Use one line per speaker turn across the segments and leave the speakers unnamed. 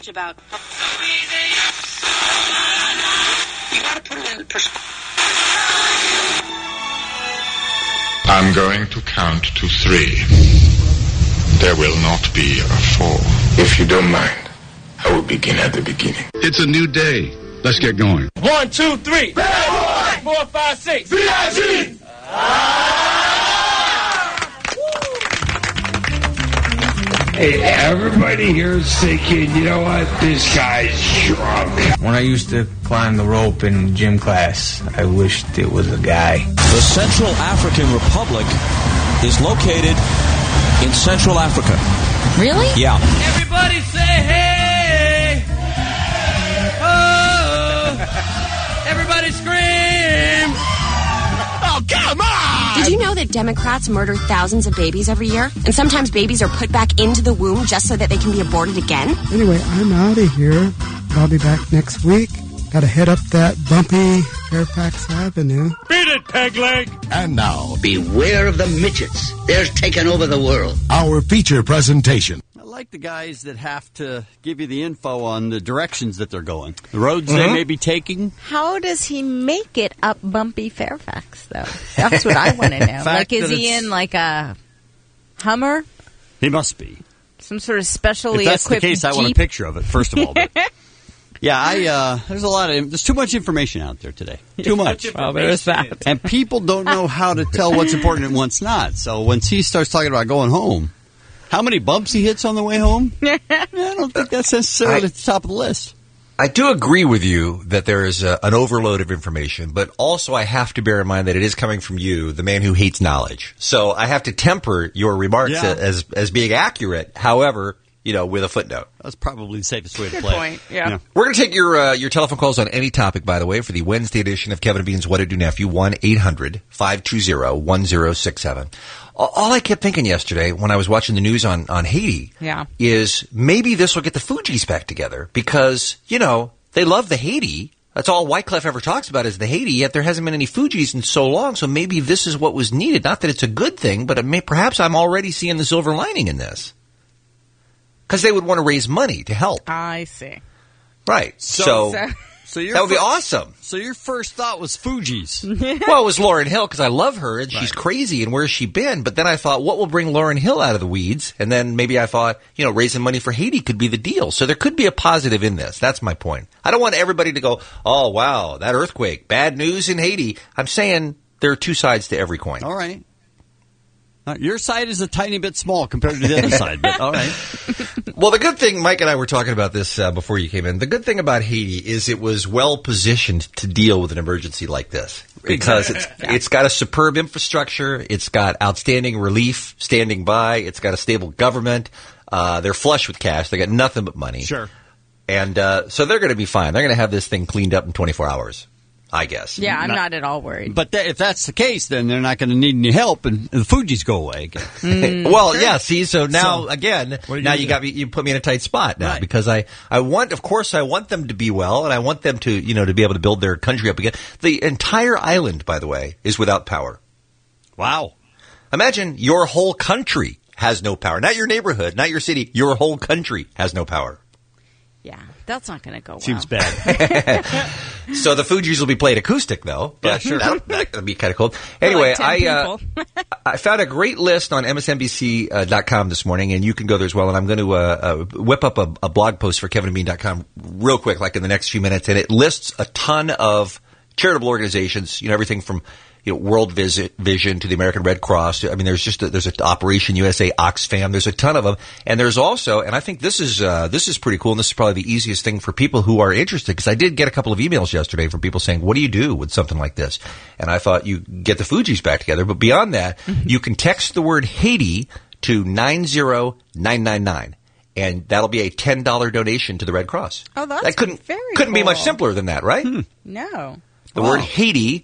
about.
You gotta put it in perspective.
I'm going to count to 3. There will not be a 4.
If you don't mind, I will begin at the beginning.
It's a new day. Let's get going.
1, 2, 3. Bad boy. 4, 5, 6. VIG.
Hey, everybody here is thinking, you know what, this guy's drunk.
When I used to climb the rope in gym class, I wished it was a guy.
The Central African Republic is located in Central Africa.
Really?
Yeah.
Everybody say hey! Oh! Everybody scream! Oh, come on!
Did you know that Democrats murder thousands of babies every year? And sometimes babies are put back into the womb just so that they can be aborted again?
Anyway, I'm out of here. I'll be back next week. Gotta head up that bumpy Fairfax Avenue.
Beat it, peg leg!
And now,
beware of the midgets. They're taking over the world.
our feature presentation.
I like the guys that have to give you the info on the directions that they're going, the roads they may be taking.
How does he make it up bumpy Fairfax, though? That's what I want to know. Like, is he in, like, a Hummer?
He must be.
Some sort of specially
equipped
equipped
If that's the case,
Jeep?
I want a picture of it, first of all. But yeah, there's too much information out there today. Too much.
Well, there's that.
And people don't know how to tell what's important and what's not. So when he starts talking about going home, how many bumps he hits on the way home? I don't think that's necessarily at the top of the list.
I do agree with you that there is an overload of information, but also I have to bear in mind that it is coming from you, the man who hates knowledge. So I have to temper your remarks as being accurate, however, with a footnote.
That's probably the safest way to
Good
play
point.
it.
Yeah.
We're going to take your telephone calls on any topic, by the way, for the Wednesday edition of Kevin and Bean's What to Do Nephew, 1-800-520-1067. All I kept thinking yesterday when I was watching the news on Haiti is maybe this will get the Fugees back together because, they love the Haiti. That's all Wyclef ever talks about is the Haiti, yet there hasn't been any Fugees in so long, so maybe this is what was needed. Not that it's a good thing, but perhaps I'm already seeing the silver lining in this. Because they would want to raise money to help.
I see.
Right. So that would be awesome.
So your first thought was Fugees.
Well, it was Lauryn Hill because I love her and she's crazy and where's she been? But then I thought, what will bring Lauryn Hill out of the weeds? And then maybe I thought, raising money for Haiti could be the deal. So there could be a positive in this. That's my point. I don't want everybody to go, oh, wow, that earthquake, bad news in Haiti. I'm saying there are two sides to every coin.
All right. Your side is a tiny bit small compared to the other side, but all right.
Well, the good thing, Mike and I were talking about this before you came in, the good thing about Haiti is it was well positioned to deal with an emergency like this. Because it's got a superb infrastructure, it's got outstanding relief standing by, it's got a stable government, they're flush with cash, they got nothing but money.
Sure.
And so they're going to be fine. They're going to have this thing cleaned up in 24 hours. I guess.
Yeah, I'm not at all worried.
But if that's the case, then they're not going to need any help, and the Fugees go away again.
Well, sure. Yeah. See, so now again,
you
put me in a tight spot now because I want them to be well, and I want them to to be able to build their country up again. The entire island, by the way, is without power.
Wow!
Imagine your whole country has no power. Not your neighborhood, not your city. Your whole country has no power.
Yeah, that's not going to go well.
Seems bad.
So the Fugees will be played acoustic, though. But sure. That'll be kind of cool. Anyway, I found a great list on MSNBC.com this morning, and you can go there as well. And I'm going to whip up a blog post for KevinandBean.com real quick, like in the next few minutes. And it lists a ton of charitable organizations, everything from World Vision to the American Red Cross. I mean, there's an Operation USA Oxfam. There's a ton of them, and there's also, and I think this is pretty cool, and this is probably the easiest thing for people who are interested, because I did get a couple of emails yesterday from people saying, "What do you do with something like this?" And I thought you get the Fugees back together, but beyond that, you can text the word Haiti to 90999. And that'll be a $10 donation to the Red Cross.
Oh, that's
that couldn't be much simpler than that, right?
No.
The word Haiti,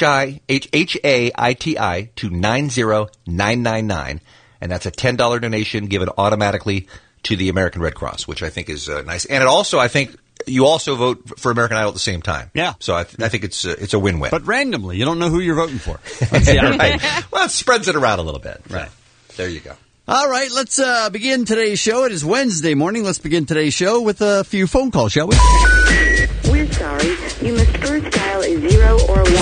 Haiti, to 90999, and that's a $10 donation given automatically to the American Red Cross, which I think is nice. And it also, I think, you also vote for American Idol at the same time.
Yeah.
So I think it's a win-win.
But randomly, you don't know who you're voting for.
Right. Well, it spreads it around a little bit.
Right.
There you go.
All right, let's begin today's show. It is Wednesday morning. Let's begin today's show with a few phone calls, shall we?
We're sorry. You must first dial a 0 or 1.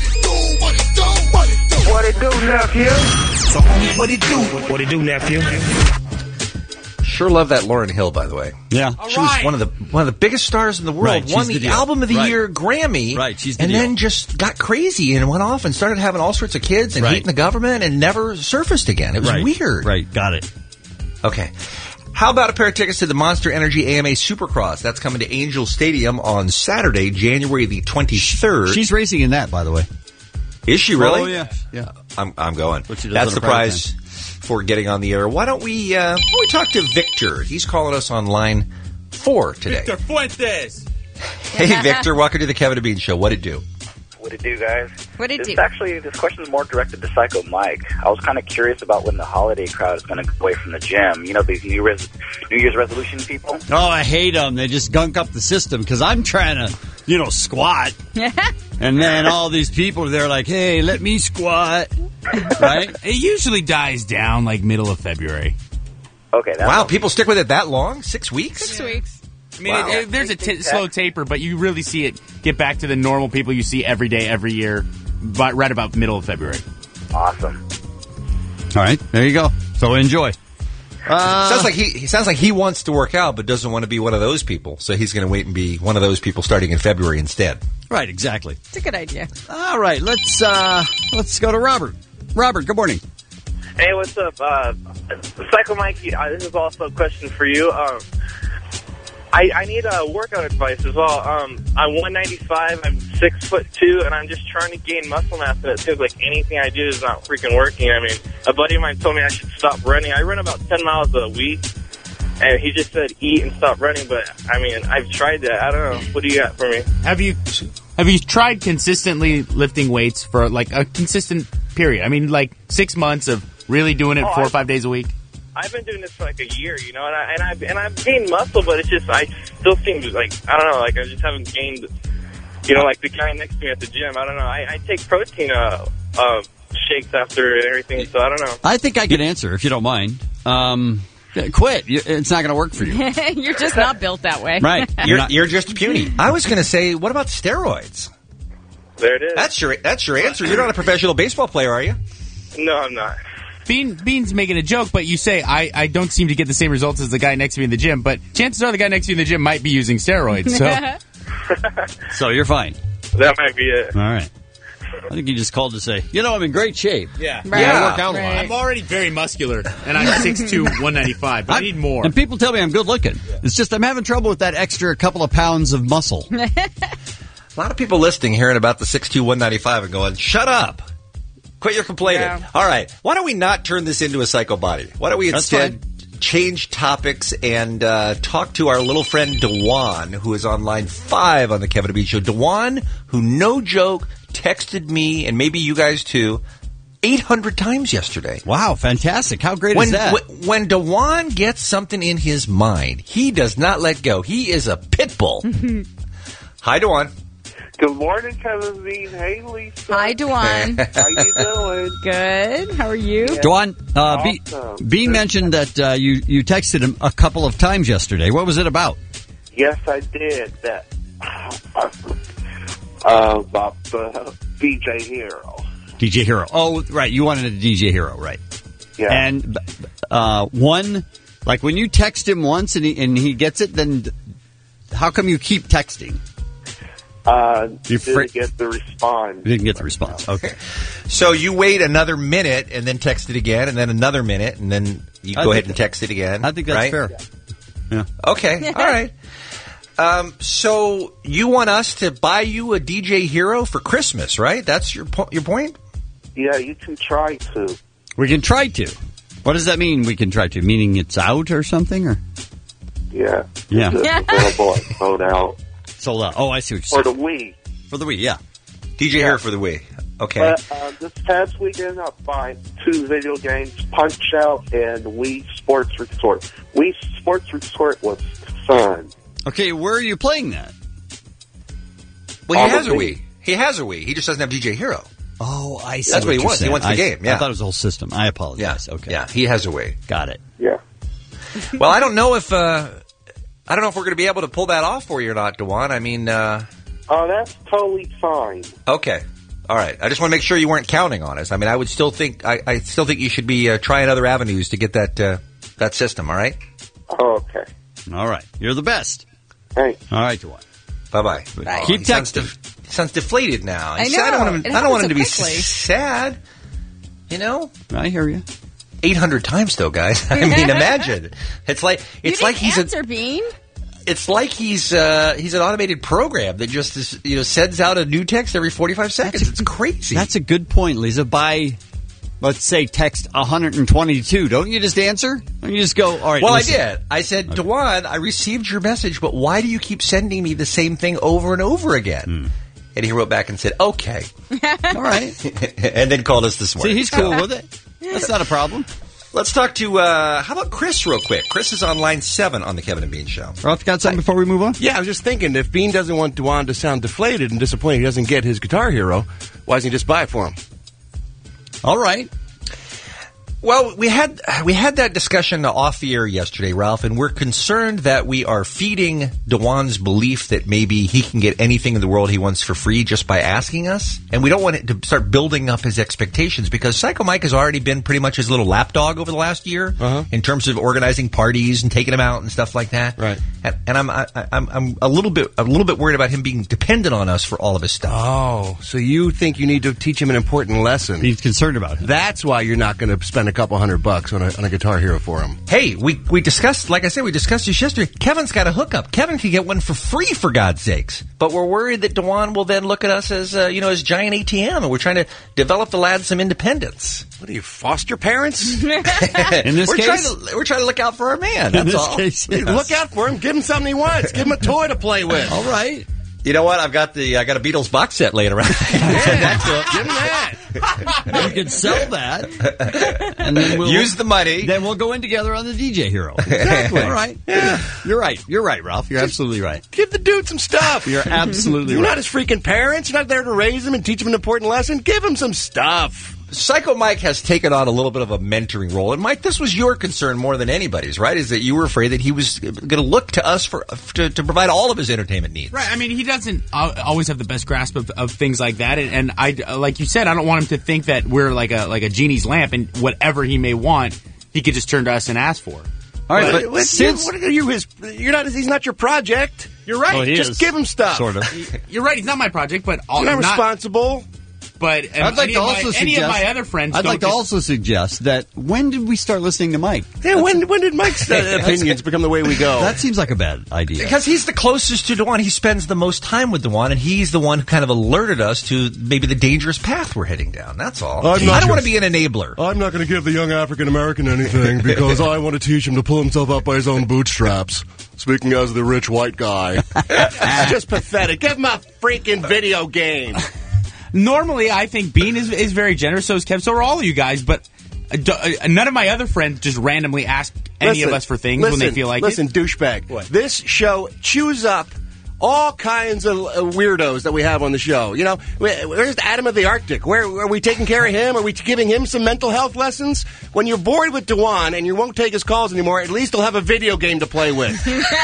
What it do, nephew?
So, homie, what it do?
What it do, nephew?
Sure love that Lauryn Hill, by the way.
Yeah.
She was one of the biggest stars in the world.
Right,
won the Album of the Year Grammy.
Right, she's the
and
deal.
then just got crazy and went off and started having all sorts of kids and hating the government and never surfaced again. It was weird.
Right, got it.
Okay. How about a pair of tickets to the Monster Energy AMA Supercross? That's coming to Angel Stadium on Saturday, January the 23rd.
She's racing in that, by the way.
Is she really?
Oh, yeah. Yeah.
I'm going.
What she does
That's
on
the
a private
prize for getting on the air. Why don't we talk to Victor? He's calling us on line 4 today.
Victor Fuentes.
Hey, Victor. Welcome to the Kevin and Bean Show. What it do?
What it do, guys?
What it do?
This question is more directed to Psycho Mike. I was kind of curious about when the holiday crowd is going to go away from the gym. You know, these New Year's resolution people?
Oh, I hate them. They just gunk up the system because I'm trying to, squat. And then all these people are there like, hey, let me squat. Right?
It usually dies down like middle of February.
Okay.
Wow, people stick with it that long? 6 weeks?
6 weeks.
I mean, there's a slow taper, but you really see it get back to the normal people you see every day, every year, but right about middle of February.
Awesome.
All right, there you go. So enjoy.
Sounds like he wants to work out, but doesn't want to be one of those people. So he's going to wait and be one of those people starting in February instead.
Right, exactly.
It's a good idea.
All right, let's go to Robert. Robert, good morning.
Hey, what's up? Psycho Mikey, this is also a question for you. I need workout advice as well. I'm 195, I'm 6'2", and I'm just trying to gain muscle mass, and it seems like anything I do is not freaking working. I mean, a buddy of mine told me I should stop running. I run about 10 miles a week, and he just said eat and stop running, but, I mean, I've tried that. I don't know. What do you got for me?
Have you tried consistently lifting weights for, like, a consistent period? I mean, like, 6 months of really doing it 4 or 5 days a week?
I've been doing this for like a year, you know, and I've gained muscle, but it's just I still seem like I don't know, like I just haven't gained, you know, like the guy next to me at the gym. I don't know. I take protein shakes after and everything, so I don't know.
I think I can answer if you don't mind. Quit. It's not going to work for you.
You're just not built that way,
right?
You're just puny. I was going to say, what about steroids?
There it is.
That's your answer. You're not a professional baseball player, are you?
No, I'm not.
Bean's making a joke, but you say, I don't seem to get the same results as the guy next to me in the gym, but chances are the guy next to you in the gym might be using steroids, so...
So you're fine.
That might be it.
All right. I think you just called to say, I'm in great shape.
Yeah.
Right.
Yeah, I
work out a lot.
I'm already very muscular, and I'm 6'2", 195, but I need more.
And people tell me I'm good looking. It's just I'm having trouble with that extra couple of pounds of muscle.
A lot of people listening, hearing about the 6'2", 195 and going, shut up. Quit your complaining.
Yeah.
All right. Why don't we not turn this into a psycho body? Why don't we instead change topics and talk to our little friend Dewan, who is on line 5 on the Kevin and Bean Show. Dewan, who, no joke, texted me, and maybe you guys too, 800 times yesterday.
Wow, fantastic. How great is that?
When Dewan gets something in his mind, he does not let go. He is a pit bull. Hi, Dewan.
Good morning, Kevin Bean. Hey, Lisa.
Hi, Dewan.
How you doing?
Good. How are you?
Yeah.
Dewan,
Awesome.
Bean mentioned that you texted him a couple of times yesterday. What was it about?
Yes, I did. That about DJ Hero.
DJ Hero. Oh, right. You wanted a DJ Hero, right?
Yeah.
And one, like when you text him once and he gets it, then how come you keep texting?
Didn't get the response.
You didn't get the response. Okay.
So you wait another minute and then text it again, and then another minute, and then you go ahead and text it again.
I think that's
right?
fair. Yeah.
Okay. All right. So you want us to buy you a DJ Hero for Christmas, right? That's your point?
Yeah, you can try to.
We can try to. What does that mean, we can try to? Meaning it's out or something? Or?
Yeah.
Yeah.
It's available and sold out.
Sold out. Oh, I see what you're saying.
For the Wii.
For the Wii, yeah.
DJ Hero for the Wii. Okay.
But this past weekend, I bought 2 video games, Punch-Out and Wii Sports Resort. Wii Sports Resort was fun.
Okay, where are you playing that?
Well, he has a Wii. He has a Wii. He just doesn't have DJ Hero.
Oh, I see.
That's what he wants.
Saying.
He wants the game. Yeah.
I thought it was the whole system. I apologize.
Yeah.
Okay.
Yeah, he has a way.
Got it.
Yeah.
Well, I don't know if we're going to be able to pull that off for you or not, Dewan. I mean,
Oh, that's totally fine.
Okay. All right. I just want to make sure you weren't counting on us. I mean, I would still think I still think you should be trying other avenues to get that system. All right.
Okay.
All right. You're the best.
Thanks.
All right, Dewan.
Bye.
Keep texting.
He sounds deflated now.
I know.
I don't want him to be
quickly.
sad. You know.
I hear you.
800 times though, guys. I mean, imagine. It's like he's
answer, Bean.
It's like he's an automated program that just sends out a new text every 45 seconds. It's crazy.
That's a good point, Lisa. By let's say text 122, don't you just answer? Don't you just go, all right?
Well,
listen.
I did. I said, Dewan, I received your message, but why do you keep sending me the same thing over and over again? And he wrote back and said, okay.
All right.
And then called us this morning.
See, he's cool with it. That's not a problem.
Let's talk to, how about Chris real quick? Chris is on line 7 on the Kevin and Bean Show.
Ralph, got something before we move on?
Yeah, I was just thinking, if Bean doesn't want Dewan to sound deflated and disappointed he doesn't get his Guitar Hero, why doesn't he just buy it for him?
All right.
Well, we had that discussion off the air yesterday, Ralph, and we're concerned that we are feeding Dewan's belief that maybe he can get anything in the world he wants for free just by asking us, and we don't want it to start building up his expectations because Psycho Mike has already been pretty much his little lapdog over the last year in terms of organizing parties and taking him out and stuff like that.
Right.
And I'm a little bit worried about him being dependent on us for all of his stuff.
Oh, so you think you need to teach him an important lesson?
He's concerned about it.
That's why you're not going to spend a couple $100 on a Guitar Hero for him.
Hey, we discussed, like I said, we discussed this yesterday. Kevin's got a hookup. Kevin can get one for free, for God's sakes. But we're worried that Dewan will then look at us as, as giant ATM, and we're trying to develop the lad some independence.
What are you, foster parents?
In this case?
We're trying to look out for our man, that's all.
Case, yes.
Look out for him. Give him something he wants. Give him a toy to play with.
All right.
You know what? I got a Beatles box set laying around.
Give him that.
You can sell that, and then we'll
use the money.
Then we'll go in together on the DJ Hero.
Exactly.
All right. Yeah. You're right, Ralph. You're absolutely right.
Give the dude some stuff.
You're absolutely
You're
right.
not his freaking parents. You're not there to raise him and teach him an important lesson. Give him some stuff.
Psycho Mike has taken on a little bit of a mentoring role. And, Mike, this was your concern more than anybody's, right? Is that you were afraid that he was going to look to us to provide all of his entertainment needs.
Right. I mean, he doesn't always have the best grasp of things like that. And I, like you said, I don't want him to think that we're like a genie's lamp and whatever he may want, he could just turn to us and ask for.
All right, but
since what are you he's not your project.
You're right.
Well,
just give him stuff.
Sort of.
You're right. He's not my project, but
You're not responsible.
But
I'd like to also
any of my other friends.
I'd like to also suggest that when did we start listening to Mike?
Yeah, when did Mike's opinions become the way we go?
That seems like a bad idea.
Because he's the closest to Dewan. He spends the most time with Dewan, and he's the one who kind of alerted us to maybe the dangerous path we're heading down. That's all. I don't want to be an enabler.
I'm not going to give the young African American anything because I want to teach him to pull himself up by his own bootstraps. Speaking as the rich white guy. It's just pathetic. Give him a freaking video game.
Normally, I think Bean is very generous, so is Kev, so are all of you guys, but none of my other friends just randomly ask any of us for things when they feel like
Listen, douchebag.
What?
This show chews up all kinds of weirdos that we have on the show. You know, where's Adam of the Arctic? Where are we taking care of him? Are we giving him some mental health lessons? When you're bored with Dewan and you won't take his calls anymore, at least he'll have a video game to play with.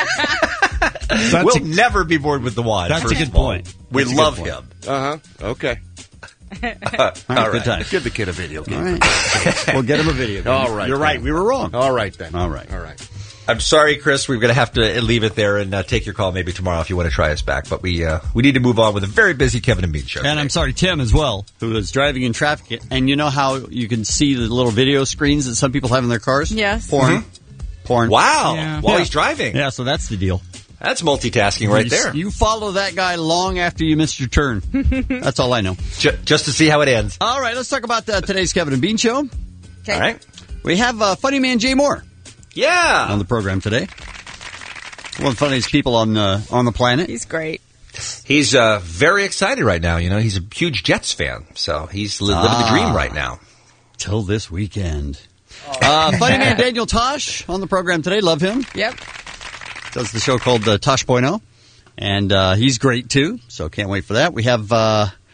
We'll never be bored with Dewan.
That's a good point.
We love him.
Okay.
All right.
Good time.
Give the kid a video game.
All right. We'll get him a video game.
All right.
You're right. We were wrong.
All right, then.
All right.
I'm sorry, Chris. We're going to have to leave it there and take your call maybe tomorrow if you want to try us back. But we need to move on with a very busy Kevin and Bean show.
And I'm sorry, Tim, as well, who was driving in traffic. And you know how you can see the little video screens that some people have in their cars?
Yes.
Porn.
Wow.
Yeah.
While he's driving.
Yeah, so that's the deal.
That's multitasking right there.
You follow that guy long after you missed your turn. That's all I know.
Just to see how it ends.
All right, let's talk about today's Kevin and Bean show.
Okay.
All right.
We have Funny Man Jay Moore
Yeah.
on the program today. One of the funniest people on the planet.
He's great.
He's very excited right now. You know, he's a huge Jets fan, so he's living the dream right now.
Till this weekend. Funny Man Daniel Tosh on the program today. Love him.
Yep.
Does the show called Tosh Bueno. And he's great, too, so can't wait for that. We have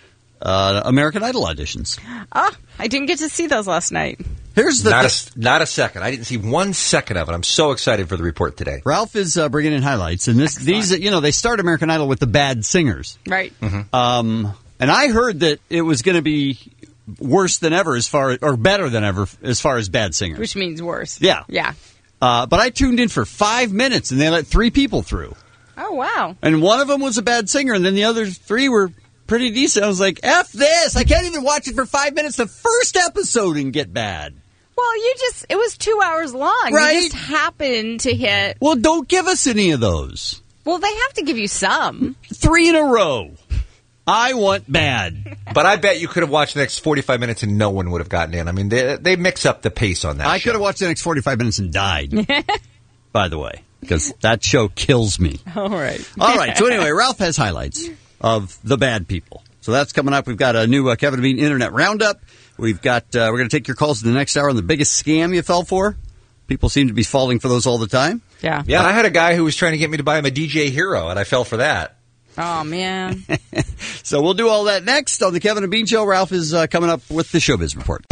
American Idol auditions.
Oh, I didn't get to see those last night.
Here's the
not a second. I didn't see 1 second of it. I'm so excited for the report today.
Ralph is bringing in highlights, and these they start American Idol with the bad singers,
right?
Mm-hmm. And I heard that it was going to be worse than ever or better than ever as far as bad singers,
which means worse.
Yeah. But I tuned in for 5 minutes, and they let 3 people through.
Oh wow!
And one of them was a bad singer, and then the other 3 were pretty decent. I was like, F this! I can't even watch it for 5 minutes the first episode and get bad.
Well, it was 2 hours long.
Right?
You just happened to hit.
Well, don't give us any of those.
Well, they have to give you some.
3 in a row. I want bad.
But I bet you could have watched the next 45 minutes and no one would have gotten in. I mean, they mix up the pace on that
I
show.
could have watched the next 45 minutes and died, by the way, because that show kills me.
All right.
So anyway, Ralph has highlights of the bad people. So that's coming up. We've got a new Kevin and Bean Internet Roundup. We've got we're going to take your calls in the next hour on the biggest scam you fell for. People seem to be falling for those all the time.
Yeah.
Yeah, I had a guy who was trying to get me to buy him a DJ Hero, and I fell for that.
Oh, man.
So we'll do all that next on the Kevin and Bean Show. Ralph is coming up with the Showbiz Report.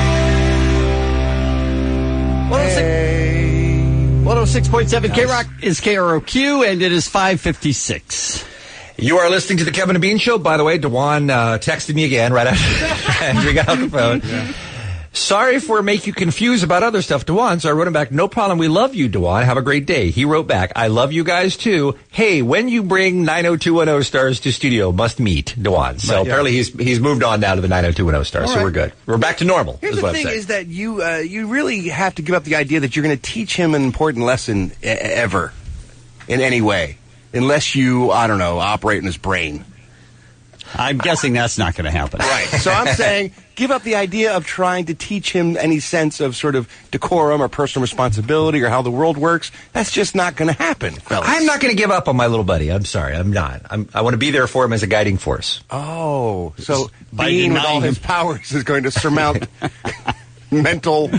106.7 K-Rock is KROQ, and it is 5:56.
You are listening to the Kevin and Bean Show. By the way, Dewan texted me again right after we got off the phone. Yeah. Sorry for make you confused about other stuff, Dewan. So I wrote him back, no problem. We love you, Dewan. Have a great day. He wrote back, I love you guys too. Hey, when you bring 90210 stars to studio, must meet Dewan. So apparently he's moved on now to the 90210 stars.
All
so
right.
we're good. We're back to normal.
Here's the thing is that you really have to give up the idea that you're going to teach him an important lesson ever in any way. Unless you, I don't know, operate in his brain.
I'm guessing that's not going to happen.
Right. So I'm saying give up the idea of trying to teach him any sense of sort of decorum or personal responsibility or how the world works. That's just not going to happen, fellas.
I'm not going to give up on my little buddy. I'm sorry. I'm not. I want to be there for him as a guiding force.
Oh. So Bean with all his powers is going to surmount mental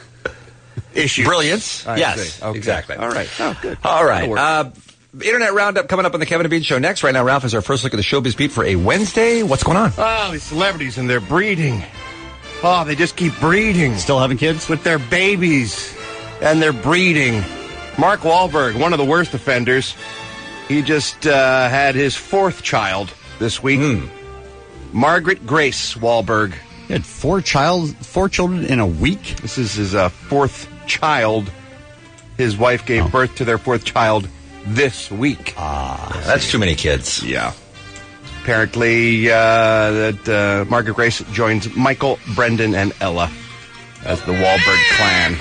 issues.
Brilliance.
Yes.
Okay. Exactly.
All right. Oh, good.
All right. Internet Roundup coming up on the Kevin and Bean Show next. Right now, Ralph is our first look at the Showbiz Beat for a Wednesday. What's going on?
Oh, these celebrities and their breeding. Oh, they just keep breeding.
Still having kids?
With their babies and their breeding. Mark Wahlberg, one of the worst offenders. He just had his 4th child this week. Margaret Grace Wahlberg.
He had 4 children in a week?
This is his 4th child. His wife gave birth to their 4th child this week.
That's too many kids.
Yeah. Apparently, that Margaret Grace joins Michael, Brendan, and Ella as the Wahlberg clan.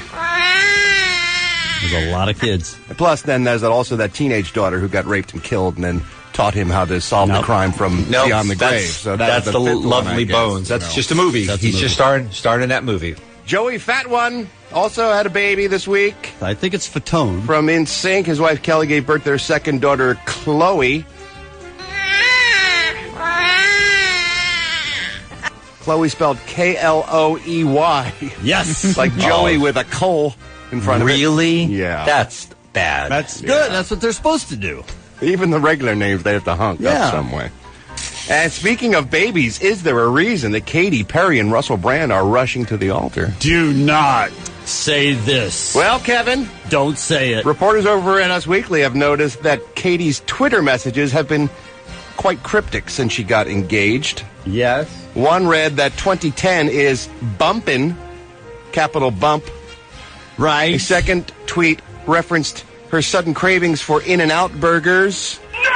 There's a lot of kids.
Plus, then there's also that teenage daughter who got raped and killed and then taught him how to solve the crime from beyond the grave. So
that's the Lovely Bones. That's just a movie. He's just starring in that movie.
Joey Fat One also had a baby this week.
I think it's Fatone.
From NSYNC, his wife Kelly gave birth to their 2nd daughter, Chloe. Chloe spelled Kloey.
Yes.
Like Joey with a coal in front of it.
Really?
Yeah.
That's bad.
That's good. That's what they're supposed to do.
Even the regular names, they have to hunk up some way. And speaking of babies, is there a reason that Katy Perry and Russell Brand are rushing to the altar?
Do not say this.
Well, Kevin.
Don't say it.
Reporters over at Us Weekly have noticed that Katy's Twitter messages have been quite cryptic since she got engaged.
Yes.
One read that 2010 is bumpin', capital bump.
Right.
A second tweet referenced her sudden cravings for In-N-Out burgers.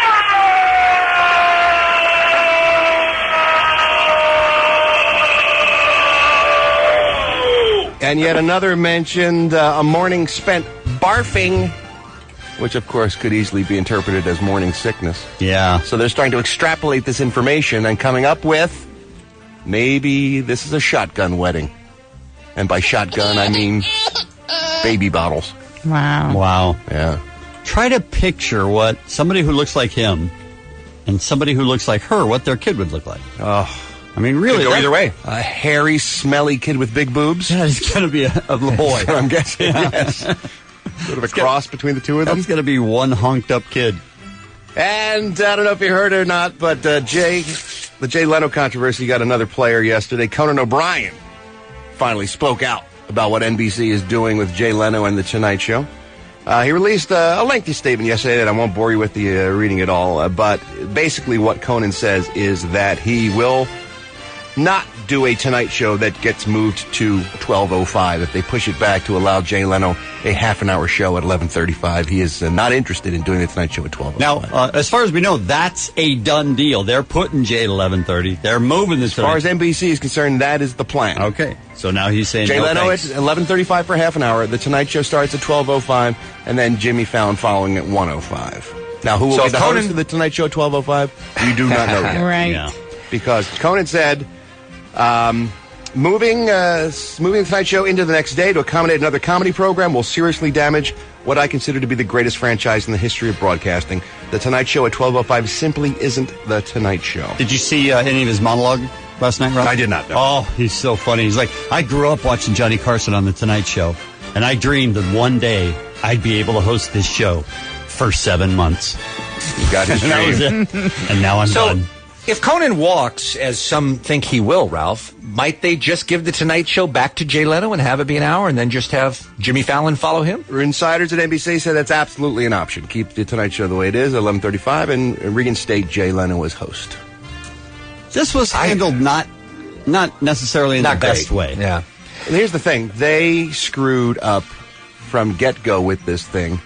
And yet another mentioned a morning spent barfing, which of course could easily be interpreted as morning sickness.
Yeah.
So they're starting to extrapolate this information and coming up with maybe this is a shotgun wedding. And by shotgun, I mean baby bottles.
Wow.
Yeah.
Try to picture what somebody who looks like him and somebody who looks like her, what their kid would look like.
Oh.
I mean, really.
Could go either way. A hairy, smelly kid with big boobs.
Yeah, he's going to be a boy.
I'm guessing, yes. Sort of a cross between the two of them.
That's going to be one honked up kid.
And I don't know if you heard it or not, but Jay the Jay Leno controversy got another player yesterday. Conan O'Brien finally spoke out about what NBC is doing with Jay Leno and The Tonight Show. He released a lengthy statement yesterday that I won't bore you with reading it all, but basically what Conan says is that he will not do a Tonight Show that gets moved to 12:05 if they push it back to allow Jay Leno a half-an-hour show at 11:35. He is not interested in doing the Tonight Show at 12:05.
Now, as far as we know, that's a done deal. They're putting Jay at 11:30. They're moving this.
As far as NBC is concerned, that is the plan.
Okay, so now he's saying
Jay
no
Leno
thanks.
at 11:35 for half an hour. The Tonight Show starts at 12:05, and then Jimmy Fallon following at 1:05. Now, who will be the host of the Tonight Show at 12:05? We do not know yet.
Right.
Yeah.
Because Conan said, moving the Tonight Show into the next day to accommodate another comedy program will seriously damage what I consider to be the greatest franchise in the history of broadcasting. The Tonight Show at 12:05 simply isn't the Tonight Show.
Did you see any of his monologue last night, Rob?
I did not know.
Oh, he's so funny. He's like, I grew up watching Johnny Carson on The Tonight Show, and I dreamed that one day I'd be able to host this show for 7 months.
You got his
And that was
dream.
it. And now I'm done.
If Conan walks, as some think he will, Ralph, might they just give The Tonight Show back to Jay Leno and have it be an hour and then just have Jimmy Fallon follow him?
Insiders at NBC said that's absolutely an option. Keep the Tonight Show the way it is at 11:35 and reinstate Jay Leno as host.
This was handled not necessarily in the best way.
Yeah.
And here's the thing. They screwed up from get-go with this thing.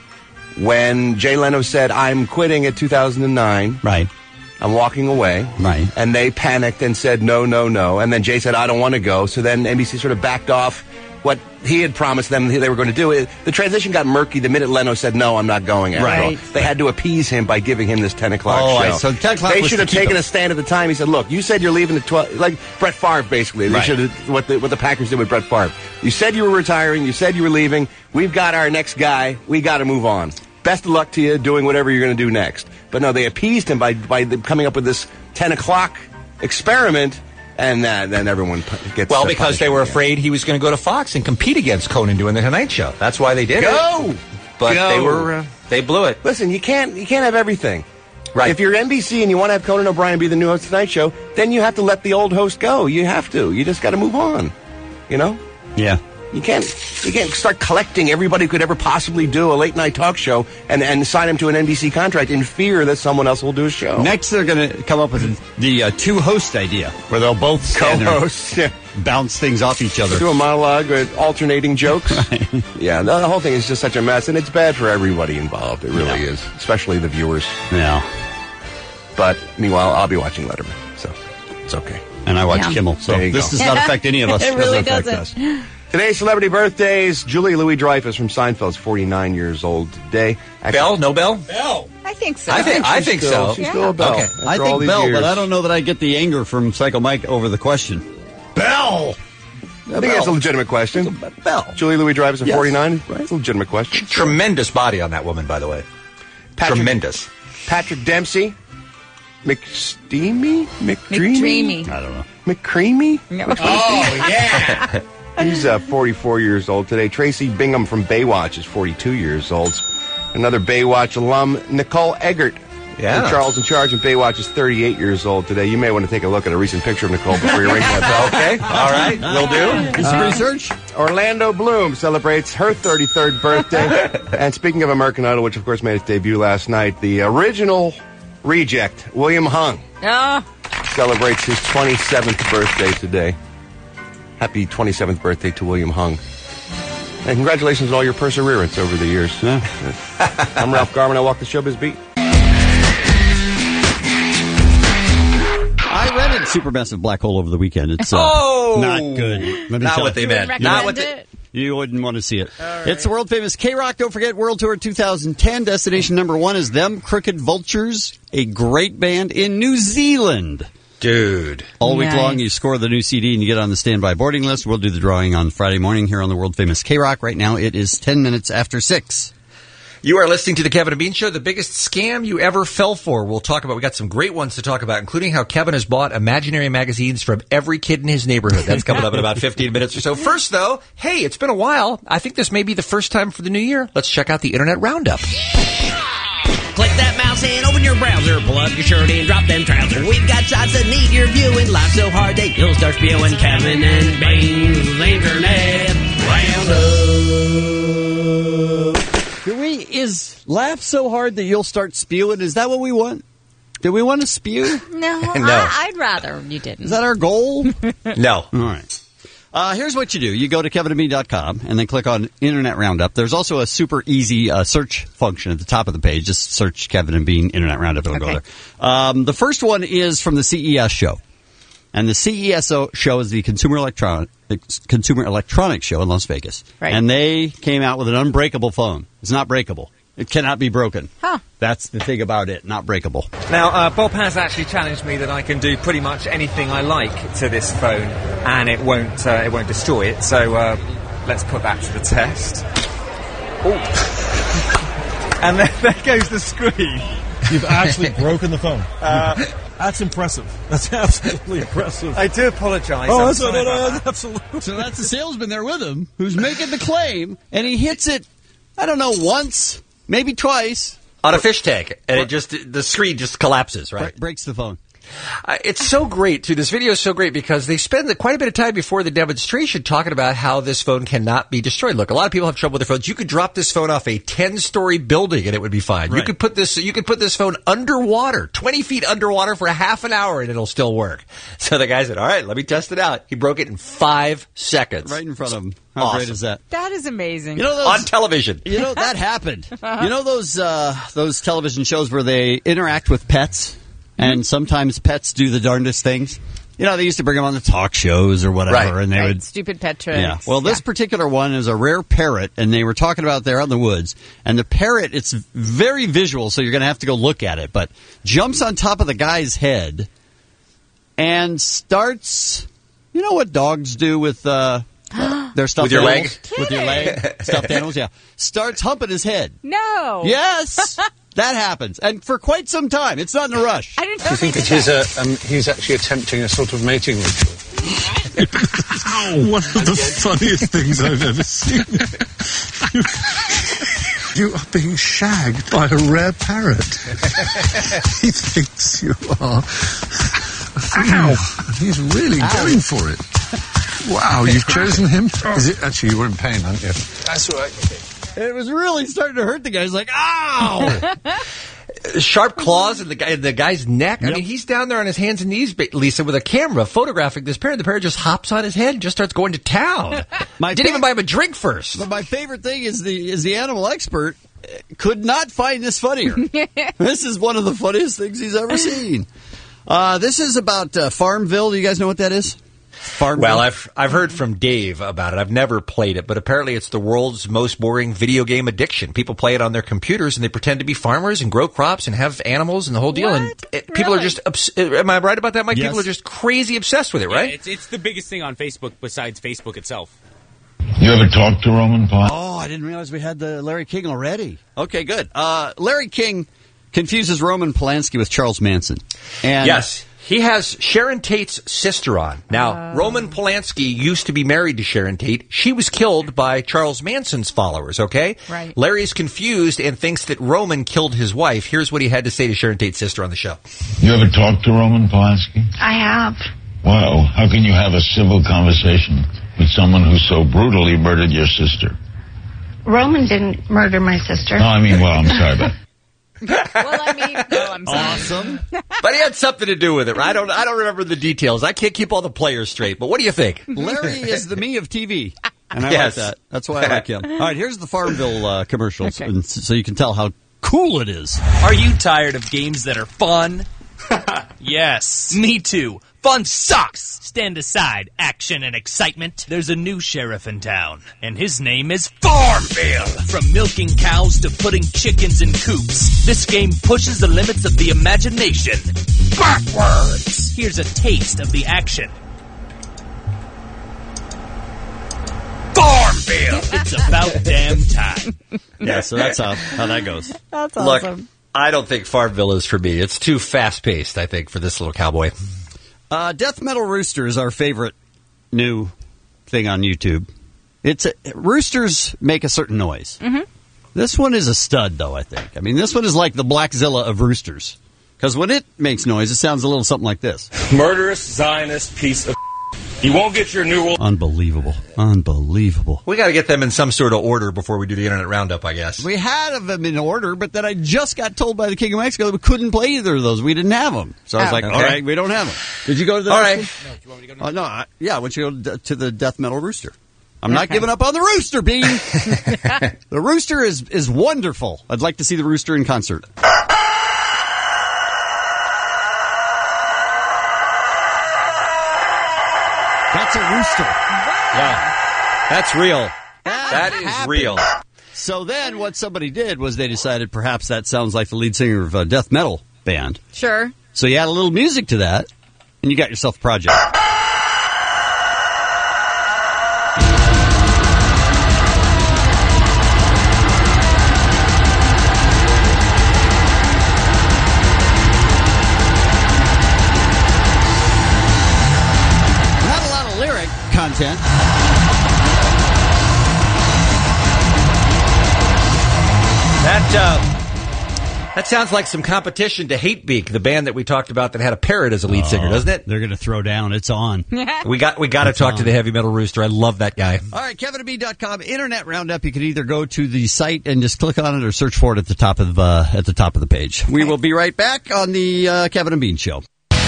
When Jay Leno said, I'm quitting at 2009.
Right.
I'm walking away.
Right.
And they panicked and said, no, no, no. And then Jay said, I don't want to go. So then NBC sort of backed off what he had promised them they were going to do. The transition got murky the minute Leno said, no, I'm not going after all. They had to appease him by giving him this 10 o'clock show.
Right. So 10 o'clock
they
was
should
to
have
keep
taken
him.
a stand at the time. He said, look, you said you're leaving at 12, like Brett Favre, basically. They
Right.
should have, what the Packers did with Brett Favre. You said you were retiring. You said you were leaving. We've got our next guy. We got to move on. Best of luck to you doing whatever you're going to do next. But no, they appeased him by coming up with this 10 o'clock experiment, and then everyone gets...
Well, because they were afraid he was going to go to Fox and compete against Conan doing the Tonight Show. That's why they did it. But they blew it.
Listen, you can't have everything.
Right.
If you're NBC and you want to have Conan O'Brien be the new host of Tonight Show, then you have to let the old host go. You have to. You just got to move on. You know?
Yeah.
You can't start collecting everybody who could ever possibly do a late night talk show and sign him to an NBC contract in fear that someone else will do a show.
Next, they're going to come up with the two-host idea, where they'll both stand there,
co-host,
bounce things off each other.
Do a monologue with alternating jokes. Yeah, the whole thing is just such a mess, and it's bad for everybody involved. It really is, especially the viewers.
Yeah.
But meanwhile, I'll be watching Letterman, so it's okay.
And I watch Kimmel, so this does not affect any of us.
It really
affect
doesn't.
us.
Today's celebrity birthdays. Julia Louis-Dreyfus from Seinfeld's 49 years old today.
Bell? No Bell?
Bell.
I think so.
I think so.
She's still a Bell.
Okay.
After
I
all
think
these
Bell,
years.
but I don't know that I get the anger from Psycho Mike over the question. Bell!
I think that's a legitimate question.
Bell.
Julia Louis-Dreyfus at
Yes.
49? Right. It's a legitimate question.
Tremendous body on that woman, by the way. Tremendous.
Patrick Dempsey. McDreamy?
McDreamy.
I don't know.
McCreamy?
Oh, yeah.
He's 44 years old today. Tracy Bingham from Baywatch is 42 years old. Another Baywatch alum, Nicole Eggert.
Yeah.
From Charles in Charge of Baywatch is 38 years old today. You may want to take a look at a recent picture of Nicole before you ring that bell.
Okay. All right. Will do.
Do some research.
Orlando Bloom celebrates her 33rd birthday. And speaking of American Idol, which of course made its debut last night, the original reject, William Hung, celebrates his 27th birthday today. Happy 27th birthday to William Hung. And congratulations on all your perseverance over the years.
Yeah.
I'm Ralph Garman. I walk the showbiz beat.
I rented Supermassive Black Hole over the weekend. It's not good. Let me
Not
tell
what
you.
they meant. Not what they...
You wouldn't want to see it. It's the world-famous K-Rock. Don't forget, World Tour 2010. Destination number 1 is Them Crooked Vultures, a great band in New Zealand.
Dude.
All week long, you score the new CD and you get on the standby boarding list. We'll do the drawing on Friday morning here on the world-famous K-Rock. Right now, it is 10 minutes after 6.
You are listening to the Kevin and Bean Show, the biggest scam you ever fell for. We'll talk about, we got some great ones to talk about, including how Kevin has bought imaginary magazines from every kid in his neighborhood. That's coming up in about 15 minutes or so. First, though, hey, it's been a while. I think this may be the first time for the new year. Let's check out the Internet Roundup.
Click that mouse
listen, open your browser, pull up your shirt and drop them trousers. We've got shots that need your viewing, laugh so hard that you'll start spewing. Kevin and Bean's Internet Roundup.
Is laugh so hard that you'll start spewing? Is that what we want? Do we want to spew?
No,
No.
I'd rather you didn't.
Is that our goal?
No.
All right. Here's what you do. You go to kevinandbean.com and then click on Internet Roundup. There's also a super easy search function at the top of the page. Just search Kevin and Bean Internet Roundup. It'll go there. The first one is from the CES show. And the CES show is the Consumer Electronics Show in Las Vegas.
Right.
And they came out with an unbreakable phone. It's not breakable. It cannot be broken.
Huh.
That's the thing about it, not breakable.
Now, Bob has actually challenged me that I can do pretty much anything I like to this phone, and it won't destroy it. So let's put that to the test. And there goes the screen.
You've actually broken the phone. That's impressive. That's absolutely impressive.
I do apologise.
Oh, that's absolutely.
So that's the salesman there with him who's making the claim, and he hits it, I don't know, once, maybe twice.
On a fish tank, and the screen just collapses, right?
Breaks the phone.
It's so great, too. This video is so great because they spend quite a bit of time before the demonstration talking about how this phone cannot be destroyed. Look, a lot of people have trouble with their phones. You could drop this phone off a 10-story building and it would be fine. Right. You could put this phone underwater, 20 feet underwater for a half an hour and it'll still work. So the guy said, all right, let me test it out. He broke it in 5 seconds.
Right in front of him. How great is that?
That is amazing.
You know
on television.
You know, that happened. You know those television shows where they interact with pets? And sometimes pets do the darndest things. You know, they used to bring them on the talk shows or whatever, and they would
stupid pet tricks.
Yeah. Well, this particular one is a rare parrot, and they were talking about there out in the woods. And the parrot, it's very visual, so you're going to have to go look at it. But jumps on top of the guy's head and starts. You know what dogs do with their stuffed
with your
animals?
leg?
With your leg, stuffed animals. Yeah, starts humping his head.
No.
Yes. That happens, and for quite some time. It's not in a rush.
I didn't know.
Do you think it is he's actually attempting a sort of mating ritual? One of the funniest things I've ever seen. You are being shagged by a rare parrot. He thinks you are. Ow! He's really going for it. Wow, you've chosen him? Is it actually, you were in pain, aren't you? That's right.
It was really starting to hurt the guy. He's like, ow!
Sharp claws in the guy's neck. Yep. I mean, he's down there on his hands and knees, Lisa, with a camera photographing this parrot. The parrot just hops on his head and just starts going to town. Didn't even buy him a drink first.
But my favorite thing is the animal expert could not find this funnier. This is one of the funniest things he's ever seen. This is about Farmville. Do you guys know what that is? Farmville?
Well, I've heard from Dave about it. I've never played it, but apparently it's the world's most boring video game addiction. People play it on their computers and they pretend to be farmers and grow crops and have animals and the whole deal.
What?
And people are just am I right about that, Mike?
Yes.
People are just crazy obsessed with it, right?
Yeah, it's the biggest thing on Facebook besides Facebook itself.
You ever talked to Roman Polanski?
Oh, I didn't realize we had the Larry King already. Okay, good. Larry King confuses Roman Polanski with Charles Manson. And
yes. He has Sharon Tate's sister on. Now, Roman Polanski used to be married to Sharon Tate. She was killed by Charles Manson's followers, okay?
Right.
Larry's confused and thinks that Roman killed his wife. Here's what he had to say to Sharon Tate's sister on the show.
You ever talked to Roman Polanski?
I have.
Well, how can you have a civil conversation with someone who so brutally murdered your sister?
Roman didn't murder my sister.
No, I mean, well, I'm sorry, but...
I'm sorry.
Awesome.
But he had something to do with it. Right? I don't remember the details. I can't keep all the players straight. But what do you think?
Larry is the me of TV. And I like that. That's why I like him. All right, here's the Farmville commercials, and so you can tell how cool it is.
Are you tired of games that are fun? Yes. Me too. Fun sucks! Stand aside, action and excitement. There's a new sheriff in town, and his name is Farmville. From milking cows to putting chickens in coops, this game pushes the limits of the imagination backwards. Here's a taste of the action. Farmville! It's about damn time.
Yeah, so that's how that goes.
That's
Look,
awesome.
I don't think Farmville is for me. It's too fast-paced, I think, for this little cowboy.
Death Metal Rooster is our favorite new thing on YouTube. Roosters make a certain noise.
Mm-hmm.
This one is a stud, though, I think. I mean, this one is like the Blackzilla of roosters. Because when it makes noise, it sounds a little something like this.
Murderous Zionist piece of You won't get your new...
Unbelievable. Unbelievable.
We got to get them in some sort of order before we do the Internet Roundup, I guess.
We had them in order, but then I just got told by the King of Mexico that we couldn't play either of those. We didn't have them. So I was like,
okay.
all right, we don't have them. Did you go to the...
All right.
No, do you want me to go to the... I went to go to the Death Metal Rooster. I'm not giving up on the Rooster, Bean. The Rooster is wonderful. I'd like to see the Rooster in concert. That's a rooster.
Yeah. That's real. That is real.
So then what somebody did was they decided perhaps that sounds like the lead singer of a death metal band.
Sure.
So you add a little music to that, and you got yourself a project. Content.
That sounds like some competition to Hatebeak, the band that we talked about that had a parrot as a lead singer, doesn't it?
They're going to throw down. It's on.
We got to talk to the Heavy Metal Rooster. I love that guy.
All right, KevinandBean.com Internet Roundup. You can either go to the site and just click on it, or search for it at the top of the page. We will be right back on the Kevin and Bean Show.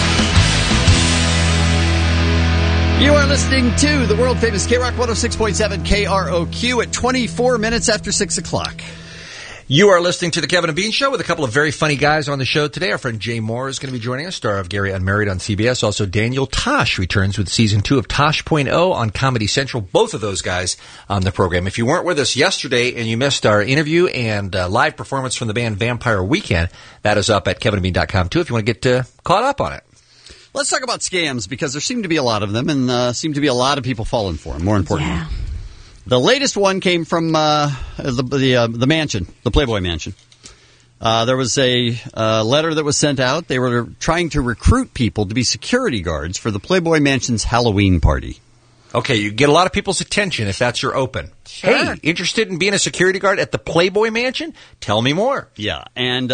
You are listening to the world-famous K-Rock 106.7 KROQ at 24 minutes after 6 o'clock.
You are listening to the Kevin and Bean Show with a couple of very funny guys on the show today. Our friend Jay Moore is going to be joining us, star of Gary Unmarried on CBS. Also, Daniel Tosh returns with Season 2 of Tosh.0 on Comedy Central. Both of those guys on the program. If you weren't with us yesterday and you missed our interview and live performance from the band Vampire Weekend, that is up at KevinandBean.com, too, if you want to get caught up on it.
Let's talk about scams, because there seem to be a lot of them, and seem to be a lot of people falling for them, more importantly. Yeah. The latest one came from the mansion, the Playboy Mansion. There was a letter that was sent out. They were trying to recruit people to be security guards for the Playboy Mansion's Halloween party.
Okay, you get a lot of people's attention if that's your open. Sure. Hey, interested in being a security guard at the Playboy Mansion? Tell me more.
Yeah, And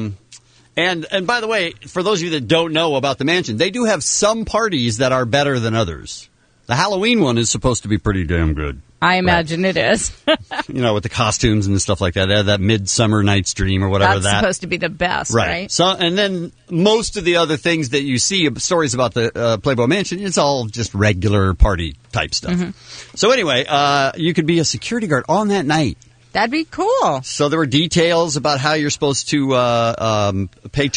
by the way, for those of you that don't know about the mansion, they do have some parties that are better than others. The Halloween one is supposed to be pretty damn good.
I imagine it is.
You know, with the costumes and stuff like that. They have that Midsummer Night's Dream or whatever.
That's supposed to be the best, right?
So, and then most of the other things that you see, stories about the Playboy Mansion, it's all just regular party type stuff. Mm-hmm. So anyway, you could be a security guard on that night.
That'd be cool.
So there were details about how you're supposed to pay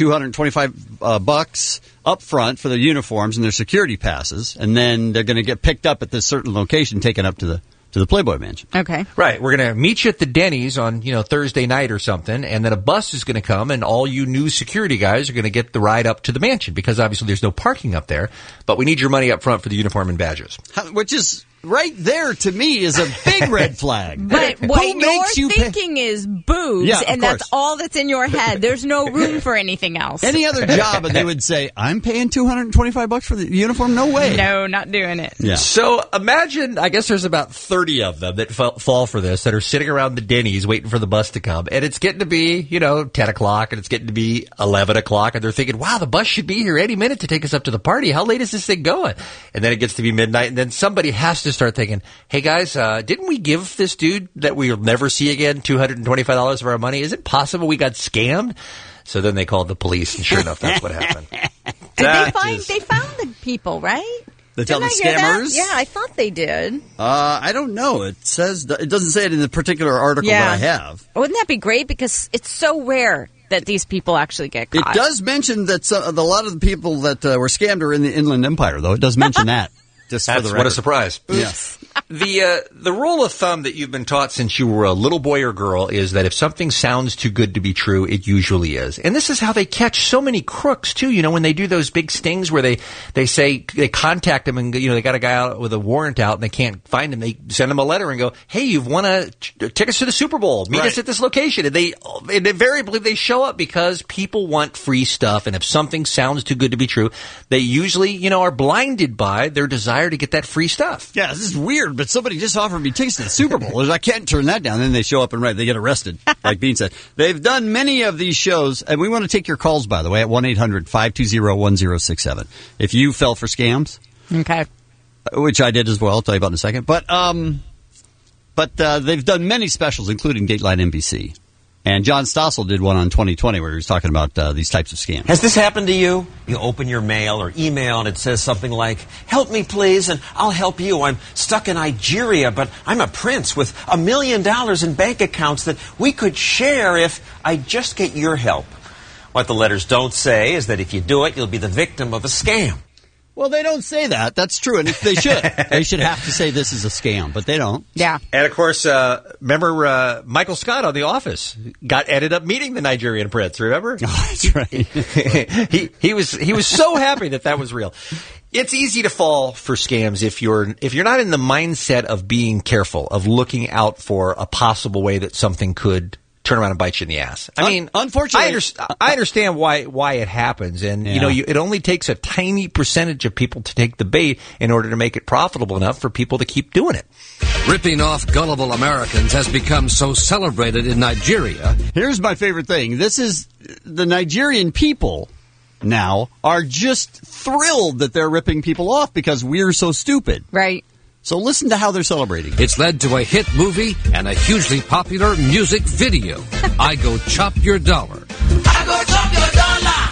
$225 up front for the uniforms and their security passes, and then they're going to get picked up at this certain location, taken up to the Playboy Mansion.
Okay.
Right. We're going to meet you at the Denny's on, Thursday night or something, and then a bus is going to come, and all you new security guys are going to get the ride up to the mansion, because obviously there's no parking up there, but we need your money up front for the uniform and badges.
Which is... right there, to me, is a big red flag.
But what you're thinking is boobs, and that's all that's in your head. There's no room for anything else.
Any other job, and they would say, I'm paying $225 for the uniform? No way.
No, not doing it.
Yeah. So imagine, I guess there's about 30 of them that fall for this, that are sitting around the Denny's waiting for the bus to come. And it's getting to be, 10 o'clock, and it's getting to be 11 o'clock, and they're thinking, wow, the bus should be here any minute to take us up to the party. How late is this thing going? And then it gets to be midnight, and then somebody has to start thinking, hey guys, didn't we give this dude that we'll never see again $225 of our money? Is it possible we got scammed? So then they called the police, and sure enough, that's what happened.
They found the people, right?
They tell the scammers?
Yeah, I thought they did.
I don't know. It doesn't say it in the particular article that I have.
Wouldn't that be great? Because it's so rare that these people actually get caught.
It does mention that a lot of the people that were scammed are in the Inland Empire, though. It does mention that.
That's what a surprise.
Yes.
The rule of thumb that you've been taught since you were a little boy or girl is that if something sounds too good to be true, it usually is. And this is how they catch so many crooks, too. When they do those big stings where they say, they contact them and, they got a guy out with a warrant out and they can't find him. They send him a letter and go, hey, you've won tickets to the Super Bowl. Meet us at this location. And invariably they show up because people want free stuff. And if something sounds too good to be true, they usually, are blinded by their desire to get that free stuff.
Yeah, this is weird. weird, but somebody just offered me tickets to the Super Bowl. I can't turn that down. Then they show up and they get arrested, like Bean said. They've done many of these shows, and we want to take your calls, by the way, at 1-800-520-1067. If you fell for scams.
Okay.
Which I did as well. I'll tell you about in a second. But they've done many specials, including Dateline NBC. And John Stossel did one on 2020 where he was talking about these types of scams.
Has this happened to you? You open your mail or email and it says something like, "Help me, please, and I'll help you. I'm stuck in Nigeria, but I'm a prince with $1 million in bank accounts that we could share if I just get your help." What the letters don't say is that if you do it, you'll be the victim of a scam.
Well, they don't say that. That's true, and they should. They should have to say this is a scam, but they don't.
Yeah.
And, of course, remember Michael Scott on The Office ended up meeting the Nigerian prince, remember?
Oh, that's right.
he was so happy that was real. It's easy to fall for scams if you're not in the mindset of being careful, of looking out for a possible way that something could turn around and bite you in the ass. I mean,
unfortunately,
I understand why it happens, and it only takes a tiny percentage of people to take the bait in order to make it profitable enough for people to keep doing it.
Ripping off gullible Americans has become so celebrated in Nigeria.
Here's my favorite thing. This is the Nigerian people now are just thrilled that they're ripping people off because we're so stupid.
Right.
So listen to how they're celebrating.
It's led to a hit movie and a hugely popular music video. I Go Chop Your Dollar.
I go chop your dollar.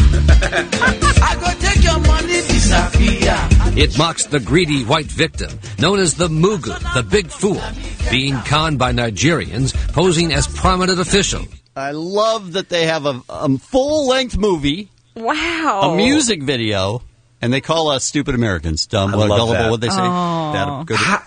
I go take your money, disappear.
It mocks the greedy white victim, known as the Mugu, the big fool, being conned by Nigerians posing as prominent officials.
I love that they have a full-length movie.
Wow.
A music video. And they call us stupid Americans. Dumb, gullible, what they say.
Oh.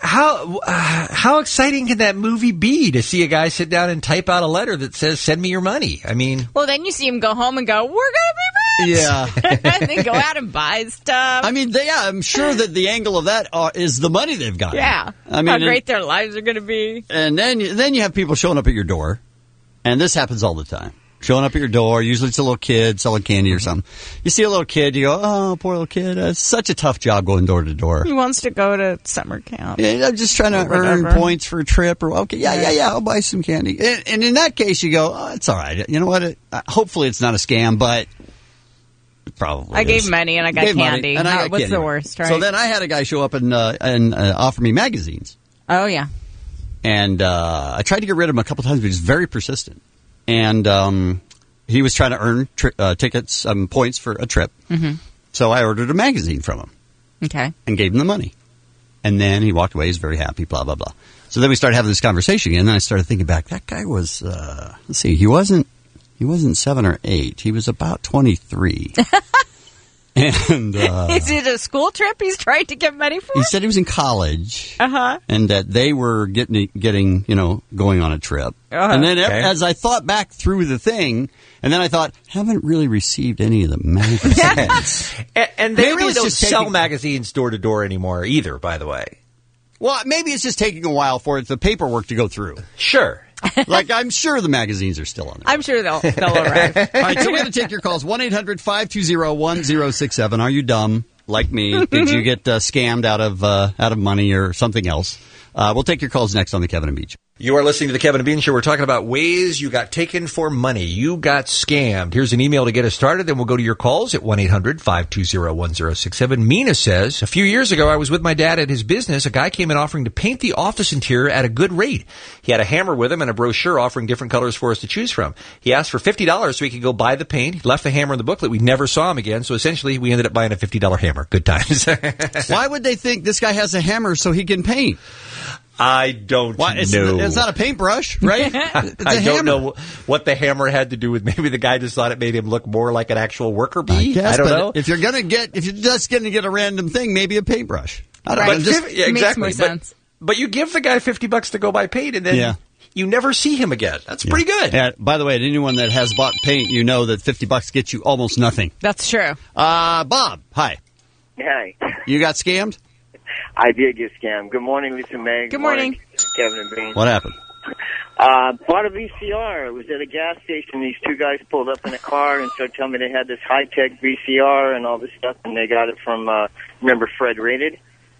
How exciting can that movie be to see a guy sit down and type out a letter that says, "Send me your money"? I mean...
Well, then you see him go home and go, "We're going to be rich!"
Yeah.
And they go out and buy stuff.
I mean, I'm sure that the angle of that is the money they've got.
Yeah.
I mean,
how great their lives are going to be.
And then you have people showing up at your door. And this happens all the time. Showing up at your door, usually it's a little kid selling candy or something. You see a little kid, you go, "Oh, poor little kid. It's such a tough job going door to door.
He wants to go to summer camp.
Yeah, I'm just trying to earn points for a trip. Or okay, yeah, I'll buy some candy." And in that case, you go, "Oh, it's all right. You know what? Hopefully it's not a scam, but it probably
I gave money and I got candy.
And I got
what's
candy.
the worst, right?
So then I had a guy show up and offer me magazines.
Oh, yeah.
And I tried to get rid of him a couple times, but he's very persistent. And he was trying to earn tickets, points for a trip.
Mm-hmm.
So I ordered a magazine from him.
Okay.
And gave him the money. And then he walked away. He's very happy, blah, blah, blah. So then we started having this conversation again. And then I started thinking back, that guy was, let's see, he wasn't 7 or 8. He was about 23. And
is it a school trip he's trying to get money for?
He said he was in college.
Uh-huh.
And that they were getting going on a trip.
Uh-huh.
And then as I thought back through the thing, and then I thought, haven't really received any of the magazines.
and they really don't sell magazines door to door anymore either, by the way.
Well, maybe it's just taking a while for the paperwork to go through.
Sure.
Like, I'm sure the magazines are still on there.
I'm sure they'll arrive.
All right, so we're going to take your calls. 1-800-520-1067. Are you dumb like me? Did you get scammed out of money or something else? We'll take your calls next on the Kevin and Bean Show.
You are listening to the Kevin and Bean Show. We're talking about ways you got taken for money. You got scammed. Here's an email to get us started, then we'll go to your calls at 1-800-520-1067. Mina says, a few years ago, I was with my dad at his business. A guy came in offering to paint the office interior at a good rate. He had a hammer with him and a brochure offering different colors for us to choose from. He asked for $50 so he could go buy the paint. He left the hammer in the booklet. We never saw him again, so essentially we ended up buying a $50 hammer. Good times.
Why would they think this guy has a hammer so he can paint?
I don't know.
It's not a paintbrush, right?
I don't know what the hammer had to do with. Maybe the guy just thought it made him look more like an actual worker bee. I don't know.
If you're just going to get a random thing, maybe a paintbrush. I don't
know.
Exactly.
Makes more sense.
But you give the guy $50 to go buy paint, and then you never see him again. That's pretty good.
Yeah. By the way, anyone that has bought paint, you know that $50 gets you almost nothing.
That's true.
Bob, hi.
Hi.
You got scammed?
I did get scammed. Good morning, Lisa May.
Good morning.
Kevin and Bean.
What happened?
Bought a VCR. It was at a gas station. These two guys pulled up in a car and started telling me they had this high-tech VCR and all this stuff, and they got it from, remember Fred Rated?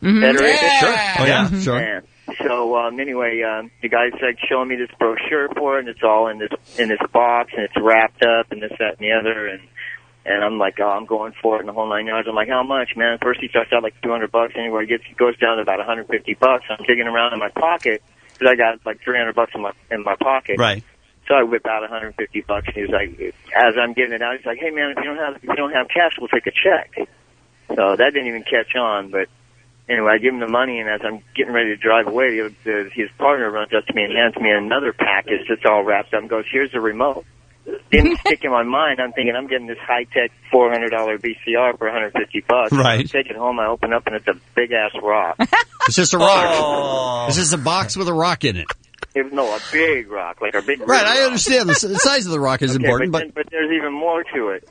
Federated?
Sure. Oh, yeah, sure.
Yeah. So anyway, the guy's like showing me this brochure for it, and it's all in this box, and it's wrapped up, and this, that, and the other, and I'm like, oh, I'm going for it, and the whole 9 yards. I'm like, how much, man? First he starts out like $200. Anyway, it goes down to about $150. I'm digging around in my pocket because I got like $300 in my pocket.
Right.
So I whip out $150, and he was like, as I'm getting it out, he's like, hey man, if you don't have cash, we'll take a check. So that didn't even catch on, but. Anyway, I give him the money, and as I'm getting ready to drive away, his partner runs up to me and hands me another package that's all wrapped up and goes, here's the remote. Didn't stick in my mind. I'm thinking I'm getting this high-tech $400 VCR for $150.
Right.
I take it home, I open up, and it's a big-ass rock.
It's just a rock. It's just a box with a rock in it.
No, a big rock, like a big
Right,
rock.
I understand. The size of the rock is important,
but there's even more to it.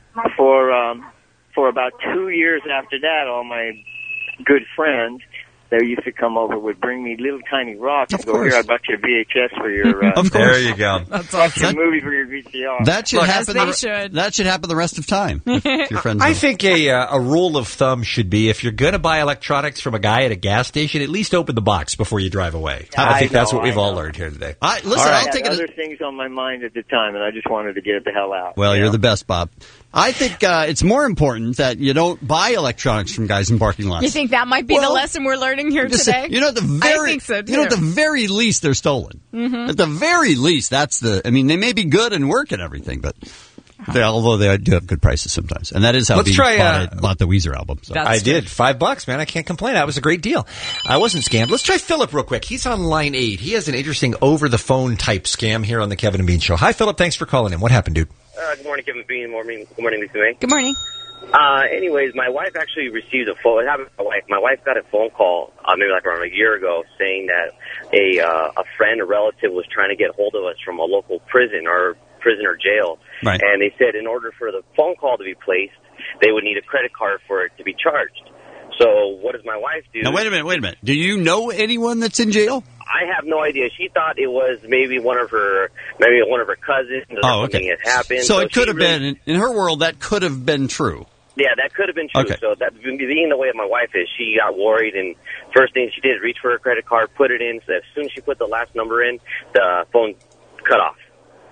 For about 2 years after that, all my good friends that used to come over would bring me little tiny rocks and go, here, I bought you a VHS for your
of course.
There you go.
That's awesome. Movie for your VCR.
That should happen. That should happen the rest of time. If your friends
I think a rule of thumb should be if you're going to buy electronics from a guy at a gas station, at least open the box before you drive away. I think that's what we've all learned here today.
Listen,
I had other things on my mind at the time, and I just wanted to get it the hell out.
Well, you're the best, Bob. I think it's more important that you don't buy electronics from guys in parking lots.
You think that might be the lesson we're learning here today?
You know, at the very,
I think so too.
You know, at the very least, they're stolen.
Mm-hmm.
At the very least, I mean, they may be good and work and everything, but although they do have good prices sometimes. And that is how bought the Weezer album. So.
I did. $5, man. I can't complain. That was a great deal. I wasn't scammed. Let's try Philip real quick. He's on line 8. He has an interesting over-the-phone type scam here on the Kevin and Bean Show. Hi, Philip. Thanks for calling in. What happened, dude?
Good morning, Kevin Bean. Good morning, Lisa May.
Good morning.
Anyways, my wife actually received a phone. It happened to my wife. My wife got a phone call maybe like around a year ago saying that a friend, a relative, was trying to get hold of us from a local prison or jail.
Right.
And they said in order for the phone call to be placed, they would need a credit card for it to be charged. So what does my wife do?
Now, wait a minute. Do you know anyone that's in jail?
I have no idea. She thought it was maybe one of her cousins or something had happened.
So it could have been, in her world, that could have been true.
Yeah, that could have been true.
Okay.
So that being the way my wife is, she got worried, and first thing she did is reach for her credit card, put it in. So as soon as she put the last number in, the phone cut off.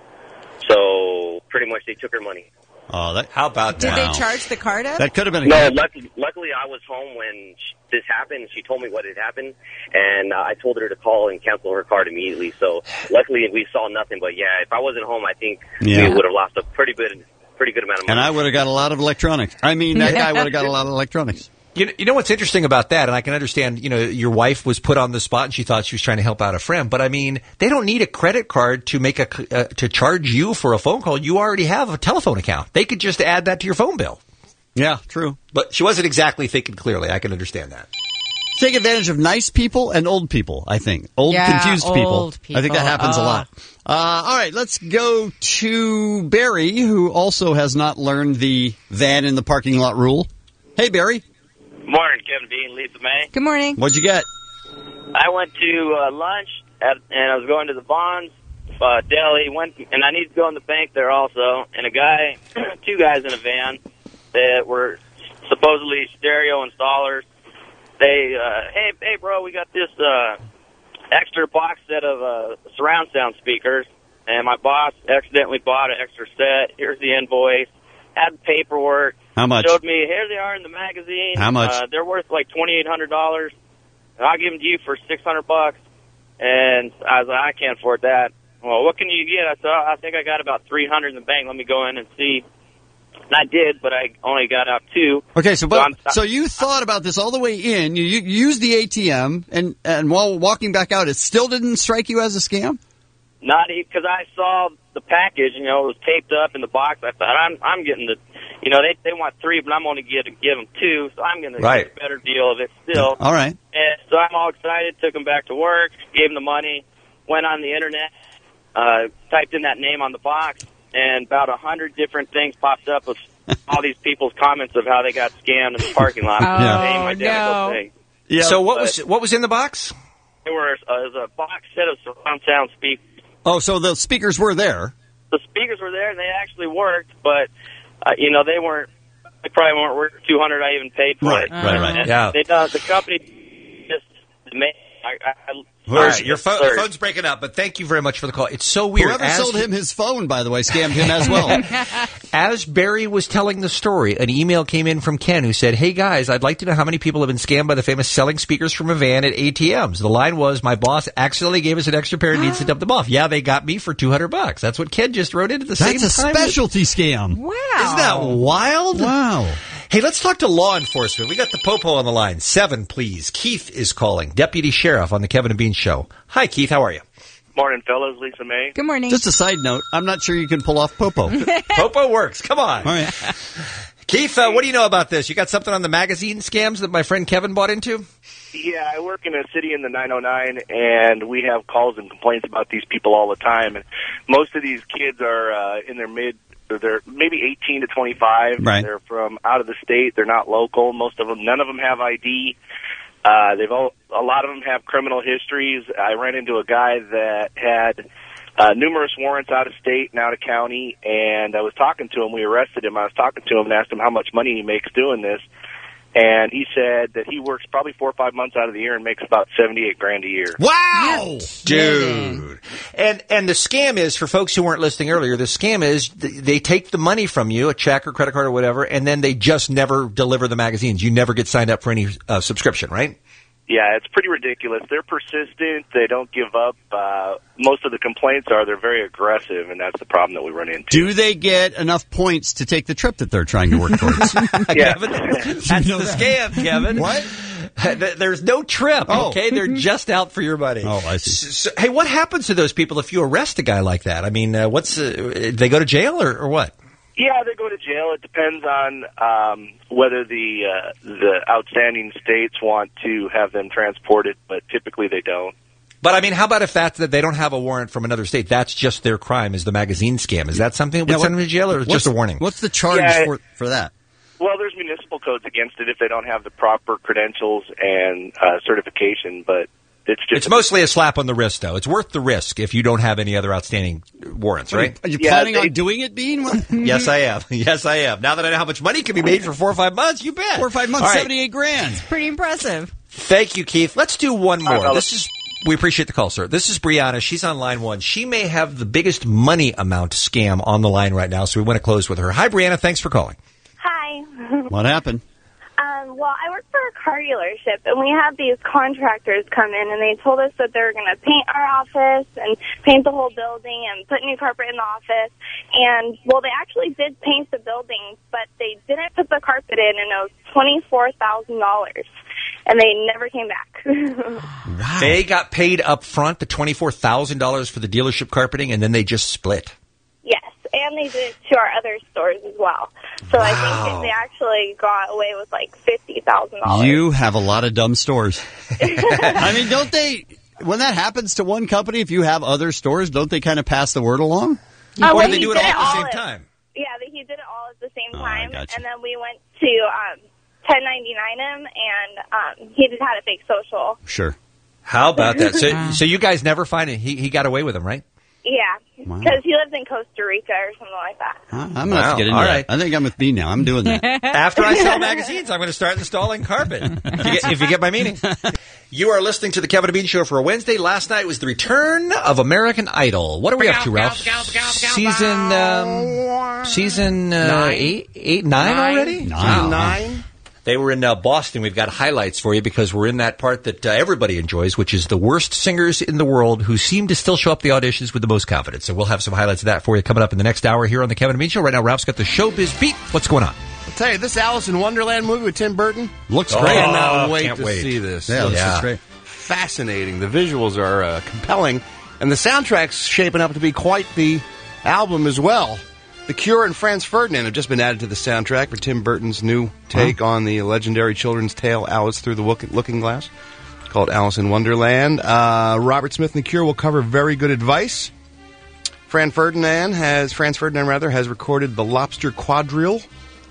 So pretty much they took her money.
Oh, how about
that?
Did
they charge the card up?
That could have been.
No, luckily I was home when this happened. She told me what had happened, and I told her to call and cancel her card immediately. So luckily we saw nothing. But yeah, if I wasn't home, I think we would have lost a pretty good amount of money.
And I would have got a lot of electronics. I mean, that guy would have got a lot of electronics.
You know what's interesting about that, and I can understand, your wife was put on the spot and she thought she was trying to help out a friend, but I mean, they don't need a credit card to make to charge you for a phone call. You already have a telephone account. They could just add that to your phone bill.
Yeah, true.
But she wasn't exactly thinking clearly. I can understand that.
Take advantage of nice people and old people, I think. Confused people. I think that happens a lot. All right, let's go to Barry, who also has not learned the van in the parking lot rule. Hey, Barry.
Morning, Kevin Bean, Lisa May.
Good morning.
What'd you get?
I went to lunch, and I was going to the Bonds deli, and I needed to go in the bank there also, and two guys in a van that were supposedly stereo installers. They, hey, bro, we got this extra box set of surround sound speakers, and my boss accidentally bought an extra set. Here's the invoice. Had paperwork.
How much?
Showed me, here they are in the magazine.
How much?
They're worth like $2,800. And I'll give them to you for $600. And I was like, I can't afford that. Well, what can you get? I said, I think I got about $300 in the bank. Let me go in and see. And I did, but I only got out $2.
Okay, so you thought about this all the way in. You used the ATM, and while walking back out, it still didn't strike you as a scam?
Not because I saw the package, it was taped up in the box. I thought, I'm getting the, they want 3, but I'm only going to give them 2, so I'm going to get a better deal of it still.
All right.
And so I'm all excited, took them back to work, gave them the money, went on the internet, typed in that name on the box, and about 100 different things popped up with all these people's comments of how they got scammed in the parking lot. Same identical thing.
Yeah. So what was in the box?
It was a box set of surround sound speakers.
Oh, so the speakers were there.
The speakers were there, and they actually worked, but, they weren't, They probably weren't worth $200 I even paid for it.
Right.
And
Yeah.
The company just made.
Your phone's breaking up, but thank you very much for the call. It's so weird.
Whoever sold him his phone, by the way, scammed him as well.
As Barry was telling the story, an email came in from Ken who said, "Hey guys, I'd like to know how many people have been scammed by the famous selling speakers from a van at ATMs." The line was, "My boss accidentally gave us an extra pair and needs to dump them off." Yeah, they got me for $200. That's what Ken just wrote into the same time.
That's a specialty scam.
Wow.
Isn't that wild?
Wow.
Hey, let's talk to law enforcement. We got the Popo on the line. 7, please. Keith is calling. Deputy Sheriff on the Kevin and Bean Show. Hi, Keith. How are you?
Morning, fellas. Lisa May.
Good morning.
Just a side note, I'm not sure you can pull off Popo.
Popo works. Come on.
All right.
Keith, what do you know about this? You got something on the magazine scams that my friend Kevin bought into?
Yeah, I work in a city in the 909, and we have calls and complaints about these people all the time. And most of these kids are in their they're maybe 18 to 25.
Right.
They're from out of the state. They're not local. Most of them, none of them have ID. A lot of them have criminal histories. I ran into a guy that had numerous warrants out of state and out of county, and I was talking to him. We arrested him. I was talking to him and asked him how much money he makes doing this. And he said that he works probably 4 or 5 months out of the year and makes about $78,000 a year.
Wow, dude! And the scam is, for folks who weren't listening earlier, the scam is they take the money from you, a check or credit card or whatever, and then they just never deliver the magazines. You never get signed up for any subscription, right?
Yeah, it's pretty ridiculous. They're persistent. They don't give up. Most of the complaints are they're very aggressive, and that's the problem that we run into.
Do they get enough points to take the trip that they're trying to work towards?
Yeah.
Kevin, that's the scam, Kevin.
What?
There's no trip, okay? They're just out for your money.
Oh, I see.
So, hey, what happens to those people if you arrest a guy like that? I mean, they go to jail or what?
Yeah, they go to jail. It depends on whether the outstanding states want to have them transported, but typically they don't.
But, I mean, how about if that they don't have a warrant from another state? That's just their crime, is the magazine scam. Is that something that would send them to jail, or just a warning?
What's the charge for that?
Well, there's municipal codes against it if they don't have the proper credentials and certification, but it's
mostly a slap on the wrist, though. It's worth the risk if you don't have any other outstanding warrants, right?
Are you planning on doing it, Bean?
Yes, I am. Yes, I am. Now that I know how much money can be made for 4 or 5 months, you bet.
4 or 5 months,
All right.
$78,000.
Pretty impressive.
Thank you, Keith. Let's do one more. We appreciate the call, sir. This is Brianna. She's on line 1. She may have the biggest money amount scam on the line right now, so we want to close with her. Hi, Brianna. Thanks for calling.
Hi.
What happened?
Well, I work for a car dealership, and we had these contractors come in, and they told us that they were going to paint our office and paint the whole building and put new carpet in the office. And, well, they actually did paint the building, but they didn't put the carpet in, and it was $24,000. And they never came back.
Wow. They got paid up front, the $24,000 for the dealership carpeting, and then they just split.
Yes, and they did it to our other stores as well. So I think they actually got away with like $50,000.
You have a lot of dumb stores. I mean, don't they, when that happens to one company, if you have other stores, don't they kind of pass the word along?
Or do they do it all at the same time?
Yeah, he did it all at the same time.
Gotcha.
And then we went to 1099 him, and he just had a fake social.
Sure.
How about that? So you guys never find it. He got away with them, right?
Yeah, because he lives in Costa Rica or something like that.
I'm going to have to get into
All
that.
right.
I think I'm with B now. I'm doing that.
After I sell magazines, I'm going to start installing carpet. If you get my meaning. You are listening to the Kevin and Bean Show for a Wednesday. Last night was the return of American Idol. What are we up to, Ralph? Season 9 already?
Nine.
They were in Boston. We've got highlights for you because we're in that part that everybody enjoys, which is the worst singers in the world who seem to still show up the auditions with the most confidence. So we'll have some highlights of that for you coming up in the next hour here on the Kevin and Bean Show. Right now, Ralph's got the Showbiz Beat. What's going on?
I'll tell you, this Alice in Wonderland movie with Tim Burton
looks
great.
great.
I cannot wait
can't
to
wait.
see this.
Yeah, looks great.
Fascinating. The visuals are compelling, and the soundtrack's shaping up to be quite the album as well. The Cure and Franz Ferdinand have just been added to the soundtrack for Tim Burton's new take on the legendary children's tale Alice Through the Looking Glass, called Alice in Wonderland. Robert Smith and the Cure will cover Very Good Advice. Franz Ferdinand has recorded The Lobster Quadrille.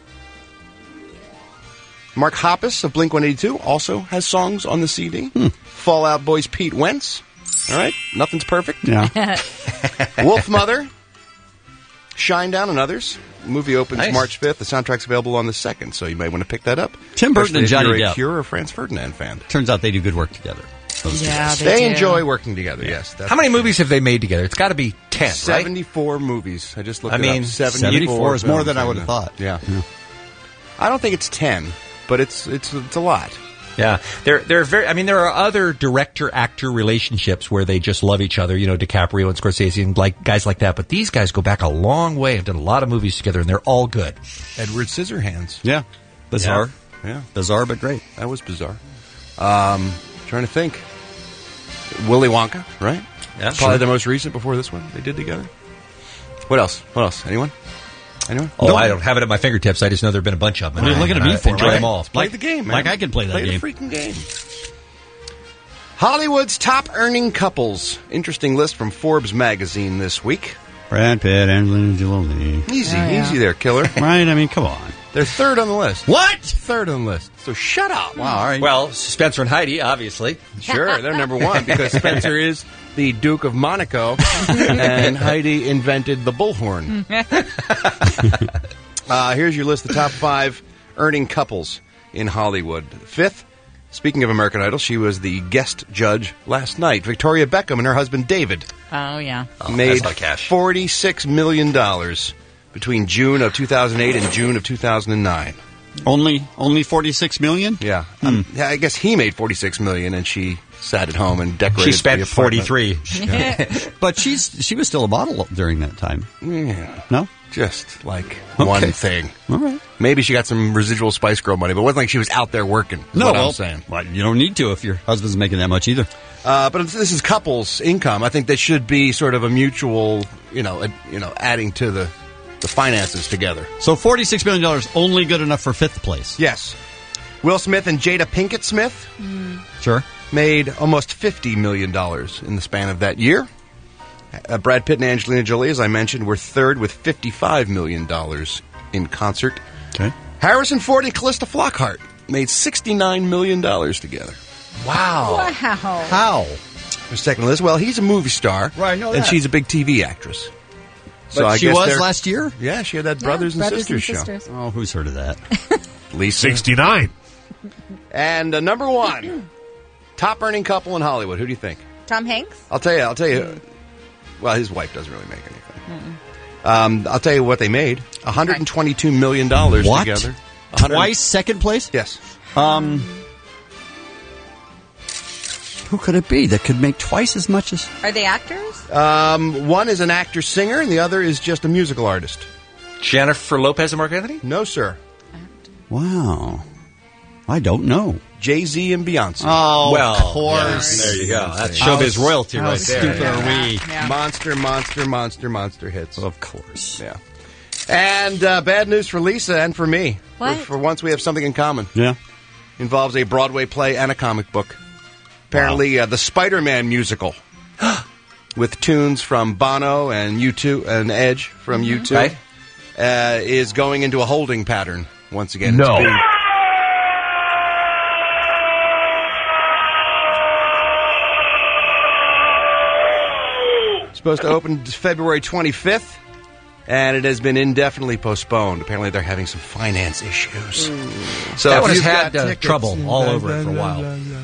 Mark Hoppus of Blink-182 also has songs on the CD. Fall Out Boy's Pete Wentz. All right, nothing's perfect.
Yeah.
Wolf Mother Shinedown and others. The movie opens
Nice.
March 5th. The soundtrack's available on the 2nd, so you may want to pick that up.
Tim Burton and
Especially
Johnny
if you're a
Depp.
Cure or Franz Ferdinand fan.
Turns out they do good work together. Those two guys.
They enjoy working together, yes.
How many movies have they made together? It's got to be 10, right?
74 movies. I just looked
I
it
mean,
up.
74 is more than I
films.
would have thought.
Yeah. I don't think it's 10, but it's a lot.
Yeah, they're very. I mean, there are other director-actor relationships where they just love each other. You know, DiCaprio and Scorsese and like guys like that. But these guys go back a long way. Have done a lot of movies together, and they're all good.
Edward Scissorhands.
Yeah. Bizarre.
Yeah.
Bizarre, but great.
That was bizarre. Trying to think. Willy Wonka, right?
Yeah,
Probably
sure.
the most recent before this one they did together. What else? Anyone?
Oh, no. I don't have it at my fingertips. I just know there have been a bunch of them.
What are you looking at me
I
for?
enjoy
Right?
them all.
Play the game, man.
Like I can play that game.
Play the freaking game. Hollywood's top earning couples. Interesting list from Forbes magazine this week.
Brad Pitt, Angelina Jolie.
Easy there, killer.
Right? I mean, come on.
They're third on the list.
What?
Third on the list. So shut up.
Wow, all right.
Well, Spencer and Heidi, obviously.
Sure, they're number one because Spencer is the Duke of Monaco and Heidi invented the bullhorn. Here's your list of the top 5 earning couples in Hollywood. Fifth, speaking of American Idol, she was the guest judge last night. Victoria Beckham and her husband David
Oh, yeah.
made
that's not cash.
$46 million between June of 2008 and June of 2009.
Only $46 million?
Yeah. I guess he made $46 million and she sat at home and decorated
She spent
the apartment.
43.
But she was still a model during that time.
Yeah.
No?
Just like
Okay.
one thing.
All right.
Maybe she got some residual Spice Girl money, but it wasn't like she was out there working. is what I'm saying.
Well, you don't need to if your husband's making that much either.
But if this is couples income, I think that should be sort of a mutual, adding to the finances together.
So $46 million only good enough for fifth place.
Yes. Will Smith and Jada Pinkett Smith
Sure.
made almost $50 million in the span of that year. Brad Pitt and Angelina Jolie, as I mentioned, were third with $55 million in concert.
Okay.
Harrison Ford and Callista Flockhart made $69 million together.
Wow.
How?
Their second list. Well, he's a movie star.
Right, I know
And
that.
she's a big TV actress.
But she
guess
was
they're-
last year?
Yeah, she had that Brothers and Sisters show.
Oh, who's heard of that?
Lisa.
69.
And number 1, top earning couple in Hollywood. Who do you think?
Tom Hanks?
I'll tell you. Well, his wife doesn't really make anything. I'll tell you what they made. $122 million
What?
together.
Twice second place?
Yes.
Who could it be that could make twice as much as...
Are they actors?
One is an actor-singer, and the other is just a musical artist.
Jennifer Lopez and Mark Anthony?
No, sir.
Wow. I don't know.
Jay-Z and Beyonce.
Oh,
Well,
of course.
There you go. That's showbiz royalty
How
right there.
stupid are we?
Monster hits.
Of course.
Yeah. And bad news for Lisa and for me.
What?
For once, we have something in common.
Yeah.
Involves a Broadway play and a comic book. Apparently, the Spider-Man musical, with tunes from Bono and U2 and Edge from U2,
Right.
is going into a holding pattern once again.
No.
It's being- supposed to open February 25th, and it has been indefinitely postponed. Apparently, they're having some finance issues. So
That
if
one has
you've
had
got tickets-
trouble all over it for a while.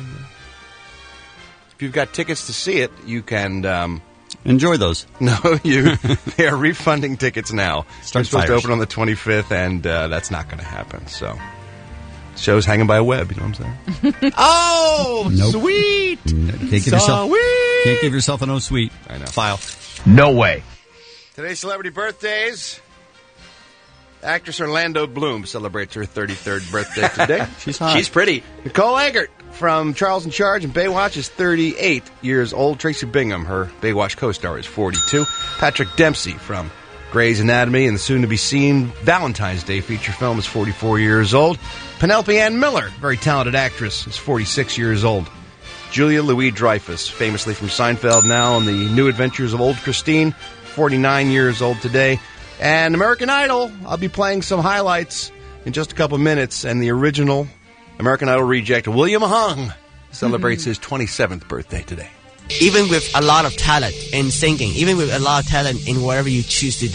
If you've got tickets to see it, you can.
Enjoy those.
No, they are refunding tickets now. They're supposed to
fires.
open on the 25th, and that's not going to happen. So, show's hanging by a web. You know what I'm saying? Oh,
Nope.
sweet!
Can't give yourself a no sweet.
I know.
File.
No way.
Today's celebrity birthdays. Actress Orlando Bloom celebrates her 33rd birthday today.
She's hot.
She's pretty.
Nicole Eggert from Charles in Charge and Baywatch is 38 years old. Tracy Bingham, her Baywatch co-star, is 42. Patrick Dempsey from Grey's Anatomy and the soon-to-be-seen Valentine's Day feature film is 44 years old. Penelope Ann Miller, very talented actress, is 46 years old. Julia Louis-Dreyfus, famously from Seinfeld, now on the New Adventures of Old Christine, 49 years old today. And American Idol, I'll be playing some highlights in just a couple minutes. And the original American Idol reject, William Hung, celebrates his 27th birthday today.
Even with a lot of talent in singing, even with a lot of talent in whatever you choose to do,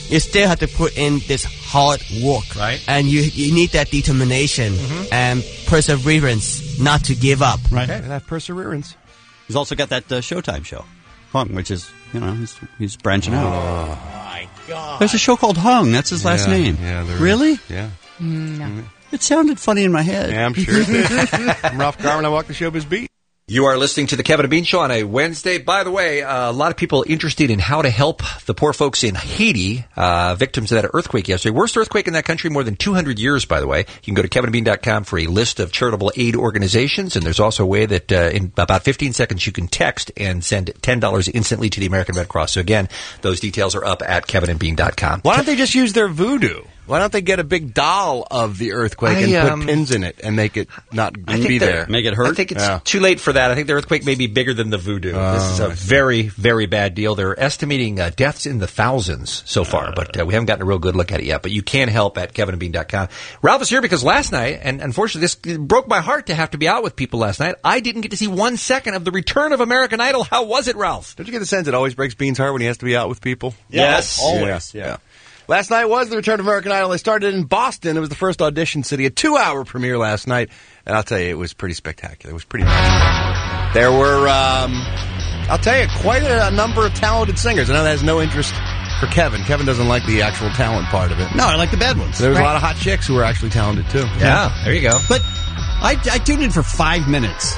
you still have to put in this hard work.
Right.
And you need that determination and perseverance not to give up.
Right.
Okay, that perseverance.
He's also got that Showtime show, Hung, which is, he's branching out.
Oh, my God.
There's a show called Hung. That's his last name.
Yeah, there
really?
is. Yeah.
No.
It sounded funny in my head.
Yeah, I'm sure it did. I'm Ralph Garman. I walk the showbiz beat.
You are listening to the Kevin and Bean Show on a Wednesday. By the way, a lot of people interested in how to help the poor folks in Haiti, victims of that earthquake yesterday. Worst earthquake in that country in more than 200 years, by the way. You can go to kevinandbean.com for a list of charitable aid organizations, and there's also a way that in about 15 seconds you can text and send $10 instantly to the American Red Cross. So again, those details are up at kevinandbean.com.
Why don't they just use their voodoo? Why don't they get a big doll of the earthquake and put pins in it and make it not be there?
Make it hurt?
I think it's too late for that. I think the earthquake may be bigger than the voodoo. This is a very, very bad deal. They're estimating deaths in the thousands so far, but we haven't gotten a real good look at it yet. But you can help at kevinandbean.com. Ralph is here because last night, and unfortunately this broke my heart to have to be out with people last night, I didn't get to see 1 second of the return of American Idol. How was it, Ralph?
Don't you get the sense it always breaks Bean's heart when he has to be out with people?
Yes.
Always. Yeah. Last night was the return of American Idol. They started in Boston. It was the first audition city. A 2-hour premiere last night. And I'll tell you, it was pretty spectacular. It was pretty magical. There were, I'll tell you, quite a number of talented singers. I know that has no interest for Kevin. Kevin doesn't like the actual talent part of it.
No, I like the bad ones.
There was a lot of hot chicks who were actually talented, too.
Yeah, there you go.
But I tuned in for 5 minutes.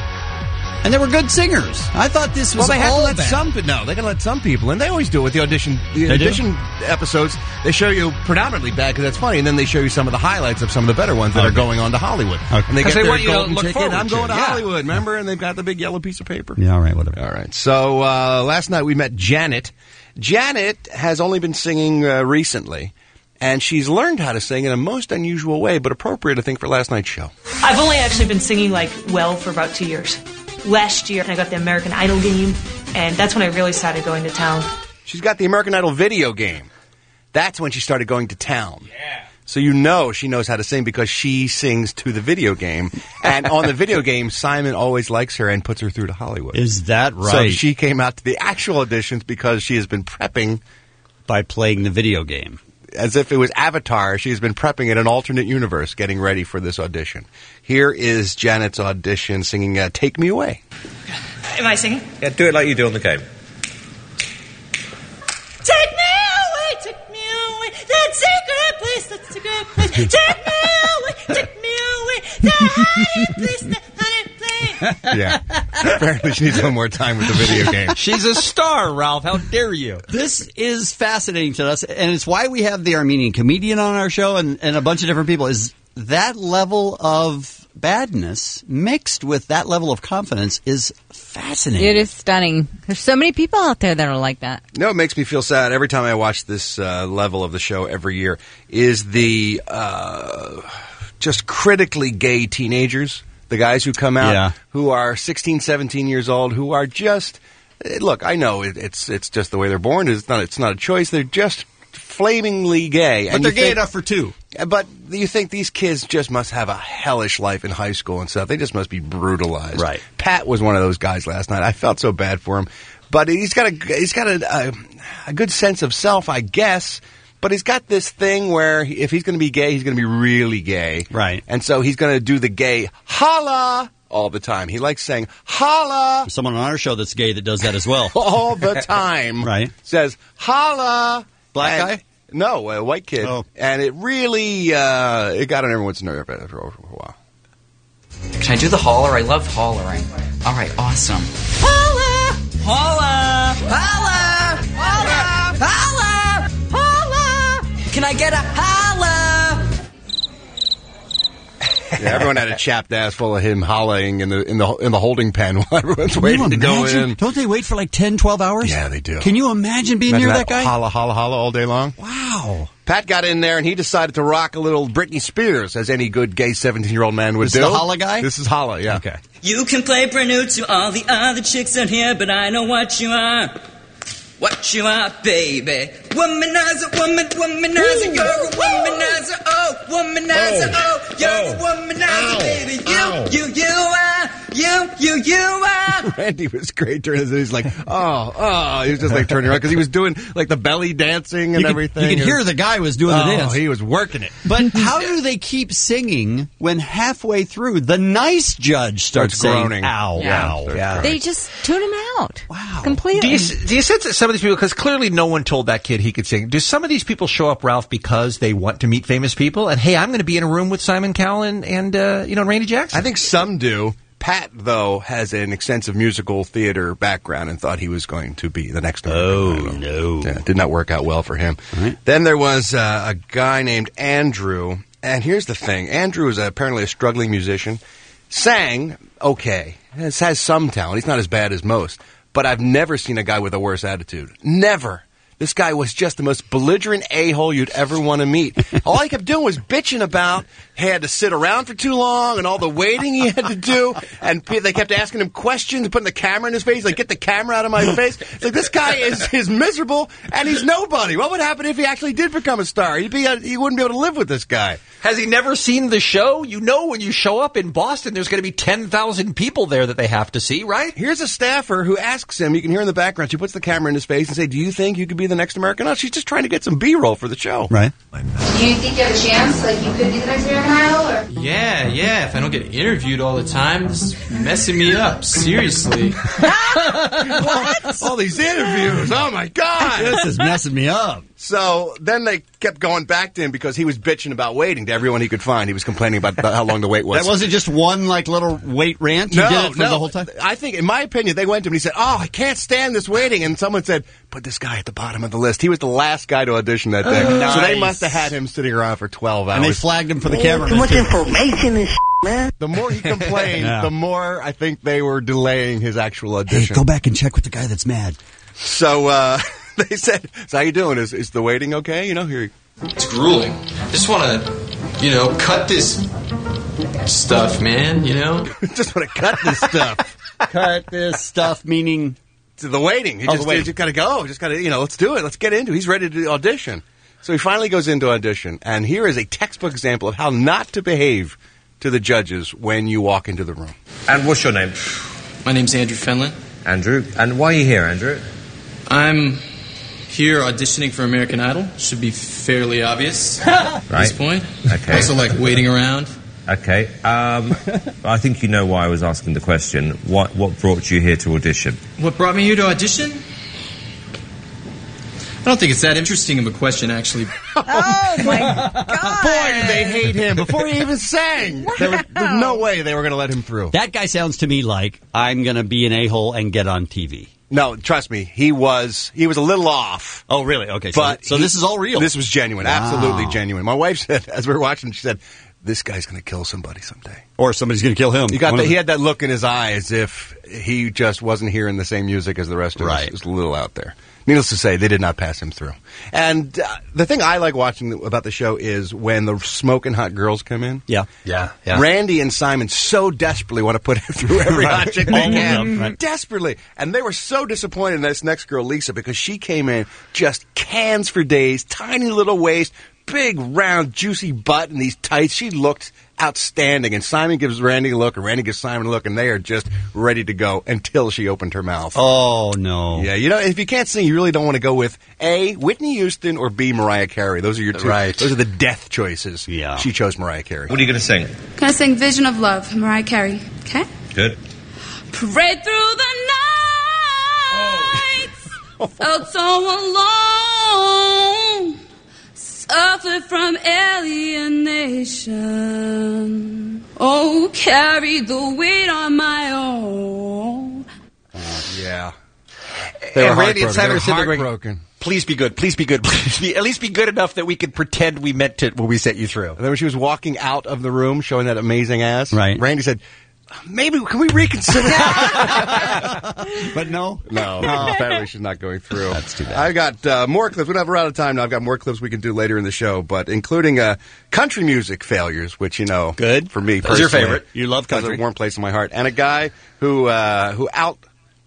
And they were good singers. I thought this was
they had to
all
let
bad.
they can let some people in. They always do it with the audition. The audition episodes, they show you predominantly bad because that's funny, and then they show you some of the highlights of some of the better ones that are going on to Hollywood.
Okay.
And they get
they
their
want you to
golden
look
ticket.
forward
I'm going to
to it.
Hollywood, remember? And they've got the big yellow piece of paper.
Yeah, all right, whatever.
All right. So last night we met Janet. Janet has only been singing recently. And she's learned how to sing in a most unusual way, but appropriate, I think, for last night's show.
I've only actually been singing, for about 2 years. Last year, I got the American Idol game, and that's when I really started going to town.
She's got the American Idol video game. That's when she started going to town. Yeah. So you know she knows how to sing because she sings to the video game. And on the video game, Simon always likes her and puts her through to Hollywood.
Is that right?
So she came out to the actual auditions because she has been prepping
by playing the video game.
As if it was Avatar, she has been prepping in an alternate universe, getting ready for this audition. Here is Janet's audition singing Take Me Away.
Am I singing?
Yeah, do it like you do on the game.
Take me away, that secret place, that secret place. Take me away, that hiding place, that hiding place.
Yeah. Apparently she needs one more time with the video game.
She's a star, Ralph. How dare you?
This is fascinating to us, and it's why we have the Armenian comedian on our show and a bunch of different people, is that level of badness mixed with that level of confidence is fascinating.
It is stunning. There's so many people out there that are like that.
You know, it makes me feel sad every time I watch this level of the show every year is the just critically gay teenagers. The guys who come out who are 16, 17 years old, who are just look. I know it's just the way they're born. It's not a choice. They're just flamingly gay,
but they're gay enough for two.
But you think these kids just must have a hellish life in high school and stuff. They just must be brutalized.
Right.
Pat was one of those guys last night. I felt so bad for him, but he's got a good sense of self, I guess. But he's got this thing where if he's going to be gay, he's going to be really gay.
Right.
And so he's going to do the gay holla all the time. He likes saying holla.
There's someone on our show that's gay that does that as well.
All the time.
Right.
Says holla.
Black guy?
No, a white kid.
Oh.
And it really it got on everyone's nerve after a while.
Can I do the holler? I love hollering. All right, awesome.
Holla! Holla! Holla! Holla! Holla! Holla! Can I get a holla?
Yeah, everyone had a chapped ass full of him hollering in the holding pen while everyone's waiting to go in.
Don't they wait for like 10, 12 hours?
Yeah, they do.
Can you imagine being near that guy?
Holla, holla, holla all day long.
Wow.
Pat got in there and he decided to rock a little Britney Spears, as any good gay 17-year-old man would do.
This is the holla guy?
This is holla, yeah.
Okay.
You can play brand new to all the other chicks out here, but I know what you are. What you are, baby. Womanizer, womanizer, you're a womanizer, oh, womanizer, oh, you're a womanizer, baby. You are, you are.
Randy was great during this. He's like, he was just like turning around because he was doing like the belly dancing and everything.
You could hear the guy was doing the dance.
He was working it.
But how do they keep singing when halfway through the nice judge starts
groaning?
Ow, ow.
Yeah.
They just tune him out. Wow. Completely.
Do you sense that some of these people, because clearly no one told that kid he could sing, do some of these people show up, Ralph, because they want to meet famous people? And, hey, I'm going to be in a room with Simon Cowell and Randy Jackson?
I think some do. Pat, though, has an extensive musical theater background and thought he was going to be the next one.
Oh, no.
Yeah, it did not work out well for him.
Right.
Then there was a guy named Andrew. And here's the thing. Andrew is apparently a struggling musician. Sang okay. Has some talent. He's not as bad as most. But I've never seen a guy with a worse attitude. Never. This guy was just the most belligerent a-hole you'd ever want to meet. All he kept doing was bitching about he had to sit around for too long and all the waiting he had to do. And they kept asking him questions, putting the camera in his face. Like, get the camera out of my face. It's like, this guy is miserable and he's nobody. What would happen if he actually did become a star? You wouldn't be able to live with this guy.
Has he never seen the show? You know when you show up in Boston, there's going to be 10,000 people there that they have to see, right?
Here's a staffer who asks him, you can hear in the background, she puts the camera in his face and say, do you think you could be the next American Idol? She's just trying to get some B-roll for the show.
Right.
Do you think you have a chance? Like, you could be the next American Idol? Or?
Yeah. If I don't get interviewed all the time, it's messing me up. Seriously.
What? All these interviews. Oh, my God.
This is messing me up.
So then they kept going back to him because he was bitching about waiting to everyone he could find. He was complaining about how long the wait was.
That wasn't just one little wait rant? You did it for the whole time?
I think, in my opinion, they went to him and he said, I can't stand this waiting. And someone said, put this guy at the bottom of the list. He was the last guy to audition that day.
Nice.
So they must have had him sitting around for 12 hours.
And they flagged him for the camera.
Too much information and man.
The more he complained, the more I think they were delaying his actual audition.
Hey, go back and check with the guy that's mad.
So, they said, so how you doing? Is the waiting okay? Here.
It's grueling. I just want to, cut this stuff, man,
Just want to cut this stuff.
Cut this stuff, meaning?
To the waiting. He just got to go. Just got to, let's do it. Let's get into it. He's ready to audition. So he finally goes into audition. And here is a textbook example of how not to behave to the judges when you walk into the room.
And what's your name?
My name's Andrew Fenlon.
Andrew. And why are you here, Andrew?
I'm here auditioning for American Idol. Should be fairly obvious at this point.
Okay.
Also, waiting around.
Okay. I think you know why I was asking the question. What brought you here to audition?
What brought me here to audition? I don't think it's that interesting of a question, actually.
Oh, my God.
Boy, did they hate him before he even sang. There's no way they were going to let him through.
That guy sounds to me like, I'm going to be an a-hole and get on TV.
No, trust me, he was a little off.
Oh, really? Okay,
but
so this is all real.
This was genuine, absolutely genuine. My wife said, as we were watching, she said, this guy's going to kill somebody someday.
Or somebody's going to kill him.
He had that look in his eye as if he just wasn't hearing the same music as the rest of us. It was a little out there. Needless to say, they did not pass him through. And the thing I like watching about the show is when the smoking hot girls come in.
Yeah.
Randy and Simon so desperately want to put him through every hot chick they can. Right. Desperately. And they were so disappointed in this next girl, Lisa, because she came in just cans for days, tiny little waist, big, round, juicy butt in these tights. She looked outstanding. And Simon gives Randy a look, and Randy gives Simon a look, and they are just ready to go until she opened her mouth.
Oh, no.
Yeah, if you can't sing, you really don't want to go with A, Whitney Houston, or B, Mariah Carey. Those are your two.
Right.
Those are the death choices.
Yeah.
She chose Mariah Carey.
What are you going to sing?
Can I sing Vision of Love, Mariah Carey? Okay?
Good.
Pray through the night, felt so alone, suffered from alienation. Oh, carried the weight on my own.
Yeah.
And Randy and Simon are sitting there
heartbroken.
Please be good. Please be good. Please be, at least be good enough that we can pretend we meant it when we set you through.
And then when she was walking out of the room showing that amazing ass,
right.
Randy said, maybe, can we reconsider?
But no.
Apparently she's not going through.
That's too bad.
I've got more clips. We're out of time now. I've got more clips we can do later in the show, but including country music failures, which, good
for me
personally.
That's your favorite.
You love country.
That's a warm place in my heart. And a guy who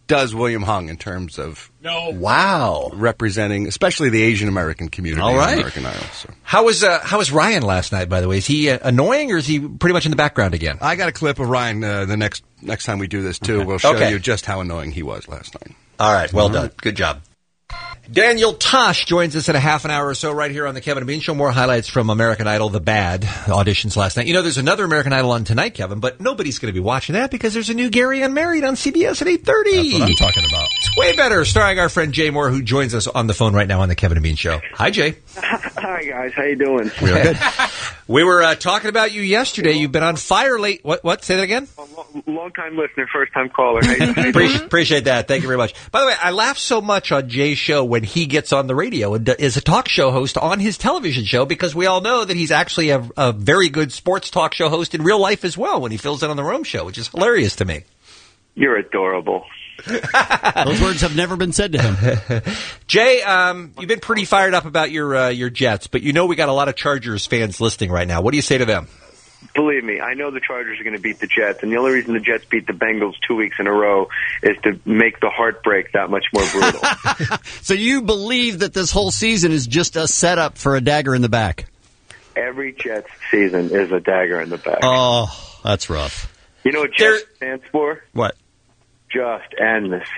outdoes William Hung in terms of representing, especially the Asian American community.
All right.
in American Idol. So.
How was Ryan last night, by the way? Is he annoying, or is he pretty much in the background again?
I got a clip of Ryan the next time we do this, too. We'll show you just how annoying he was last night.
All right, well done. Good job. Daniel Tosh joins us in a half an hour or so right here on the Kevin and Bean Show. More highlights from American Idol, the bad auditions last night. You know, there's another American Idol on tonight, Kevin, but nobody's going to be watching that because there's a new Gary Unmarried on CBS at 8:30.
That's what I'm talking about.
It's way better, starring our friend Jay Moore, who joins us on the phone right now on the Kevin and Bean Show. Hi, Jay.
Hi, guys. How you doing?
Real good. We were talking about you yesterday. You've been on fire late. What? Say that again?
Long-time listener, first-time caller.
Appreciate that. Thank you very much. By the way, I laugh so much on Jay's show when he gets on the radio and is a talk show host on his television show, because we all know that he's actually a very good sports talk show host in real life as well when he fills in on the Rome Show, which is hilarious to me.
You're adorable.
Those words have never been said to him.
Jay, you've been pretty fired up about your Jets, but you know we got a lot of Chargers fans listening right now. What do you say to them?
Believe me, I know the Chargers are going to beat the Jets, and the only reason the Jets beat the Bengals 2 weeks in a row is to make the heartbreak that much more brutal.
So you believe that this whole season is just a setup for a dagger in the back?
Every Jets season is a dagger in the back.
Oh, that's rough.
You know what Jets stands for?
What?
Just end the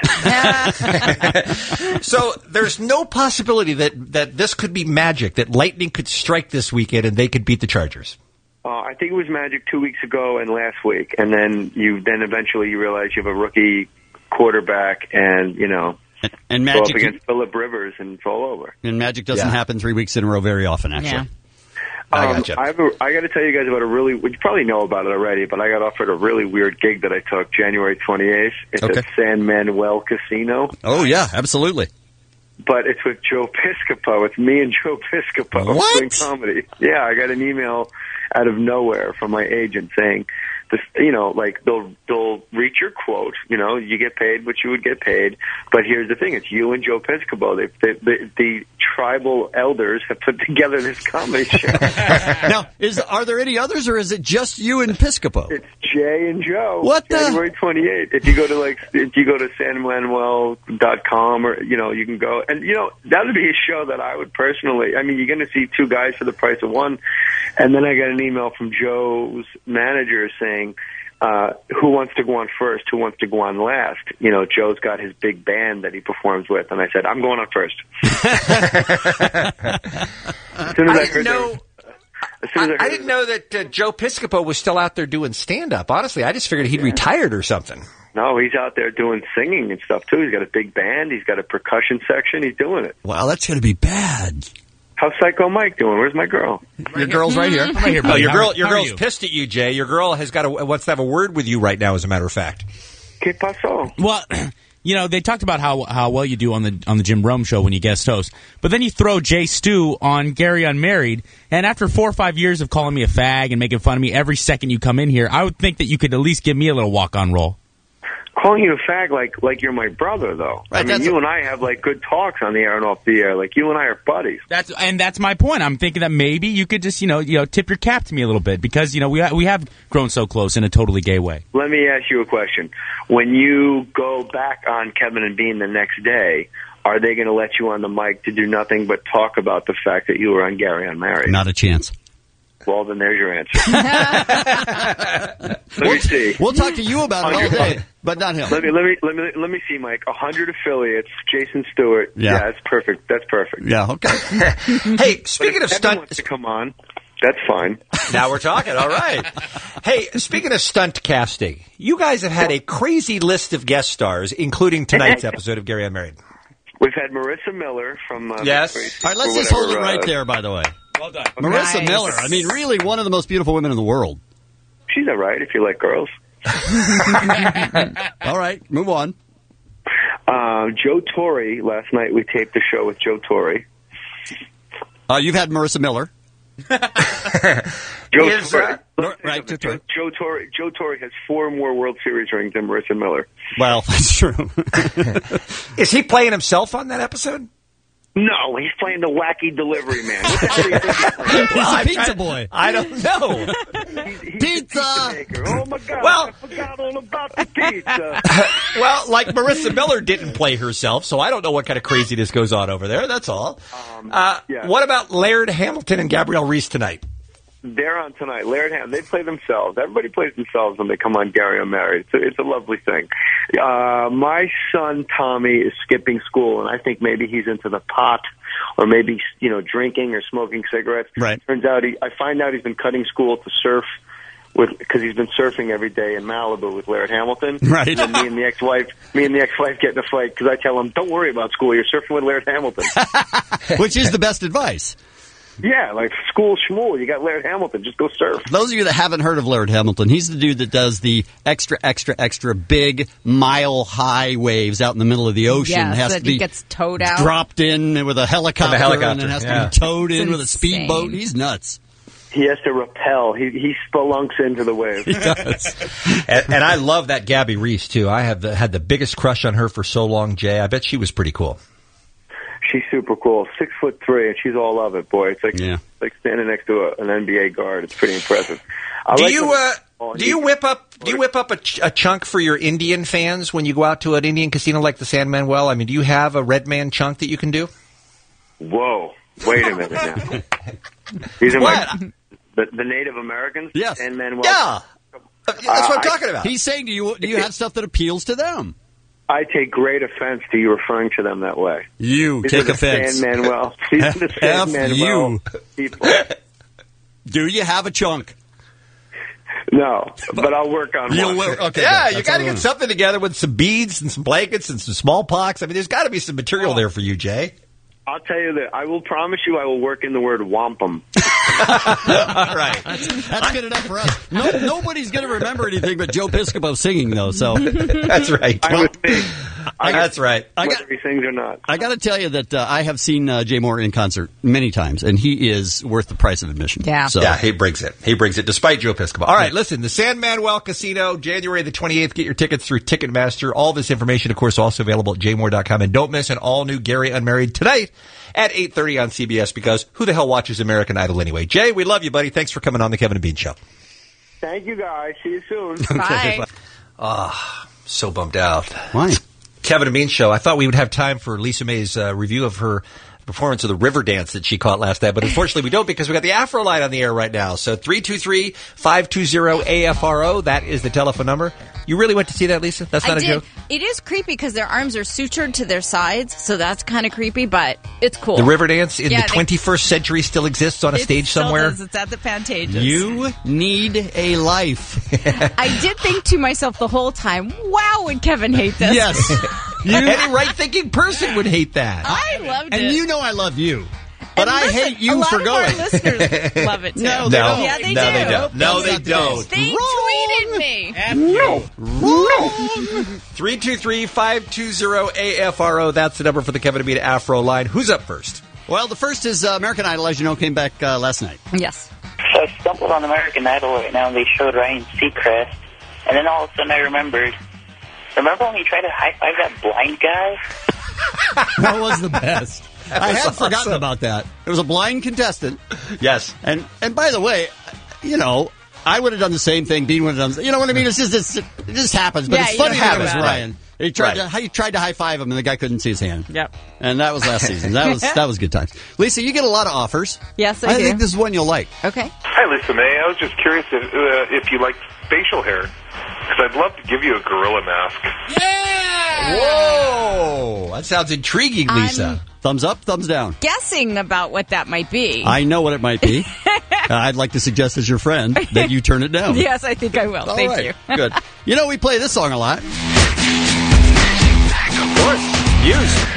season.
So there's no possibility that this could be magic, that lightning could strike this weekend and they could beat the Chargers.
I think it was magic 2 weeks ago and last week, and then eventually you realize you have a rookie quarterback, and
and
go
magic
up against Phillip Rivers and it's all over.
And magic doesn't happen 3 weeks in a row very often, actually.
Yeah.
I gotcha.
I got to tell you guys about you probably know about it already, but I got offered a really weird gig that I took January 28th. It's at San Manuel Casino.
Oh, yeah, absolutely.
But it's with Joe Piscopo. It's me and Joe Piscopo doing comedy. Yeah, I got an email out of nowhere from my agent saying, this, they'll reach your quote. You get paid what you would get paid. But here's the thing: it's you and Joe Piscopo. The tribal elders have put together this comedy show.
Now, are there any others, or is it just you and Piscopo?
It's Jay and Joe.
What the?
January 28th. If you go to sanmanuel.com, or you can go, and that would be a show that I would personally. I mean, you're going to see two guys for the price of one. And then I got an email from Joe's manager saying, who wants to go on first? Who wants to go on last? Joe's got his big band that he performs with. And I said, I'm going on first.
I didn't know that Joe Piscopo was still out there doing stand-up. Honestly, I just figured he'd retired or something.
No, he's out there doing singing and stuff, too. He's got a big band. He's got a percussion section. He's doing it.
Wow, that's going to be bad.
How's Psycho Mike doing? Where's my girl?
Your girl's right here.
I'm right here, buddy. Your girl's pissed at you, Jay. Your girl wants to have a word with you right now, as a matter of fact.
¿Qué pasó?
Well, they talked about how well you do on the Jim Rome Show when you guest host, but then you throw Jay Stu on Gary Unmarried, and after 4 or 5 years of calling me a fag and making fun of me every second you come in here, I would think that you could at least give me a little walk-on role.
Calling you a fag like you're my brother, though. Right, I mean, you and I have good talks on the air and off the air. You and I are buddies.
That's my point. I'm thinking that maybe you could just tip your cap to me a little bit, because we have grown so close in a totally gay way.
Let me ask you a question. When you go back on Kevin and Bean the next day, are they going to let you on the mic to do nothing but talk about the fact that you were on Gary Unmarried?
Not a chance.
Well, then there's your answer. Let me see.
We'll talk to you about it all day, but not him.
Let me see, Mike. 100 affiliates. Jason Stewart. Yeah, that's perfect. That's perfect.
Yeah. Okay.
Hey, speaking of stunt,
wants to come on. That's fine.
Now we're talking. All right. Hey, speaking of stunt casting, you guys have had a crazy list of guest stars, including tonight's episode of Gary Unmarried.
We've had Marissa Miller from.
Yes.
All right. Let's just hold it right there. By the way.
Well done.
Marissa Miller. I mean, really one of the most beautiful women in the world.
She's all right if you like girls.
All right, move on.
Joe Torre. Last night we taped the show with Joe Torre.
You've had Marissa Miller.
Joe Torre has 4 more World Series rings than Marissa Miller.
Well, that's true.
Is he playing himself on that episode?
No, he's playing the wacky delivery man. What the hell do you think?
He's a pizza boy.
I don't know.
He's
Pizza!
a pizza maker. Oh, my God.
Well-
I forgot all about the pizza.
Well, like Marissa Miller didn't play herself, so I don't know what kind of craziness goes on over there. That's all.
Yeah.
What about Laird Hamilton and Gabrielle Reese tonight?
They're on tonight. Laird Ham, they play themselves. Everybody plays themselves when they come on Gary Unmarried. It's a lovely thing. My son Tommy is skipping school, and I think maybe he's into the pot, or maybe drinking or smoking cigarettes.
Right.
Turns out I find out he's been cutting school to surf because he's been surfing every day in Malibu with Laird Hamilton.
Right.
And me and the ex-wife get in a fight because I tell him, "Don't worry about school. You're surfing with Laird Hamilton."
Which is the best advice.
Yeah, like school schmool. You got Laird Hamilton. Just go surf.
Those of you that haven't heard of Laird Hamilton, he's the dude that does the extra big mile-high waves out in the middle of the ocean.
Yes,
has
that
to be
he gets towed out.
dropped in with a helicopter, and then has to be towed in with a speedboat. He's nuts.
He has to rappel. He spelunks into the wave.
He does.
and I love that Gabby Reese, too. I have had the biggest crush on her for so long, Jay. I bet she was pretty cool.
She's super cool. 6'3", and she's all of it, boy. It's like standing next to an NBA guard. It's pretty impressive.
Do you whip up a chunk for your Indian fans when you go out to an Indian casino like the San Manuel? I mean, do you have a red man chunk that you can do?
Whoa! Wait a minute now. These are the Native Americans.
Yes.
San Manuel.
Yeah.
That's what I'm talking about.
He's saying, do you have stuff that appeals to them?
I take great offense to you referring to them that way.
You
These
take
are the
offense.
San Manuel. These are the San Manuel people.
Do you have a chunk?
No, but I'll work on one.
Okay,
yeah, you got to get something together with some beads and some blankets and some smallpox. I mean, there's got to be some material there for you, Jay.
I'll tell you that I will promise you I will work in the word wampum.
All right.
That's good enough for us. Nobody's going to remember anything but Joe Piscopo singing, though. So
that's right. That's right.
Whether he sings or not.
I got to tell you that I have seen Jay Moore in concert many times, and he is worth the price of admission.
Yeah.
So.
Yeah, he brings it. He brings it, despite Joe Piscopo. All right, listen, the San Manuel Casino, January the 28th. Get your tickets through Ticketmaster. All this information, of course, also available at jmoore.com. And don't miss an all-new Gary Unmarried tonight at 8:30 on CBS, because who the hell watches American Idol anyway? Jay, we love you, buddy. Thanks for coming on the Kevin and Bean Show.
Thank you, guys. See you soon.
Bye.
So bummed out.
Why?
Kevin and Bean Show. I thought we would have time for Lisa May's review of her performance of the river dance that she caught last night, but unfortunately we don't, because we got the Afro line on the air right now. So 323-520-AFRO, that is the telephone number. You really went to see that, Lisa? That's not a joke?
It is creepy because their arms are sutured to their sides, so that's kind of creepy, but it's cool.
The river dance in the 21st century still exists on a stage somewhere?
Does. It's at the Pantages.
You need a life.
I did think to myself the whole time, wow, would Kevin hate this?
Yes.
Any right-thinking person would hate that.
I loved it.
And you know I love you. But I hate you for going.
A lot of our listeners love it, too.
No, they don't.
Yeah, they do.
No, they don't.
They tweeted me.
No. 323-520-AFRO. That's the number for the Kevin and Bean Afro line. Who's up first?
Well, the first is American Idol, as you know, came back last night.
Yes.
So I stumbled on American Idol right now, and they showed Ryan Seacrest. And then all of a sudden I remember when he tried to high-five that blind guy?
That was the best. I had forgotten about that. It was a blind contestant.
Yes.
And by the way, I would have done the same thing. Bean would have done. You know what I mean? It's just it just happens. But it's funny that it was Ryan. He tried to high five him, and the guy couldn't see his hand.
Yep.
And that was last season. That was good times. Lisa, you get a lot of offers.
Yes, I do.
I think this is one you'll like.
Okay.
Hi, Lisa May. I was just curious if you like facial hair, because I'd love to give you a gorilla mask.
Yeah! Whoa! That sounds intriguing, Lisa.
Thumbs up, thumbs down.
Guessing about what that might be.
I know what it might be. I'd like to suggest as your friend that you turn it down.
Yes, I think I will. Thank you.
Good. We play this song a lot.
Of course. Use.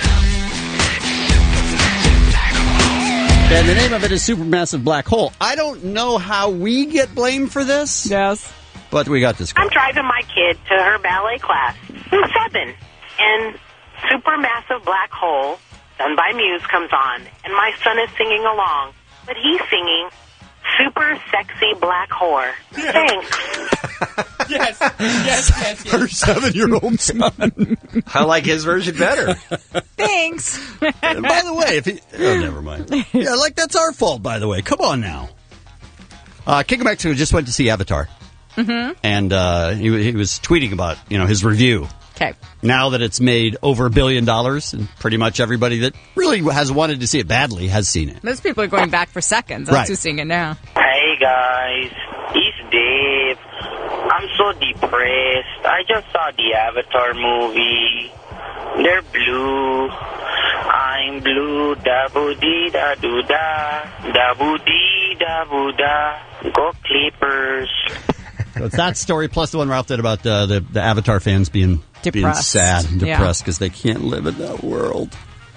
And the name of it is Supermassive Black Hole. I don't know how we get blamed for this.
Yes.
But we got this.
I'm driving my kid to her ballet class. Who's 7? And Supermassive Black Hole, done by Muse, comes on. And my son is singing along. But he's singing Super Sexy Black Whore. Thanks.
Yes.
Her 7-year-old son.
I like his version better.
Thanks.
And by the way, if he... Oh, never mind. Yeah, like, that's our fault, by the way. Come on now. Kicking back to just went to see Avatar.
Mm-hmm.
And he was tweeting about, his review.
Okay.
Now that it's made over $1 billion, and pretty much everybody that really has wanted to see it badly has seen it.
Most people are going back for seconds. That's who's seeing it now.
Hey guys, it's Dave. I'm so depressed. I just saw the Avatar movie. They're blue. I'm blue. Da-boo-dee-da-doo-da. Da-boo-dee-da-boo-da. Go Clippers.
So it's that story plus the one Ralph did about the Avatar fans being sad and depressed because they can't live in that world.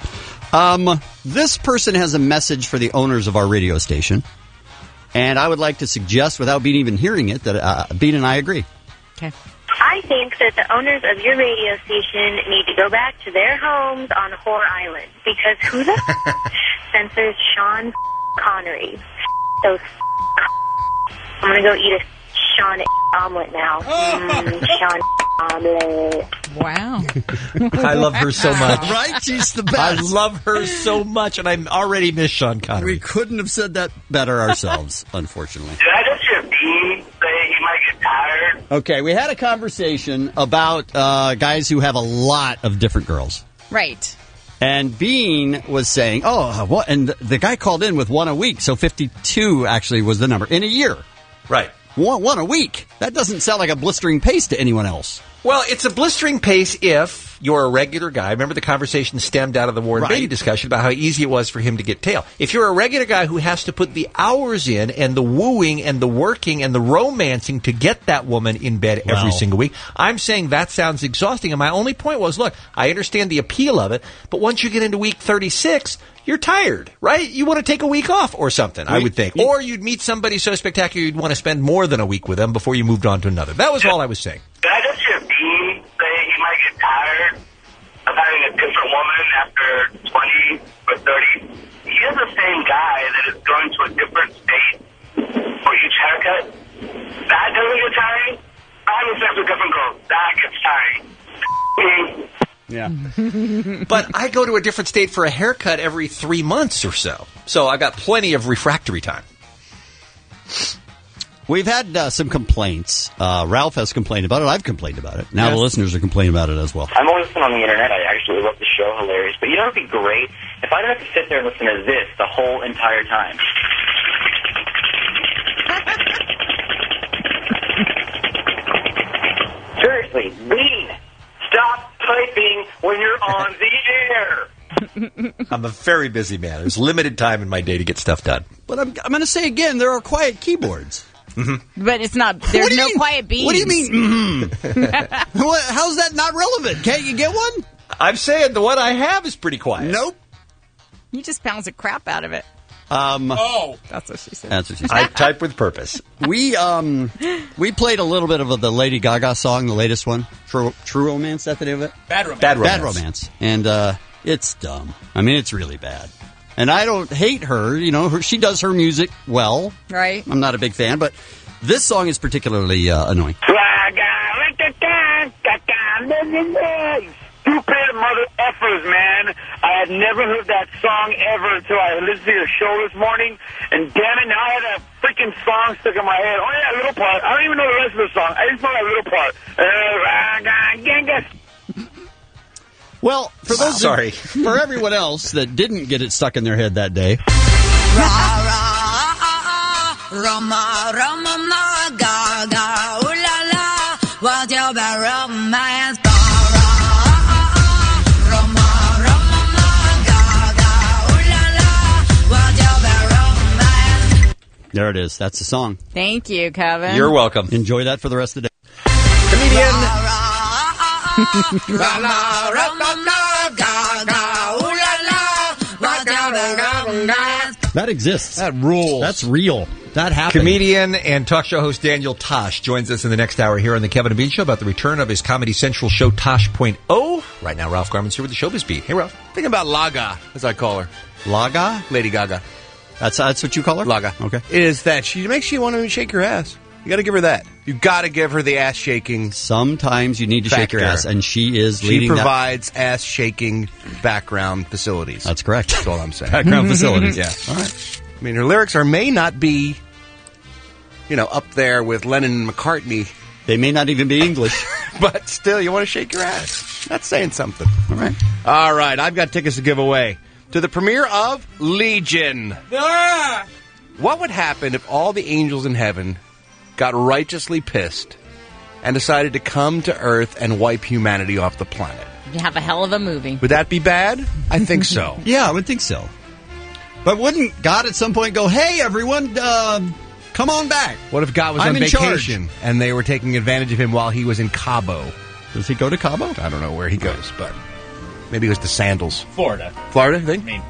This person has a message for the owners of our radio station. And I would like to suggest, without Bean even hearing it, that Bean and I agree.
Okay.
I think that the owners of your radio station need to go back to their homes on Whore Island. Because who the censors Sean Connery? Those I'm going to go eat a Sean omelet now. Sean omelet.
Wow.
I love her so much.
Right? She's the best.
I love her so much, and I already miss Sean Connery.
We couldn't have said that better ourselves, unfortunately.
Did I just hear Bean say he might get tired?
Okay, we had a conversation about guys who have a lot of different girls.
Right.
And Bean was saying, what? And the guy called in with one a week, so 52 actually was the number in a year.
Right.
One a week. That doesn't sound like a blistering pace to anyone else.
Well, it's a blistering pace if you're a regular guy. Remember the conversation stemmed out of the Warren Beatty discussion about how easy it was for him to get tail. If you're a regular guy who has to put the hours in and the wooing and the working and the romancing to get that woman in bed every single week, I'm saying that sounds exhausting. And my only point was, look, I understand the appeal of it, but once you get into week 36, you're tired, right? You want to take a week off or something, I would think. Or you'd meet somebody so spectacular you'd want to spend more than a week with them before you moved on to another. That was all I was saying.
Did I just hear Bean say he might get tired of having a different woman after 20 or 30? He is the same guy that is going to a different state for each haircut. That doesn't get tiring. Having sex with different girls, that gets tiring.
Yeah.
But I go to a different state for a haircut every 3 months or so. So I got plenty of refractory time.
We've had some complaints. Ralph has complained about it. I've complained about it. Now the listeners are complaining about it as well.
I'm always listening on the internet. I actually love the show. Hilarious. But you know what would be great? If I don't have to sit there and listen to this the whole entire time. Seriously, Bean, stop typing when you're on the air.
I'm a very busy man. There's limited time in my day to get stuff done.
But I'm going to say again, there are quiet keyboards.
Mm-hmm.
But it's not. There's no quiet beans.
What do you mean? How's that not relevant? Can't you get one?
I'm saying the one I have is pretty quiet.
Nope.
You just pounds the crap out of it. That's what she said.
That's what she said.
I type with purpose.
We played a little bit of the Lady Gaga song, the latest one, True Romance. Is that the name of it?
Bad Romance.
Bad Romance. And it's dumb. I mean, it's really bad. And I don't hate her. You know, she does her music well.
Right.
I'm not a big fan, but this song is particularly annoying.
Stupid mother effers, man. I had never heard that song ever until I listened to your show this morning. And damn it, now I had a freaking song stuck in my head. Only that little part. I don't even know the rest of the song. I just know that little part.
Well, for those for everyone else that didn't get it stuck in their head that day.
Roma, Roma, ma, Gaga, ooh la la, what's your bad romance? Roma, Roma, ma, Gaga, ooh la la, what's your bad romance?
There it is. That's the song.
Thank you, Kevin.
You're welcome.
Enjoy that for the rest of the day.
Comedian.
Roma, Roma, ma, Gaga, ooh la la, what's your bad romance?
That exists.
That rules.
That's real. That happened.
Comedian and talk show host Daniel Tosh joins us in the next hour here on the Kevin and Bean Show about the return of his Comedy Central show Tosh.0. Right now, Ralph Garman's here with the Showbiz Beat. Hey, Ralph.
Think about Laga, as I call her.
Laga?
Lady Gaga.
That's what you call her?
Laga.
Okay.
Is that she makes you want to shake your ass. You got to give her that. You got to give her the ass shaking.
Sometimes you need to shake your ass, and she is
She
leading
provides ass shaking background facilities.
That's correct.
That's all I'm saying.
Background facilities.
Yeah. All right. I mean, her lyrics may not be, up there with Lennon and McCartney.
They may not even be English.
But still, you want to shake your ass. That's saying something. All right. All right. I've got tickets to give away to the premiere of Legion. What would happen if all the angels in heaven got righteously pissed and decided to come to Earth and wipe humanity off the planet?
You have a hell of a movie.
Would that be bad? I think so.
Yeah, I would think so. But wouldn't God at some point go, hey, everyone, come on back?
What if God was on vacation and they were taking advantage of him while he was in Cabo?
Does he go to Cabo?
I don't know where he goes, but maybe it was to Sandals.
Florida,
I think?
I mean,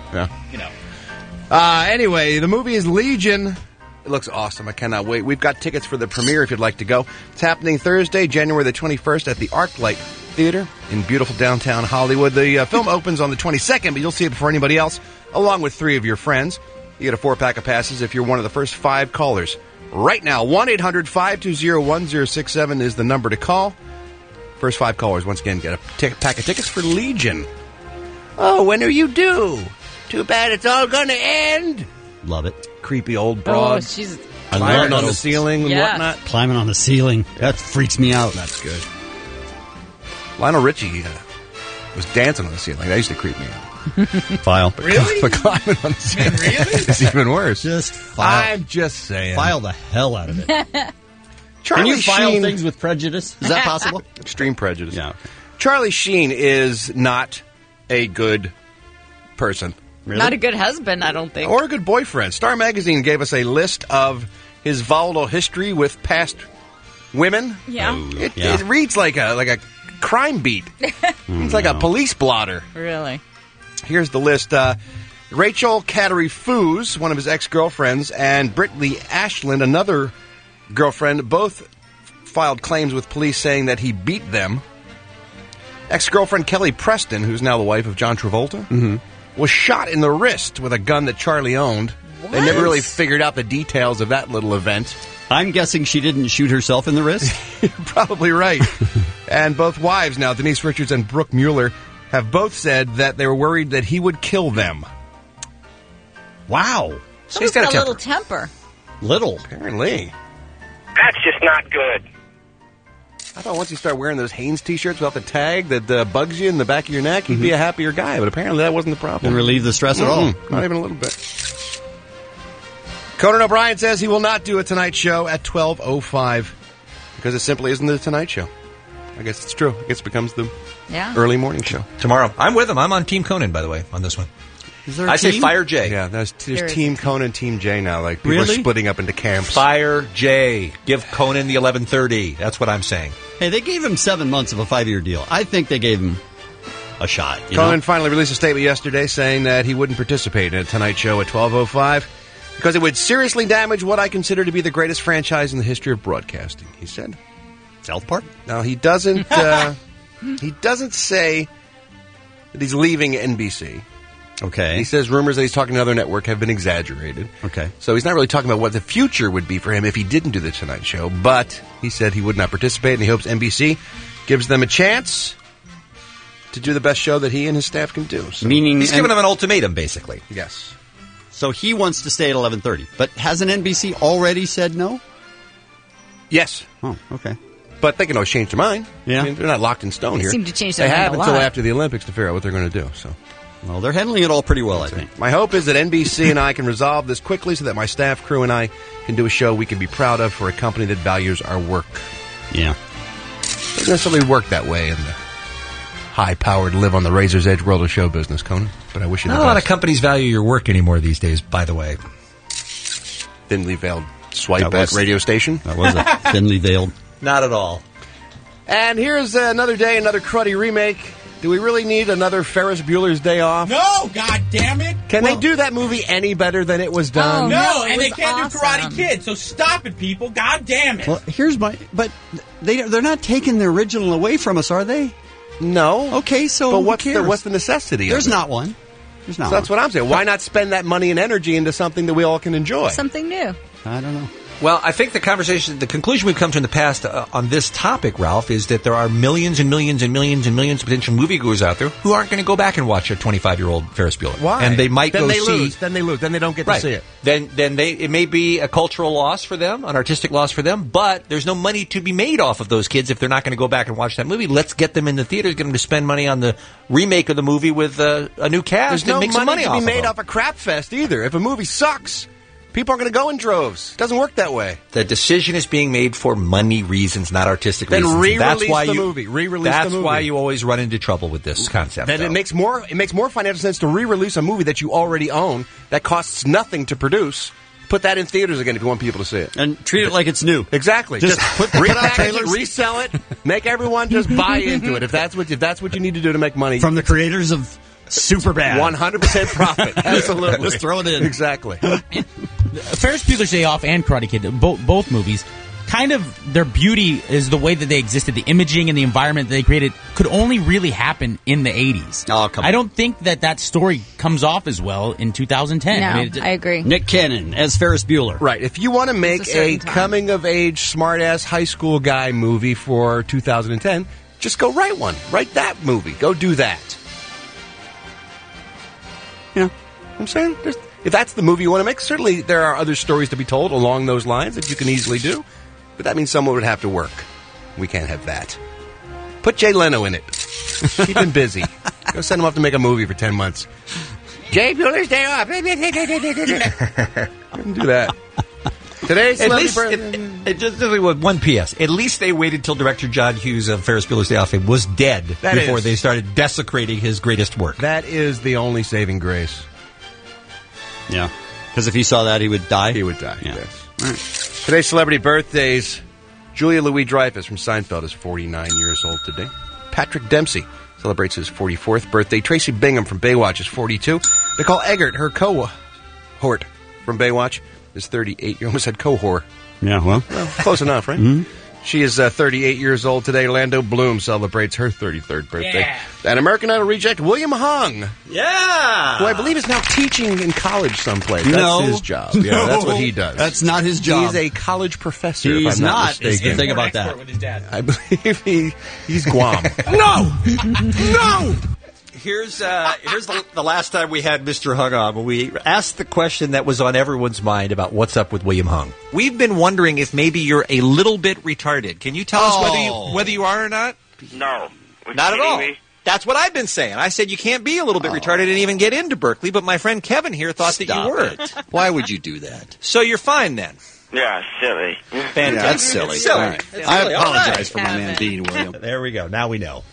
yeah. Anyway, the movie is Legion. It looks awesome. I cannot wait. We've got tickets for the premiere if you'd like to go. It's happening Thursday, January the 21st at the ArcLight Theater in beautiful downtown Hollywood. The film opens on the 22nd, but you'll see it before anybody else, along with 3 of your friends. You get a 4-pack of passes if you're one of the first 5 callers. Right now, 1-800-520-1067 is the number to call. First 5 callers, once again, get a pack of tickets for Legion. Oh, when are you due? Too bad it's all going to end.
Love it.
Creepy old broad.
Oh, she's
climbing on the ceiling and whatnot.
Climbing on the ceiling. That freaks me out.
That's good. Lionel Richie was dancing on the ceiling. That used to creep me out.
File.
Really? But climbing on the ceiling is even worse.
Just file.
I'm just saying.
File the hell out of it.
Charlie
Can you file
Sheen,
things with prejudice? Is that possible?
Extreme prejudice.
Yeah.
Charlie Sheen is not a good person.
Really? Not a good husband, I don't think.
Or a good boyfriend. Star Magazine gave us a list of his volatile history with past women.
Yeah.
It reads like a crime beat. It's like a police blotter.
Really?
Here's the list. Rachel Cattery-Foos, one of his ex-girlfriends, and Brittany Ashland, another girlfriend, both filed claims with police saying that he beat them. Ex-girlfriend Kelly Preston, who's now the wife of John Travolta, was shot in the wrist with a gun that Charlie owned. What? They never really figured out the details of that little event.
I'm guessing she didn't shoot herself in the wrist?
You're probably right. And both wives now, Denise Richards and Brooke Mueller, have both said that they were worried that he would kill them.
Wow.
He's got a little temper.
Little.
Apparently.
That's just not good.
I thought once you start wearing those Hanes T-shirts without the tag that bugs you in the back of your neck, you'd be a happier guy. But apparently that wasn't the problem.
Didn't relieve the stress at all.
Not even a little bit. Conan O'Brien says he will not do a Tonight Show at 12:05 because it simply isn't the Tonight Show. I guess it's true. I guess it becomes the early morning show.
Tomorrow. I'm with him. I'm on Team Conan, by the way, on this one.
Is there
I say Fire Jay.
Yeah, there's Team Conan, Team Jay now. Like people are splitting up into camps.
Fire Jay. Give Conan the 11:30. That's what I'm saying.
Hey, they gave him 7 months of a 5-year deal. I think they gave him a shot.
Conan finally released a statement yesterday saying that he wouldn't participate in a Tonight Show at 12:05 because it would seriously damage what I consider to be the greatest franchise in the history of broadcasting. He said,
"South Park."
Now he doesn't. He doesn't say that he's leaving NBC.
Okay.
He says rumors that he's talking to another network have been exaggerated.
Okay.
So he's not really talking about what the future would be for him if he didn't do the Tonight Show, but he said he would not participate, and he hopes NBC gives them a chance to do the best show that he and his staff can do. So.
Meaning
he's giving them an ultimatum, basically.
Yes.
So he wants to stay at 11:30, but hasn't NBC already said no?
Yes.
Oh, okay.
But they can always change their mind.
Yeah.
I mean, they're not locked in stone
They
here.
seem to change their
They
mind
have
a
until
lot.
after the Olympics to figure out what they're going to do. So.
Well, they're handling it all pretty well, I think.
My hope is that NBC and I can resolve this quickly so that my staff, crew, and I can do a show we can be proud of for a company that values our work.
Yeah.
Doesn't necessarily work that way in the high-powered, live-on-the-razor's edge world of show business, Conan. But I wish you the
Not a lot
best.
of companies value your work anymore these days, by the way.
Thinly veiled swipe at radio station.
That was a thinly veiled.
Not at all.
And here's another day, another cruddy remake. Do we really need another Ferris Bueller's Day Off?
No, God damn it!
Can they do that movie any better than it was done?
No,
it
and they
was
can't
awesome.
do Karate Kid, so stop it, people. God damn it.
Well, here's my... But they're not taking the original away from us, are they?
No.
Okay, so
But
who
what's
cares?
the necessity
There's
of it?
not one. There's not
So that's
one.
what I'm saying. Why not spend that money and energy into something that we all can enjoy?
Something new.
I don't know.
Well, I think the conclusion we've come to in the past on this topic, Ralph, is that there are millions and millions and millions and millions of potential moviegoers out there who aren't going to go back and watch a 25-year-old Ferris Bueller.
Why?
And they might
then
go
they
see.
lose. Then they lose. Then they don't get to see it.
Then it may be a cultural loss for them, an artistic loss for them, but there's no money to be made off of those kids if they're not going to go back and watch that movie. Let's get them in the theaters, get them to spend money on the remake of the movie with a new cast.
There's no
make some money
to be
off
made
of
off a crap fest either. If a movie sucks, people are going to go in droves. It doesn't work that way.
The decision is being made for money reasons, not artistic
Then
reasons.
re-release the movie. Re-release the movie.
That's why you always run into trouble with this concept.
Then it makes more financial sense to re-release a movie that you already own that costs nothing to produce. Put that in theaters again if you want people to see it.
And treat it like it's new.
Exactly.
Just
repackage it, resell it, make everyone just buy into it if that's what you need to do to make money.
From the creators of Superbad.
100% profit. Absolutely.
Just throw it in.
Exactly.
Ferris Bueller's Day Off and Karate Kid, both movies, kind of their beauty is the way that they existed. The imaging and the environment that they created could only really happen in the 80s.
Oh, come on.
I don't think that story comes off as well in 2010.
No, I agree.
Nick Cannon as Ferris Bueller.
Right. If you want to make a coming-of-age, smart-ass high school guy movie for 2010, just go write one. Write that movie. Go do that. You know what I'm saying? If that's the movie you want to make, certainly there are other stories to be told along those lines that you can easily do. But that means someone would have to work. We can't have that. Put Jay Leno in it. Keep him busy. Go send him off to make a movie for 10 months. Jay Bueller's Day Off. Do that. Today's
at least, just with one PS. At least they waited till director John Hughes of Ferris Bueller's Day Off was dead before they started desecrating his greatest work.
That is the only saving grace.
Yeah. Because if he saw that, he would die?
He would die,
yeah.
Yes. Right. Today's celebrity birthdays. Julia Louis-Dreyfus from Seinfeld is 49 years old today. Patrick Dempsey celebrates his 44th birthday. Tracy Bingham from Baywatch is 42. Nicole Eggert, her cohort from Baywatch, is 38. You almost said cohort.
Yeah, well.
Close enough, right?
Mm-hmm.
She is 38 years old today. Orlando Bloom celebrates her 33rd birthday.
Yeah.
And American Idol reject William Hung,
Yeah!
who I believe is now teaching in college someplace.
No.
That's his job. Yeah,
No.
that's what he does.
That's not his job.
He's a college professor,
He's
if I'm not
not.
mistaken.
Think about that.
With his dad.
I believe he's Guam.
No! No!
Here's the last time we had Mr. Hung on, when we asked the question that was on everyone's mind about what's up with William Hung. We've been wondering if maybe you're a little bit retarded. Can you tell us whether you are or not?
No.
Not at all. That's what I've been saying. I said you can't be a little bit retarded and even get into Berkeley, but my friend Kevin here thought that you were.
Why would you do that?
So you're fine then.
Yeah, silly.
Fantastic.
Yeah, that's silly.
Silly.
All right.
It's
I
silly.
apologize
All right.
for my man being William.
There we go. Now we know.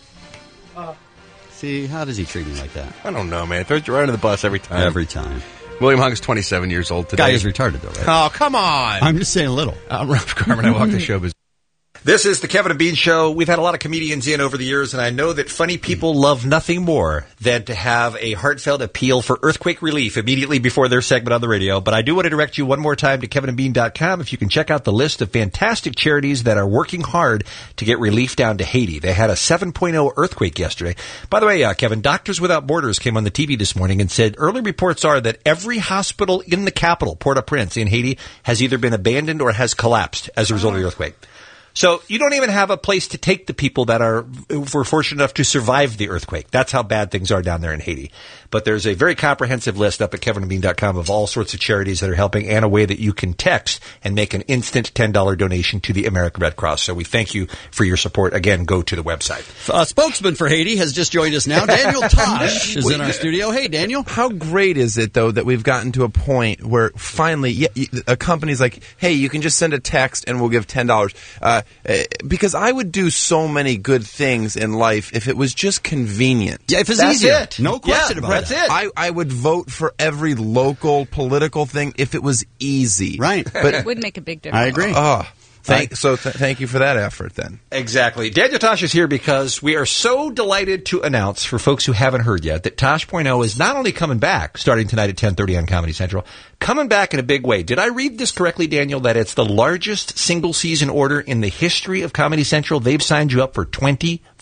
See, how does he treat me like that?
I don't know, man. Throws you right under the bus every time.
Every time.
William Hung is 27 years old today.
Guy is retarded, though, right?
Oh, come on.
I'm just saying a little.
I'm Ralph Garman. I walk the showbiz.
This is the Kevin and Bean Show. We've had a lot of comedians in over the years, and I know that funny people love nothing more than to have a heartfelt appeal for earthquake relief immediately before their segment on the radio. But I do want to direct you one more time to kevinandbean.com if you can check out the list of fantastic charities that are working hard to get relief down to Haiti. They had a 7.0 earthquake yesterday. By the way, Kevin, Doctors Without Borders came on the TV this morning and said early reports are that every hospital in the capital, Port-au-Prince in Haiti, has either been abandoned or has collapsed as a result of the earthquake. So you don't even have a place to take the people that were fortunate enough to survive the earthquake. That's how bad things are down there in Haiti. But there's a very comprehensive list up at kevinandbean.com of all sorts of charities that are helping and a way that you can text and make an instant $10 donation to the American Red Cross. So we thank you for your support. Again, go to the website.
A spokesman for Haiti has just joined us now. Daniel Tosh is in our studio. Hey, Daniel.
How great is it, though, that we've gotten to a point where finally a company's like, hey, you can just send a text and we'll give $10. Because I would do so many good things in life if it was just convenient.
Yeah, if it's
That's
easier.
it.
No question about
that's
that.
it. I would vote for every local political thing if it was easy.
Right.
But
It would make a big difference.
I agree.
Thank you for that effort, then.
Exactly. Daniel Tosh is here because we are so delighted to announce, for folks who haven't heard yet, that Tosh.0 is not only coming back starting tonight at 10:30 on Comedy Central, coming back in a big way. Did I read this correctly, Daniel, that it's the largest single season order in the history of Comedy Central? They've signed you up for 24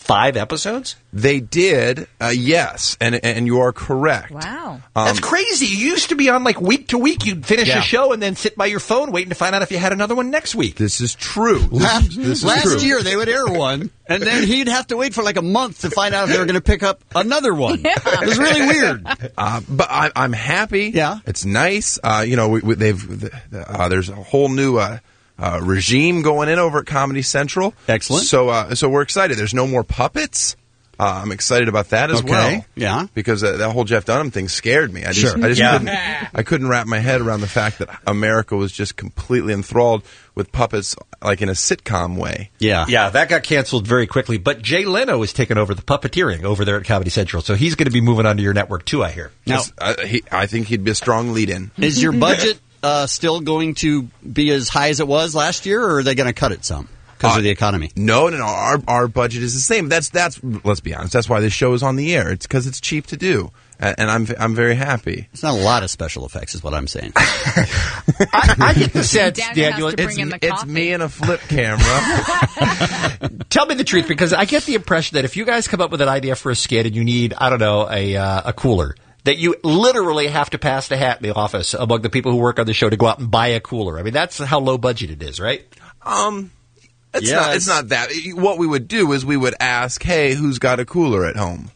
5 episodes?
They did, yes, and you are correct.
Wow.
That's crazy. You used to be on like week to week. You'd finish a show and then sit by your phone waiting to find out if you had another one next week.
This is true.
Last year they would air one, and then he'd have to wait for like a month to find out if they were going to pick up another one. Yeah. It was really weird.
But I'm happy.
Yeah.
It's nice. There's a whole new regime going in over at Comedy Central.
Excellent.
So we're excited. There's no more puppets. I'm excited about that as well.
Yeah.
Because that whole Jeff Dunham thing scared me. I couldn't wrap my head around the fact that America was just completely enthralled with puppets like in a sitcom way.
Yeah, that got canceled very quickly. But Jay Leno is taking over the puppeteering over there at Comedy Central, so he's going to be moving on to your network too, I hear.
Now, I think he'd be a strong lead-in.
Is your budget still going to be as high as it was last year, or are they going to cut it some? Because of the economy.
No. Our budget is the same. That's let's be honest. That's why this show is on the air. It's because it's cheap to do, and I'm very happy.
It's not a lot of special effects, is what I'm saying.
I get the sense, Daniel,
it's me and a flip camera.
Tell me the truth, because I get the impression that if you guys come up with an idea for a skit and you need, I don't know, a cooler, that you literally have to pass the hat in the office among the people who work on the show to go out and buy a cooler. I mean, that's how low budget it is, right?
It's not that. What we would do is we would ask, hey, who's got a cooler at home?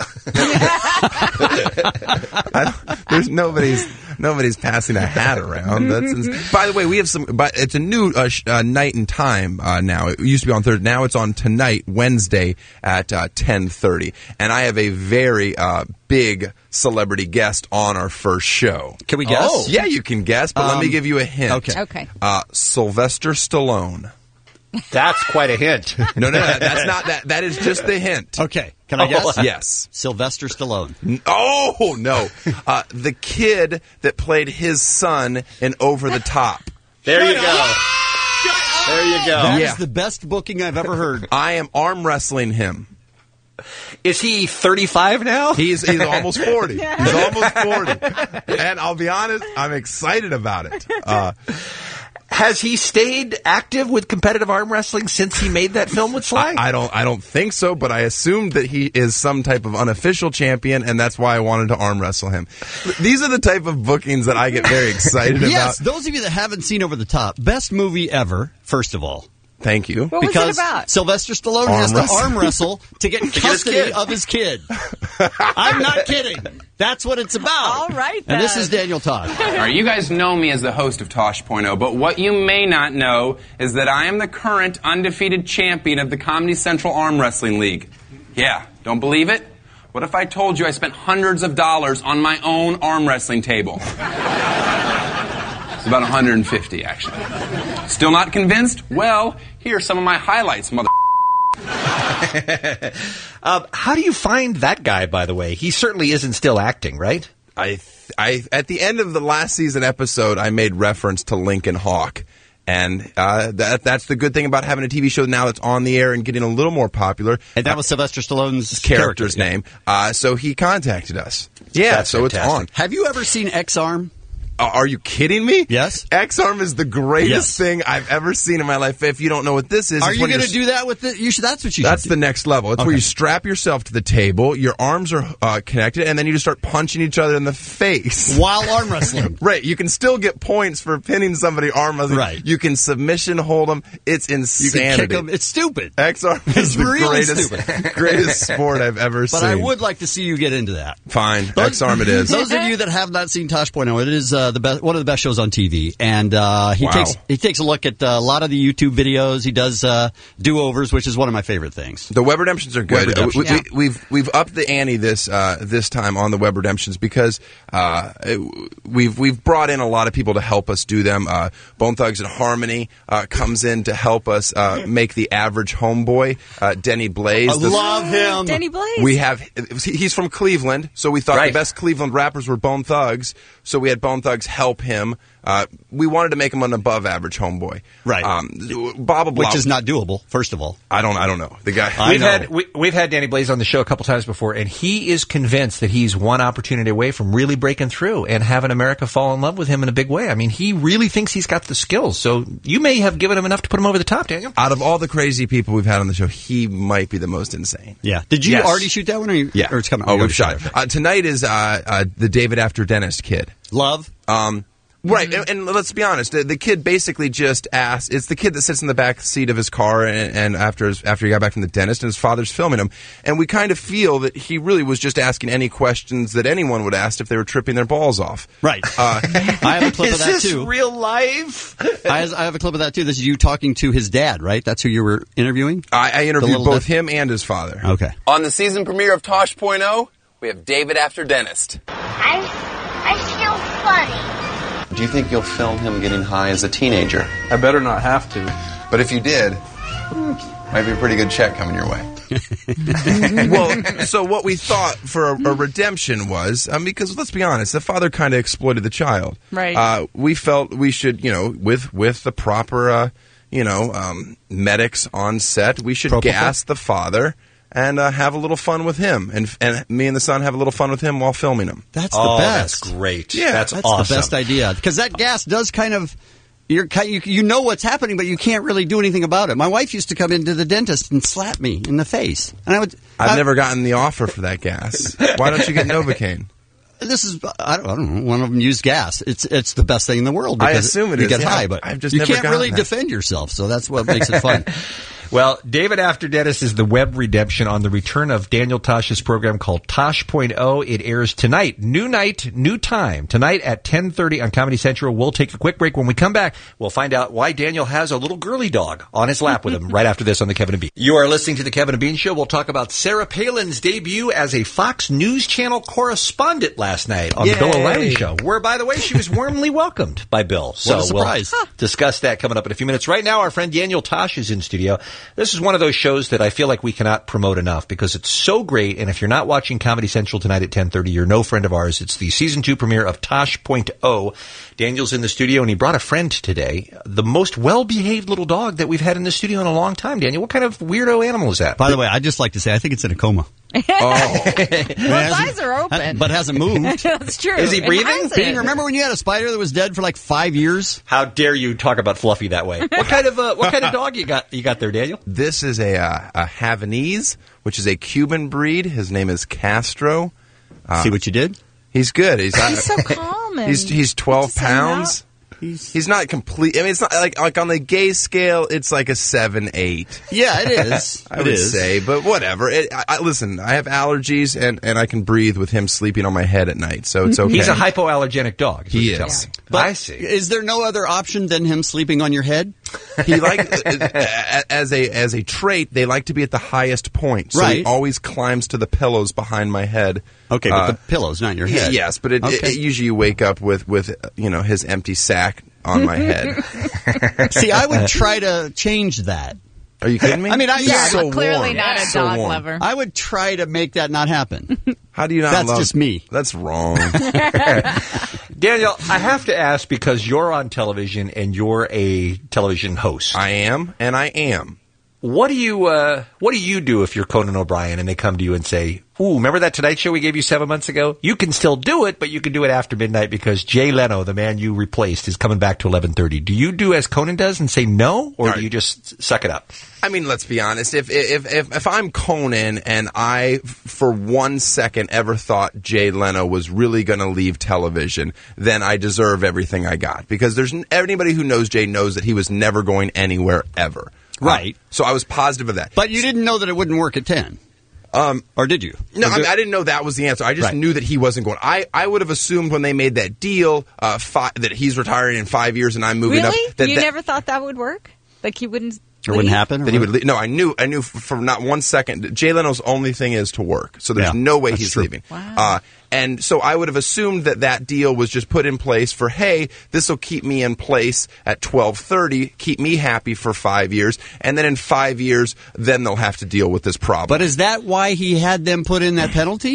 There's nobody's passing a hat around. By the way, we have but it's a new night and time now. It used to be on Thursday. Now it's on tonight, Wednesday at 10:30. And I have a very big celebrity guest on our first show.
Can we guess?
Oh. Yeah, you can guess, but let me give you a hint.
Okay.
Sylvester Stallone.
That's quite a hint.
No, that's not that. That is just the hint.
Okay. Can I guess?
Yes.
Sylvester Stallone.
Oh, no. The kid that played his son in Over the Top.
There you go. There you go.
That is the best booking I've ever heard.
I am arm wrestling him.
Is he 35 now?
He's almost 40. He's almost 40. And I'll be honest, I'm excited about it.
Has he stayed active with competitive arm wrestling since he made that film with Sly?
I don't think so, but I assumed that he is some type of unofficial champion, and that's why I wanted to arm wrestle him. These are the type of bookings that I get very excited about.
Yes, those of you that haven't seen Over the Top, best movie ever, first of all.
Thank you.
What was it about?
Sylvester Stallone has to arm wrestle to get custody of his kid. I'm not kidding. That's what it's about.
All right, then.
And this is Daniel Tosh.
All right, you guys know me as the host of Tosh.0, but what you may not know is that I am the current undefeated champion of the Comedy Central Arm Wrestling League. Yeah, don't believe it? What if I told you I spent hundreds of dollars on my own arm wrestling table? It's about 150, actually. Still not convinced? Well, here are some of my highlights, mother.
How do you find that guy, by the way? He certainly isn't still acting, right?
I at the end of the last season episode, I made reference to Lincoln Hawk. And that's the good thing about having a TV show now that's on the air and getting a little more popular.
And that was Sylvester Stallone's
character's name. So he contacted us. Yeah,
that's
so
fantastic.
It's on.
Have you ever seen X-Arm?
Are you kidding me?
Yes.
X-Arm is the greatest thing I've ever seen in my life. If you don't know what this is,
are you going to do that with it? That's what you.
That's the next level. It's where you strap yourself to the table, your arms are connected, and then you just start punching each other in the face
while arm wrestling.
Right. You can still get points for pinning somebody arm wrestling. Right. You can submission hold them. It's insanity.
You can kick them. It's stupid.
X-Arm is the greatest sport I've ever seen.
But I would like to see you get into that.
Fine. X-Arm it is.
Those of you that have not seen Tosh.0, it is one of the best shows on TV, and he takes a look at a lot of the YouTube videos. He does do-overs, which is one of my favorite things.
The Web Redemptions are good. We've upped the ante this time on the Web Redemptions because we've brought in a lot of people to help us do them. Bone Thugs and Harmony comes in to help us make the average homeboy. Denny Blaze.
I love him.
Denny Blaze.
He's from Cleveland, so we thought the best Cleveland rappers were Bone Thugs. So we had Bone Thugs help him we wanted to make him an above-average homeboy.
Right.
Blah, blah, blah.
Which is not doable, first of all.
I don't know. The guy.
We've had Danny Blaze on the show a couple times before, and he is convinced that he's one opportunity away from really breaking through and having America fall in love with him in a big way. I mean, he really thinks he's got the skills. So you may have given him enough to put him over the top, Daniel.
Out of all the crazy people we've had on the show, he might be the most insane.
Yeah. Did you already shoot that one? Or or it's coming?
Oh, we've shot it. Tonight is the David After Dentist kid.
Love.
Right, and let's be honest. The kid basically just asked. It's the kid that sits in the back seat of his car, and after he got back from the dentist, and his father's filming him, and we kind of feel that he really was just asking any questions that anyone would ask if they were tripping their balls off.
Right. I have a clip of that
Is this
too.
real life?
I have a clip of that too. This is you talking to his dad, right? That's who you were interviewing.
I interviewed both him and his father.
Okay.
On the season premiere of Tosh.0, we have David After Dentist.
I feel funny.
Do you think you'll film him getting high as a teenager?
I better not have to.
But if you did, might be a pretty good check coming your way.
Well, so what we thought for a redemption was, because let's be honest, the father kind of exploited the child.
Right.
We felt we should, with the proper, medics on set, we should gas the father and have a little fun with him, and me and the son have a little fun with him while filming him.
That's the best.
That's great.
Yeah,
that's
the best idea, because that gas does kind of. You know what's happening, but you can't really do anything about it. My wife used to come into the dentist and slap me in the face, and
I've never gotten the offer for that gas. Why don't you get Novocaine?
This is I don't know. One of them used gas. It's the best thing in the world.
I assume it
you
is.
get
Yeah,
high, but
I've just
you
never
can't really
gotten that.
defend yourself. So that's what makes it fun.
Well, David After Dentist is the web redemption on the return of Daniel Tosh's program called Tosh.0. It airs tonight. New night, new time. Tonight at 10:30 on Comedy Central. We'll take a quick break. When we come back, we'll find out why Daniel has a little girly dog on his lap with him right after this on The Kevin and Bean. You are listening to The Kevin and Bean Show. We'll talk about Sarah Palin's debut as a Fox News Channel correspondent last night on the Bill O'Reilly Show, where, by the way, she was warmly welcomed by Bill. So
what a surprise.
We'll discuss that coming up in a few minutes. Right now, our friend Daniel Tosh is in studio. This is one of those shows that I feel like we cannot promote enough because it's so great. And if you're not watching Comedy Central tonight at 10:30, you're no friend of ours. It's the season 2 premiere of Tosh.0. Daniel's in the studio, and he brought a friend today, the most well-behaved little dog that we've had in the studio in a long time. Daniel, what kind of weirdo animal is that?
By the way, I'd just like to say I think it's in a coma.
Well, its eyes are open.
But hasn't moved.
That's true.
Is he
It
breathing?
hasn't.
Bean, remember when you had a spider that was dead for like 5 years?
How dare you talk about Fluffy that way? What kind of dog you got there, Daniel?
This is a Havanese, which is a Cuban breed. His name is Castro.
See what you did?
He's good. He's
so calm. And
he's 12 pounds. He's not complete. I mean, it's not like on the gay scale, it's like a 7-8.
Yeah, it is.
I would say, but whatever. Listen, I have allergies, and I can breathe with him sleeping on my head at night, so it's okay.
He's a hypoallergenic dog.
He is.
But
I see.
Is there no other option than him sleeping on your head?
He as a trait, they like to be at the highest point. So he always climbs to the pillows behind my head.
Okay, but the pillows, not your head.
Yes, but it usually you wake up with his empty sack on my head.
See, I would try to change that.
Are you kidding me?
I mean,
so clearly not a dog lover.
I would try to make that not happen.
How do you not?
That's just me.
That's wrong.
Daniel, I have to ask because you're on television and you're a television host.
I am, and I am.
What do you do if you're Conan O'Brien and they come to you and say, "Ooh, remember that Tonight Show we gave you 7 months ago? You can still do it, but you can do it after midnight because Jay Leno, the man you replaced, is coming back to 11:30." Do you do as Conan does and say no, or do you just suck it up?
I mean, let's be honest. If I'm Conan and I, for 1 second, ever thought Jay Leno was really going to leave television, then I deserve everything I got. Because there's anybody who knows Jay knows that he was never going anywhere ever.
Right.
So I was positive of that.
But you didn't know that it wouldn't work at 10. Or did you?
No, I didn't know that was the answer. I just knew that he wasn't going. I would have assumed when they made that deal that he's retiring in 5 years and I'm moving up.
Really? You never thought that would work? Like he wouldn't...
It wouldn't happen?
That he would leave. No, I knew for not 1 second. Jay Leno's only thing is to work. So there's no way he's leaving.
Wow.
And so I would have assumed that deal was just put in place for, hey, this will keep me in place at 12:30, keep me happy for 5 years, and then in 5 years, then they'll have to deal with this problem.
But is that why he had them put in that penalty?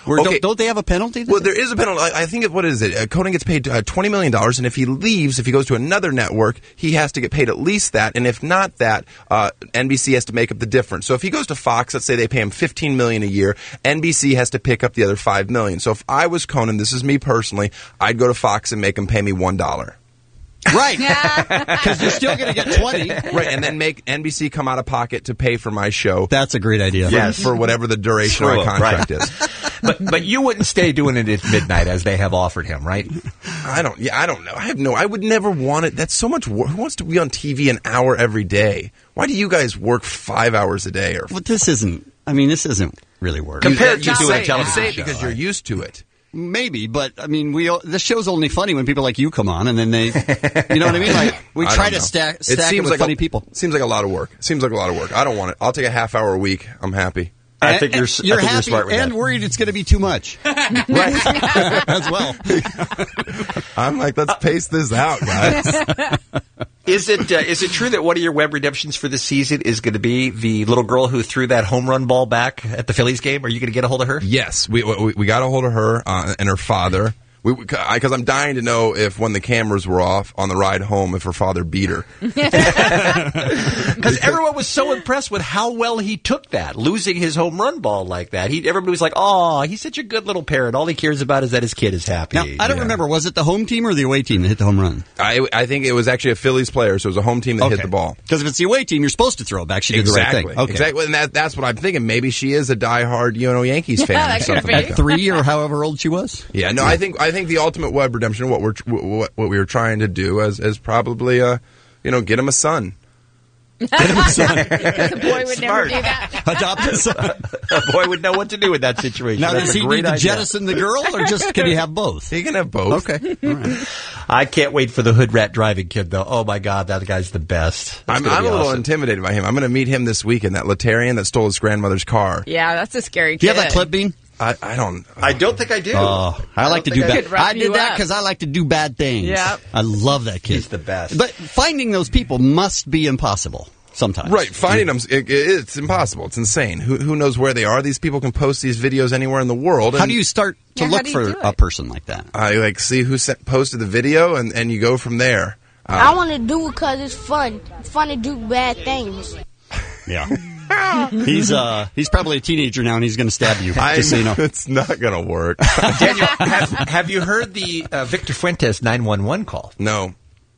Don't they have a penalty?
Well, there is a penalty. I think what is it? Conan gets paid $20 million, and if he leaves, if he goes to another network, he has to get paid at least that, and if not that, NBC has to make up the difference. So if he goes to Fox, let's say they pay him $15 million a year, NBC has to pick up the other $5 million. So if I was Conan, this is me personally, I'd go to Fox and make him pay me $1.
Right, because you're still going to get 20.
Right, and then make NBC come out of pocket to pay for my show.
That's a great idea.
For whatever the duration of my contract is.
But you wouldn't stay doing it at midnight as they have offered him, right?
I don't know. I would never want it. That's so much work. Who wants to be on TV an hour every day? Why do you guys work 5 hours a day?
Well, this isn't really work.
Compared to doing a
television show. You say it because you're used to it.
Maybe, but I mean, this show's only funny when people like you come on, and then they, you know what I mean? Like we try to stack it with funny people.
Seems like a lot of work. I don't want it. I'll take a half hour a week. I'm happy.
I think you're
happy
smart with
and
that.
worried it's going to be too much. Right, as well.
I'm like, let's pace this out, guys.
Is it true that one of your web redemptions for this season is going to be the little girl who threw that home run ball back at the Phillies game? Are you going to get a hold of her?
Yes, we got a hold of her and her father. Because I'm dying to know if when the cameras were off on the ride home, if her father beat her.
Because everyone was so impressed with how well he took that, losing his home run ball like that. Everybody was like, "Oh, he's such a good little parent. All he cares about is that his kid is happy."
Now, I don't remember. Was it the home team or the away team that hit the home run?
I think it was actually a Phillies player, so it was a home team that hit the ball.
Because if it's the away team, you're supposed to throw it back. She did the right thing. Okay.
Exactly, and that's what I'm thinking. Maybe she is a diehard, Yankees fan or something like that.
At 3 or however old she was.
Yeah, no, I think the ultimate web redemption, what we were trying to do is probably get him a son.
Get him a son. The boy would never do that.
Adopt a son.
A boy would know what to do in that situation.
Now,
That's
does he need to jettison the girl, or just can he have both?
He can have both.
Okay. All right.
I can't wait for the hood rat driving kid, though. Oh my God, that guy's the best.
I'm a little intimidated by him. I'm going to meet him this weekend. That Latarian that stole his grandmother's car.
Yeah, that's a scary kid.
Do you have that clip, Bean?
I don't
think I do.
Oh, I like to do bad. I did that
up.
because I like to do bad things.
Yep.
I love that kid.
He's the best.
But finding those people must be impossible sometimes.
Right, finding them, it's impossible. It's insane. Who knows where they are? These people can post these videos anywhere in the world.
How do you start to look for a person like that?
I see who posted the video, and you go from there.
I want to do it because it's fun. It's fun to do bad things.
Yeah. He's probably a teenager now, and he's going to stab you. Just so you know.
It's not going to work.
Daniel, have you heard the Victor Fuentes 911 call?
No.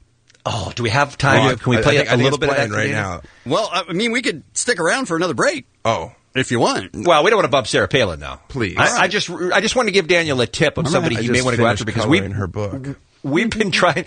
Oh, do we have time?
Well,
Can we play a little bit of that
right now?
Well, I mean, we could stick around for another break.
Oh.
If you want.
Well, we don't want to bump Sarah Palin, though.
Please.
I just want to give Daniel a tip of somebody he may want to go after because
in her book.
We've been trying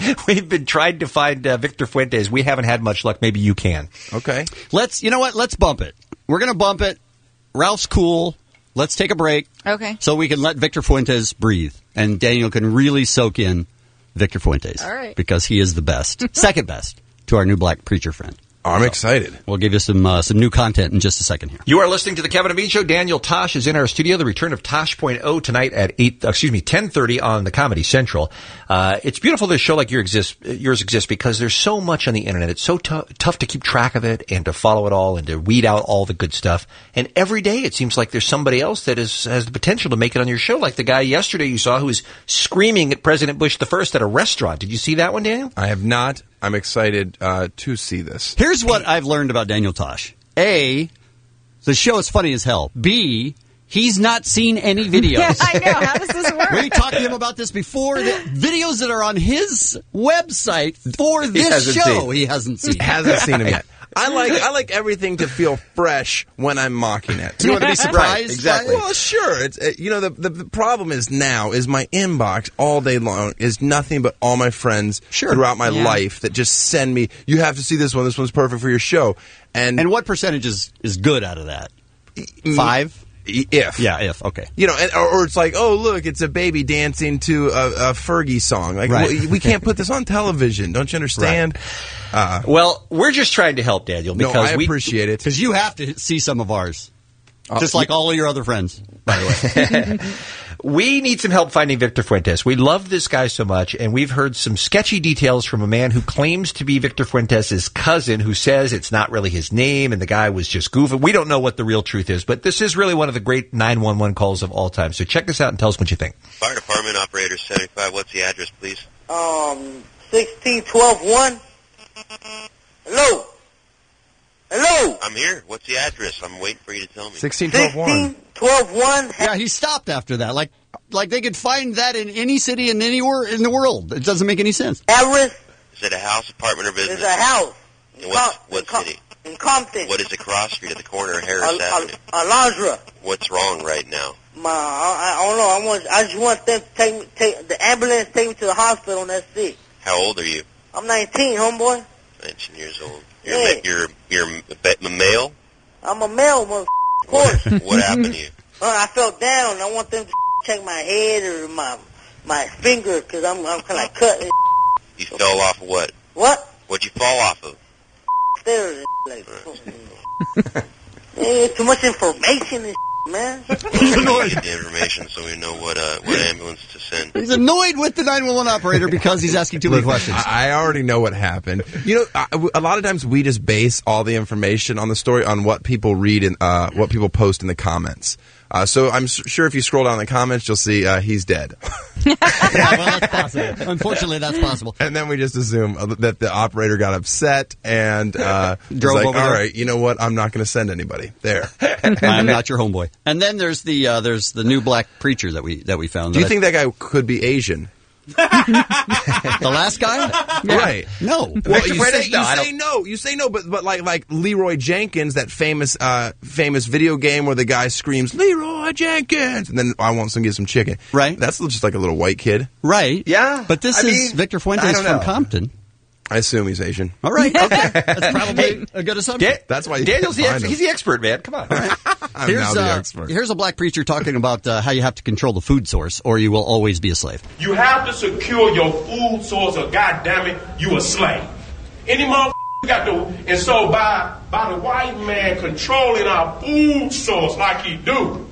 to find Victor Fuentes. We haven't had much luck. Maybe you can.
Okay.
You know what? Let's bump it. We're going to bump it. Ralph's cool. Let's take a break.
Okay.
So we can let Victor Fuentes breathe. And Daniel can really soak in Victor Fuentes.
All right.
Because he is the best. Second best to our new black preacher friend.
I'm excited.
We'll give you some new content in just a second here.
You are listening to the Kevin and Bean Show. Daniel Tosh is in our studio. The return of Tosh.0 tonight at 10:30 on the Comedy Central. It's beautiful that a show like yours exists because there's so much on the internet. It's so tough to keep track of it and to follow it all and to weed out all the good stuff. And every day it seems like there's somebody else that has the potential to make it on your show, like the guy yesterday you saw who was screaming at President Bush I at a restaurant. Did you see that one, Daniel?
I have not. I'm excited to see this.
Here's what I've learned about Daniel Tosh. A, the show is funny as hell. B, he's not seen any videos.
Yeah, I know. How does this work?
We talked to him about this before. The videos that are on his website for this show, he hasn't seen.
Hasn't seen them yet. I like everything to feel fresh when I'm mocking it.
You want to be surprised?
Right, exactly. Well, sure. It's the problem is now is my inbox all day long is nothing but all my friends throughout my life that just send me. You have to see this one. This one's perfect for your show. And
what percentage is good out of that? 5. If okay,
or it's like, oh look, it's a baby dancing to a Fergie song. Like we can't put this on television. Don't you understand?
Right. Well, we're just trying to help Daniel because
I appreciate it
because you have to see some of ours, just like all of your other friends. By the way,
We need some help finding Victor Fuentes. We love this guy so much, and we've heard some sketchy details from a man who claims to be Victor Fuentes' cousin, who says it's not really his name, and the guy was just goofing. We don't know what the real truth is, but this is really one of the great 911 calls of all time. So check this out and tell us what you think.
Fire Department, Operator 75. What's the address, please?
16121. Hello? Hello?
I'm here. What's the address? I'm waiting for you to tell me.
16121.
121.
Yeah, he stopped after that. Like they could find that in any city and anywhere in the world. It doesn't make any sense.
Address?
Is it a house, apartment, or business?
It's a house.
And what city?
In Compton.
What is the cross street at the corner of Harris Avenue?
Alondra.
What's wrong right now?
I don't know. I just want them to take the ambulance, take me to the hospital, and that's it.
How old are you?
I'm 19, homeboy.
19 years old.
Yeah.
You're a male?
I'm a male, of course.
What happened to you?
I fell down. I want them to check my head or my finger, because I'm kind of like cut.
You fell off of what?
What?
What'd you fall off of?
Stairs. Like, too much information and man.
Get the information so we know what ambulance to send.
He's annoyed with the 911 operator because he's asking too many questions.
I already know what happened. You know, a lot of times we just base all the information on the story on what people read and what people post in the comments. So I'm sure if you scroll down the comments, you'll see he's dead.
Yeah, well, that's possible. Unfortunately, that's possible.
And then we just assume that the operator got upset and
drove
like,
over
all
there.
right, you know what? I'm not going to send anybody there.
I'm not your homeboy. And then there's the new black preacher that we found.
Do you think that guy could be Asian?
The last guy? Yeah.
Right.
No.
Well, you say no, but like Leroy Jenkins, that famous video game where the guy screams Leroy Jenkins, and then I want some get some chicken.
Right.
That's just like a little white kid.
Right.
Yeah.
But this is Victor Fuentes from Compton.
I assume he's Asian.
All right. Okay. That's probably a good assumption.
That's why
Daniel's he's the expert, man. Come on.
I'm now the expert.
Here's a black preacher talking about how you have to control the food source, or you will always be a slave.
You have to secure your food source, or goddammit, you a slave. Any motherfucker got to, and so by the white man controlling our food source like he do,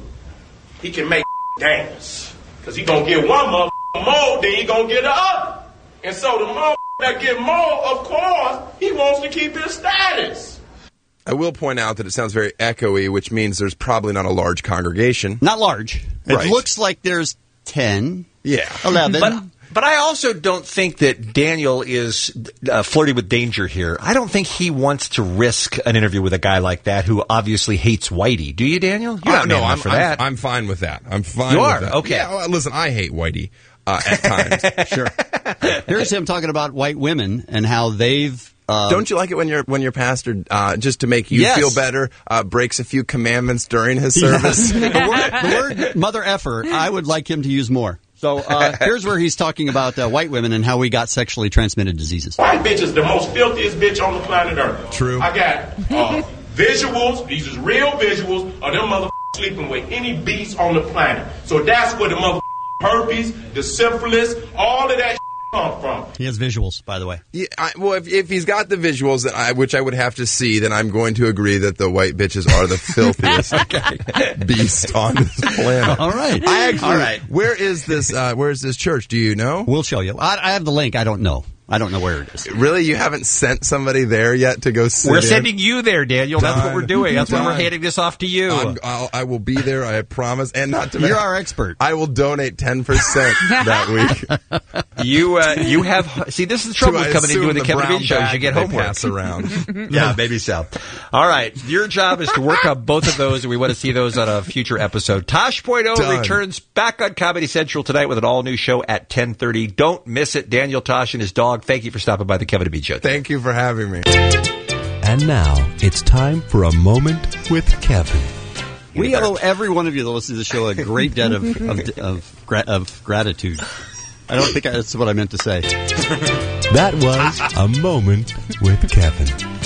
he can make dance. Because he gonna get one motherfucker more, then he gonna get the other. And so the motherfucker that get more, of course, he wants to keep his status.
I will point out that it sounds very echoey, which means there's probably not a large congregation.
Not large.
Right.
It looks like there's 10.
Yeah.
11.
But I also don't think that Daniel is flirting with danger here. I don't think he wants to risk an interview with a guy like that who obviously hates Whitey. Do you, Daniel? You're not man enough for that.
I'm fine with that. I'm fine
You
with
are?
that.
Okay.
Yeah, well, listen, I hate Whitey at times.
Sure. Here's him talking about white women and how they've...
Don't you like it when your pastor, just to make you feel better, breaks a few commandments during his service?
Yes. the word mother effer, I would like him to use more. So here's where he's talking about white women and how we got sexually transmitted diseases.
White bitch is the most filthiest bitch on the planet Earth.
True.
I got visuals, these is real visuals, of them motherfuckers sleeping with any beast on the planet. So that's where the motherfucking herpes, the syphilis, all of that come from.
He has visuals, by the way.
Yeah, well, if he's got the visuals, which I would have to see, then I'm going to agree that the white bitches are the filthiest beast on this planet.
All right.
All right. Where is this church? Do you know?
We'll show you. I have the link. I don't know. I don't know where it is.
Really? You haven't sent somebody there yet to go sit
We're
in?
sending you there, Daniel. That's what we're doing. That's why we're handing this off to you.
I will be there, I promise. And not to
You're our expert.
I will donate 10% that week.
You have... See, this is the trouble with coming and doing the Kevin Bean shows. You get homework.
Pass around.
Yeah, maybe so. All right. Your job is to work on both of those, and we want to see those on a future episode. Tosh.0 returns back on Comedy Central tonight with an all-new show at 10:30. Don't miss it. Daniel Tosh and his dog. Thank you for stopping by the Kevin and Bean Show.
Thank you for having me.
And now it's time for a moment with Kevin.
We owe every one of you that listen to the show a great debt of gratitude. I don't think that's what I meant to say.
That was a moment with Kevin.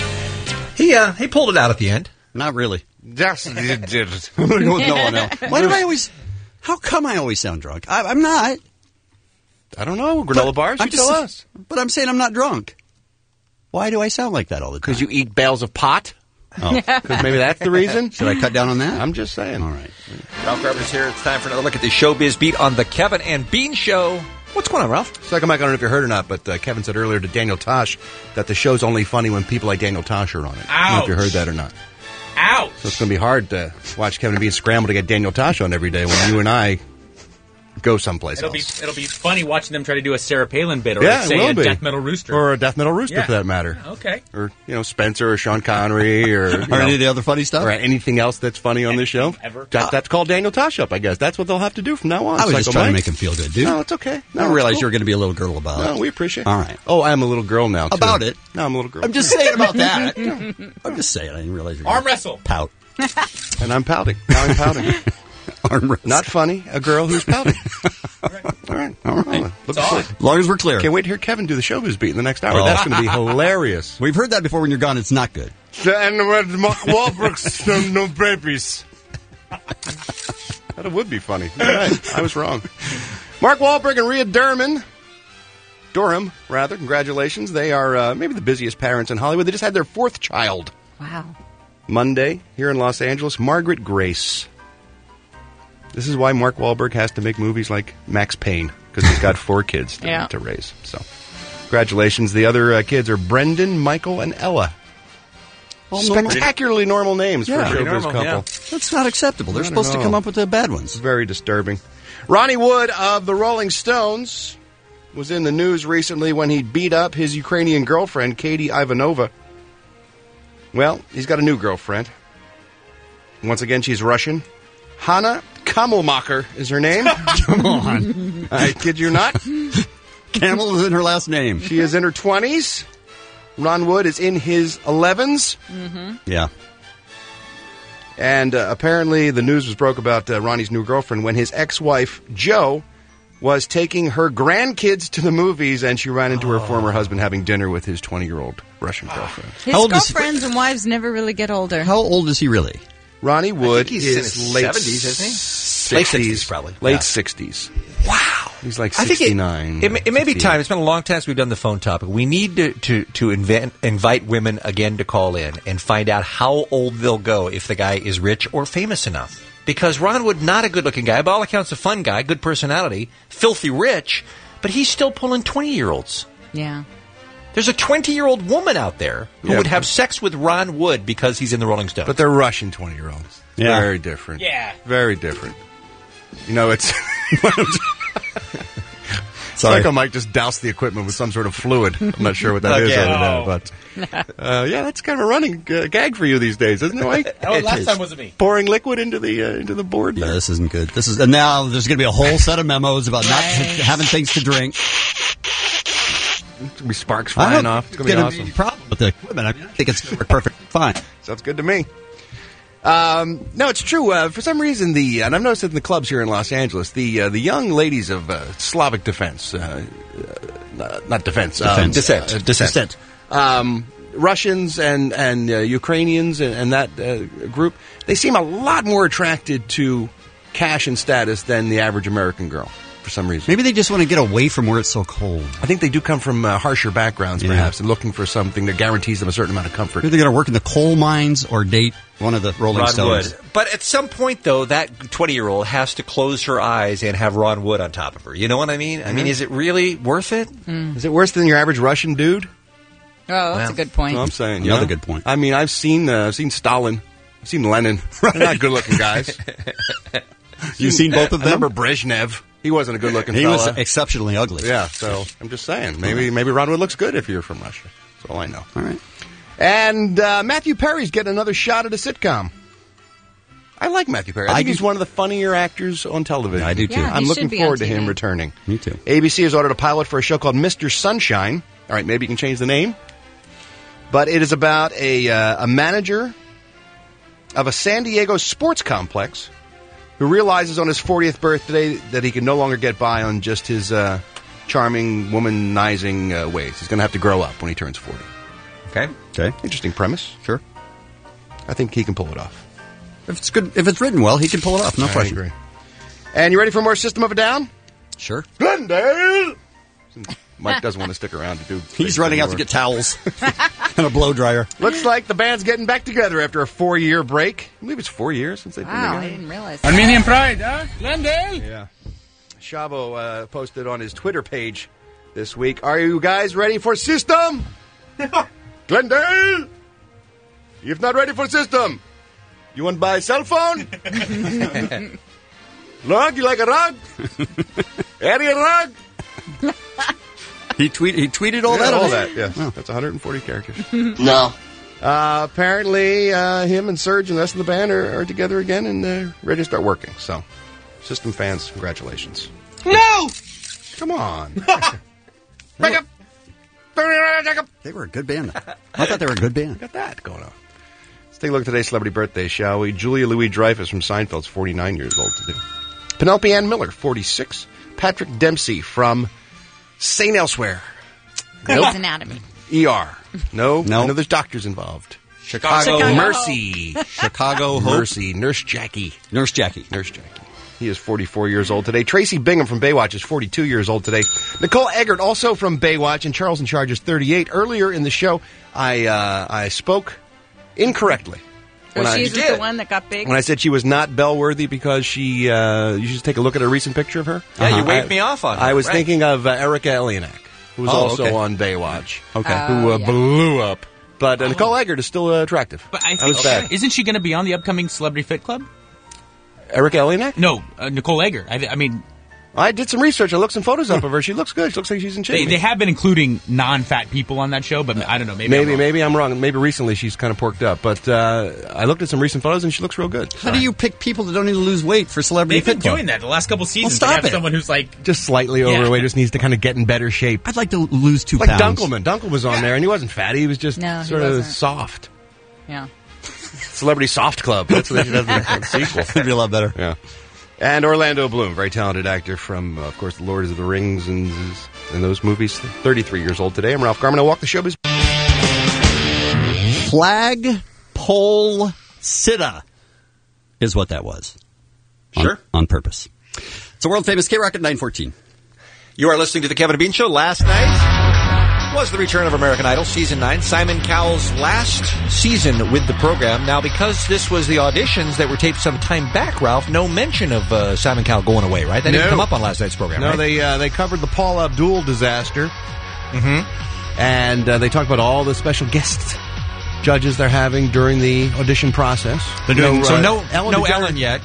He pulled it out at the end.
Not really.
Yes, he did.
No. Why do I always... How come I always sound drunk? I'm not.
I don't know. Granola bars? You tell us.
But I'm saying I'm not drunk. Why do I sound like that all the time?
Because you eat bales of pot?
Oh.
Because maybe that's the reason.
Should I cut down on that?
I'm just saying.
All right.
Ralph Carpenter's here. It's time for another look at the Showbiz Beat on the Kevin and Bean Show. What's going on, Ralph?
Second Mike, I don't know if you heard or not, but Kevin said earlier to Daniel Tosh that the show's only funny when people like Daniel Tosh are on it. I don't know if you heard that or not.
Ouch!
So it's going to be hard to watch Kevin and Bean scramble to get Daniel Tosh on every day when you and I go someplace else.
It'll be funny watching them try to do a Sarah Palin bit or
say
a Death Metal Rooster.
Or a Death Metal Rooster, for that matter.
Okay.
Or, Spencer or Sean Connery or
any of the other funny stuff?
Or anything else that's funny on this show.
Ever.
That's called Daniel Tosh Up, I guess. That's what they'll have to do from now on.
I was just trying to make him feel good, dude.
No, it's okay.
I didn't realize you were going to be a little girl about it.
No, we appreciate it.
All right.
Oh, I am a little girl now, too.
About it?
No, I'm a little girl.
I'm just saying about that. I'm just saying. I didn't realize you were
Arm wrestle.
Pout.
And I'm pouting. Now I'm pouting.
Arm wrestle.
Not funny. A girl who's pouting. All right.
As long as we're clear.
Can't wait to hear Kevin do the Showbiz Beat in the next hour. That's going to be hilarious.
We've heard that before. When you're gone, it's not good.
And Mark Wahlberg's no babies. That would be funny. All right. I was wrong. Mark Wahlberg and Rhea Durham, congratulations. They are maybe the busiest parents in Hollywood. They just had their fourth child.
Wow.
Monday, here in Los Angeles, Margaret Grace. This is why Mark Wahlberg has to make movies like Max Payne, because he's got 4 kids to raise. So, congratulations. The other kids are Brendan, Michael, and Ella. Spectacularly normal names for a showbiz couple. Yeah.
That's not acceptable. They're supposed to come up with the bad ones.
Very disturbing. Ronnie Wood of the Rolling Stones was in the news recently when he beat up his Ukrainian girlfriend, Katie Ivanova. Well, he's got a new girlfriend. Once again, she's Russian. Hanna Kamelmacher is her name.
Come on.
I kid you not.
Camel is in her last name.
She is in her 20s. Ron Wood is in his 11s.
Mm-hmm.
Yeah.
And apparently the news was broke about Ronnie's new girlfriend when his ex-wife, Jo, was taking her grandkids to the movies, and she ran into her former husband having dinner with his 20-year-old Russian girlfriend.
His girlfriends and wives never really get older.
How old is he really?
Ronnie Wood
he's
is
in his
late
70s, isn't he?
60s,
Late 60s, probably.
Late 60s.
Wow.
He's like
I think
69.
It may be time. It's been a long time since we've done the phone topic. We need to invite women again to call in and find out how old they'll go if the guy is rich or famous enough. Because Ron Wood, not a good-looking guy. By all accounts, a fun guy, good personality, filthy rich, but he's still pulling 20-year-olds.
Yeah.
There's a 20-year-old woman out there who would have sex with Ron Wood because he's in the Rolling Stones.
But they're Russian 20-year-olds.
Yeah.
Very different.
Yeah.
Very different. It's...
Sorry.
Like I might just douse the equipment with some sort of fluid. I'm not sure what that is over there, but that's kind of a running gag for you these days, isn't it, Mike?
Last time wasn't me.
Pouring liquid into the board.
Yeah, this isn't good. And now there's going to be a whole set of memos about not having things to drink.
It's going to be sparks flying off. It's going to be awesome.
Be a problem with the equipment. I think it's perfect. Fine.
Sounds good to me. No, it's true. For some reason, and I've noticed it in the clubs here in Los Angeles, the young ladies of Slavic defense, not defense, dissent. Russians and Ukrainians and that group, they seem a lot more attracted to cash and status than the average American girl. For some reason.
Maybe they just want to get away from where it's so cold.
I think they do come from harsher backgrounds, perhaps, and looking for something that guarantees them a certain amount of comfort.
Maybe they're going to work in the coal mines or date one of the Rolling Stones.
Wood. But at some point, though, that 20-year-old has to close her eyes and have Ron Wood on top of her. You know what I mean? Mm-hmm. I mean, is it really worth it?
Mm.
Is it worse than your average Russian dude?
Oh, that's a good point.
That's what I'm saying.
Another good point.
I mean, I've seen Stalin. I've seen Lenin. They're not good-looking guys.
You've seen both of them?
I remember Brezhnev. He wasn't a good-looking
fella.
He
was exceptionally ugly.
Yeah, so I'm just saying. Maybe Ron Wood looks good if you're from Russia. That's all I know.
All right.
And Matthew Perry's getting another shot at a sitcom. I like Matthew Perry. I think he's one of the funnier actors on television.
I do, too.
Yeah,
I'm looking forward to him returning.
Me too.
ABC has ordered a pilot for a show called Mr. Sunshine. All right, maybe you can change the name. But it is about a manager of a San Diego sports complex who realizes on his 40th birthday that he can no longer get by on just his charming, womanizing ways. He's going to have to grow up when he turns 40.
Okay.
Interesting premise.
Sure.
I think he can pull it off.
If it's good, if it's written well, he can pull it off. No question.
Agree. And you ready for more System of a Down?
Sure.
Glendale! Mike doesn't want to stick around to do.
He's running out to get towels. And a blow dryer.
Looks like the band's getting back together after a 4-year break. I believe it's 4 years since they've been together.
I didn't realize.
Armenian Pride, huh? Glendale?
Yeah. Shavo posted on his Twitter page this week, "Are you guys ready for System? Glendale? If not ready for System, you want to buy a cell phone? Rug? You like a rug? Area rug?"
He tweeted all that?
All that, yes. Oh. That's 140 characters.
No.
Apparently, him and Serge and the rest of the band are together again and ready to start working. So, System fans, congratulations.
No!
Come on.
They were a good band. I thought they were a good band.
Got that going on. Let's take a look at today's celebrity birthday, shall we? Julia Louis-Dreyfus from Seinfeld's 49 years old today. Penelope Ann Miller, 46. Patrick Dempsey from St. Elsewhere.
Grey's Anatomy.
ER. No. I know there's doctors involved.
Chicago.
Mercy.
Chicago Hope.
Mercy. Nurse Jackie.
Nurse Jackie.
He is 44 years old today. Tracy Bingham from Baywatch is 42 years old today. Nicole Eggert, also from Baywatch, and Charles in Charge is 38. Earlier in the show, I spoke incorrectly.
She's the one that got big?
When I said she was not Belle-worthy because she, you should take a look at a recent picture of her.
Yeah, you waved me off on her.
I was thinking of Erica Elionak, who was also on Baywatch.
Okay.
Who blew up. But Nicole Eggert is still attractive.
But I think, isn't she going to be on the upcoming Celebrity Fit Club?
Erica Elionak?
No, Nicole Eggert. I mean...
I did some research. I looked some photos up of her. She looks good. She looks like she's in shape.
They have been including non-fat people on that show, but I don't know. Maybe
I'm wrong. Maybe recently she's kind of porked up. But I looked at some recent photos, and she looks real good.
How do you pick people that don't need to lose weight for Celebrity Fit Club?
They've been doing that the last couple seasons.
Well,
they have someone who's like...
just slightly overweight, just needs to kind of get in better shape.
I'd like to lose 2
like
pounds.
Dunkelman. Dunkel was on there, and he wasn't fat. He was just sort of soft.
Yeah.
Celebrity Soft Club. That's what they should have the sequel.
It'd be a lot better.
Yeah. And Orlando Bloom, very talented actor from, of course, The Lord of the Rings and those movies. 33 years old today. I'm Ralph Garman. I walk the showbiz.
Flagpole sitta is what that was.
Sure.
On purpose. It's a world-famous K-Rock at 9:14.
You are listening to The Kevin and Bean Show. Last night was the return of American Idol, Season 9. Simon Cowell's last season with the program. Now, because this was the auditions that were taped some time back, Ralph, no mention of Simon Cowell going away, right? That didn't come up on last night's program, right?
No, they covered the Paul Abdul disaster. Mm-hmm. And they talked about all the special guest judges they're having during the audition process.
They're doing, no Ellen yet.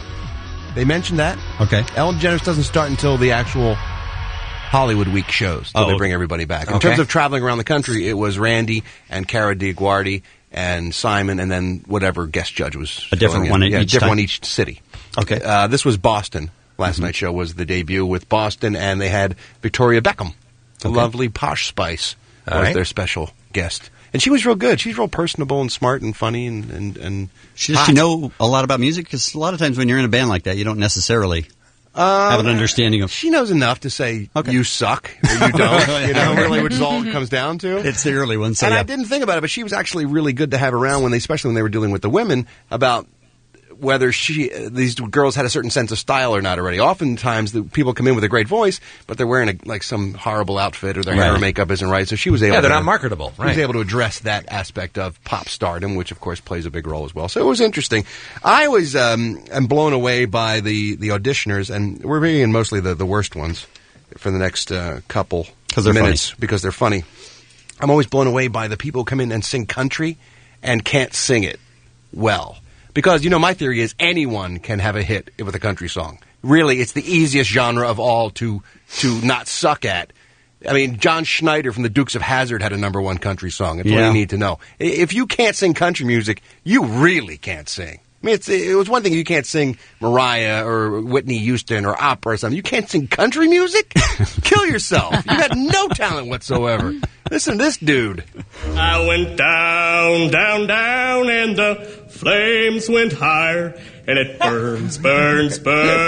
They mentioned that.
Okay.
Ellen DeGeneres doesn't start until the actual Hollywood Week shows. So they bring everybody back. In terms of traveling around the country, it was Randy and Cara DiGuardi and Simon, and then whatever guest judge was
a different one.
Each city.
Okay.
This was Boston. Last night's show was the debut with Boston, and they had Victoria Beckham, the lovely Posh Spice, was their special guest. And she was real good. She's real personable and smart and funny and
does she know a lot about music? Because a lot of times when you're in a band like that, you don't necessarily have an understanding of...
She knows enough to say, you suck, or you don't, really, which is all it comes down to.
It's the early ones. So
I didn't think about it, but she was actually really good to have around, especially when they were dealing with the women, about whether these girls had a certain sense of style or not already. Oftentimes, the people come in with a great voice, but they're wearing some horrible outfit, or their hair or makake isn't right, so she was able to...
they're not marketable.
She was able to address that aspect of pop stardom, which, of course, plays a big role as well. So it was interesting. I always am blown away by the auditioners, and we're being mostly the worst ones for the next couple minutes because they're funny. I'm always blown away by the people who come in and sing country and can't sing it well. Because, my theory is anyone can have a hit with a country song. Really, it's the easiest genre of all to not suck at. I mean, John Schneider from the Dukes of Hazzard had a #1 country song. That's all you need to know. If you can't sing country music, you really can't sing. I mean, it was one thing if you can't sing Mariah or Whitney Houston or opera or something. You can't sing country music? Kill yourself. You got no talent whatsoever. Listen to this dude.
I went down, down, down, and the flames went higher, and it burns, burns,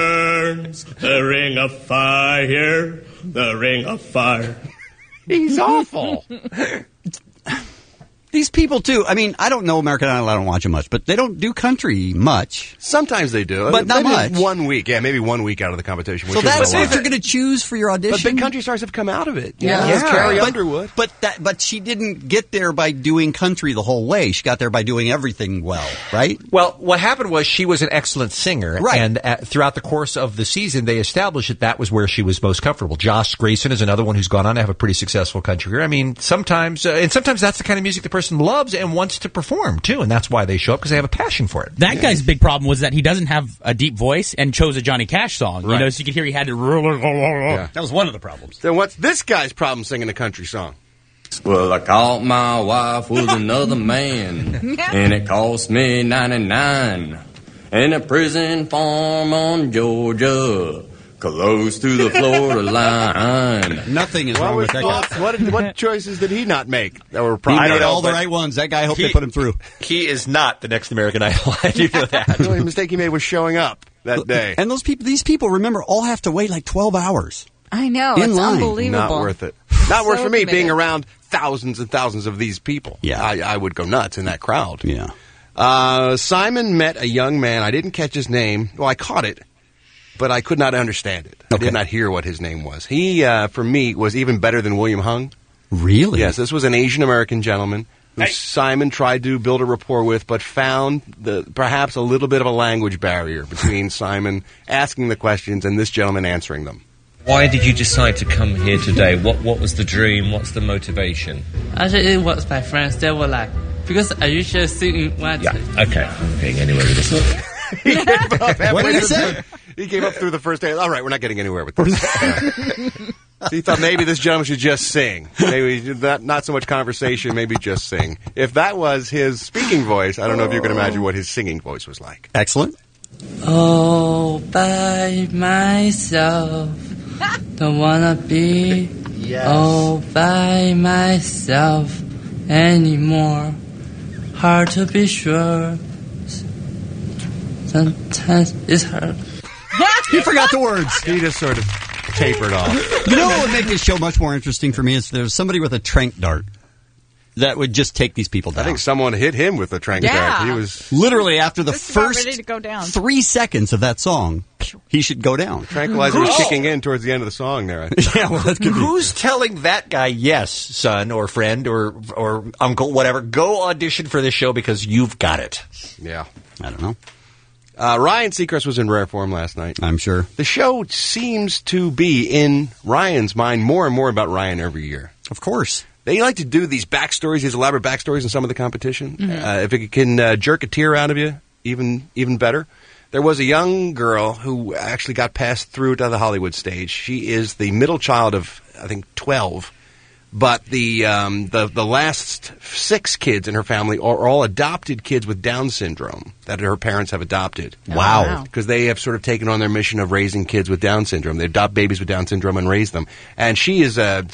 burns, the ring of fire, the ring of fire.
He's awful.
These people, too. I mean, I don't know American Idol. I don't watch it much. But they don't do country much.
Sometimes they do.
But not much.
1 week. Yeah, maybe 1 week out of the competition.
So that's what you're going to choose for your audition?
But big country stars have come out of it.
Yeah.
Carrie Underwood.
But she didn't get there by doing country the whole way. She got there by doing everything well, right?
Well, what happened was she was an excellent singer.
Right.
And throughout the course of the season, they established that was where she was most comfortable. Josh Grayson is another one who's gone on to have a pretty successful country career. I mean, sometimes that's the kind of music the person loves and wants to perform, too. And that's why they show up, because they have a passion for it.
That guy's big problem was that he doesn't have a deep voice and chose a Johnny Cash song.
Right.
You know, so you could hear he had to...
Yeah.
That was one of the problems.
Then what's this guy's problem singing a country song?
Well, I caught my wife with another man, and it cost me $99. In a prison farm on Georgia, close to the Florida line.
Nothing is wrong with that guy.
What choices did he not make that were
He made all the right ones. That guy, I hope they put him through.
He is not the next American Idol. I do know that.
The only mistake he made was showing up that day.
And these people, remember, all have to wait like 12 hours.
I know.
In
It's
line.
unbelievable.
Not worth it. Not worth
So
for me
committed.
being around thousands and thousands of these people.
Yeah.
I would go nuts in that crowd.
Yeah.
Simon met a young man. I didn't catch his name. Well, I caught it, but I could not understand it. I did not hear what his name was. He, for me, was even better than William Hung.
Really?
Yes, this was an Asian American gentleman who Simon tried to build a rapport with, but found perhaps a little bit of a language barrier between Simon asking the questions and this gentleman answering them.
Why did you decide to come here today? What was the dream? What's the motivation?
Actually, it was my friends. They were like, because I usually sing one.
Yeah, okay. I'm getting anywhere with this.
What did he say? He came up through the first day. All right, we're not getting anywhere with this. So he thought maybe this gentleman should just sing. Maybe not so much conversation, maybe just sing. If that was his speaking voice, I don't know if you can imagine what his singing voice was like.
Excellent.
All by myself. Don't wanna be all by myself anymore. Hard to be sure. Sometimes it's hard.
He forgot the words.
He just sort of tapered off.
You know what would make this show much more interesting for me is there's somebody with a trank dart that would just take these people down.
I think someone hit him with a trank dart. He was
literally after the
Just about
first
ready to go down.
3 seconds of that song, he should go down.
Tranquilizer was kicking in towards the end of the song there. I think.
Yeah, well, that could be.
Who's telling that guy, yes, son or friend or uncle, whatever, go audition for this show because you've got it?
Yeah.
I don't know.
Ryan Seacrest was in rare form last night.
I'm sure.
The show seems to be, in Ryan's mind, more and more about Ryan every year.
Of course.
They like to do these backstories, these elaborate backstories in some of the competition. If it can jerk a tear out of you, even better. There was a young girl who actually got passed through to the Hollywood stage. She is the middle child of, I think, 12. But the last 6 kids in her family are all adopted kids with Down syndrome that her parents have adopted.
Wow.
Because they have sort of taken on their mission of raising kids with Down syndrome. They adopt babies with Down syndrome and raise them. And she's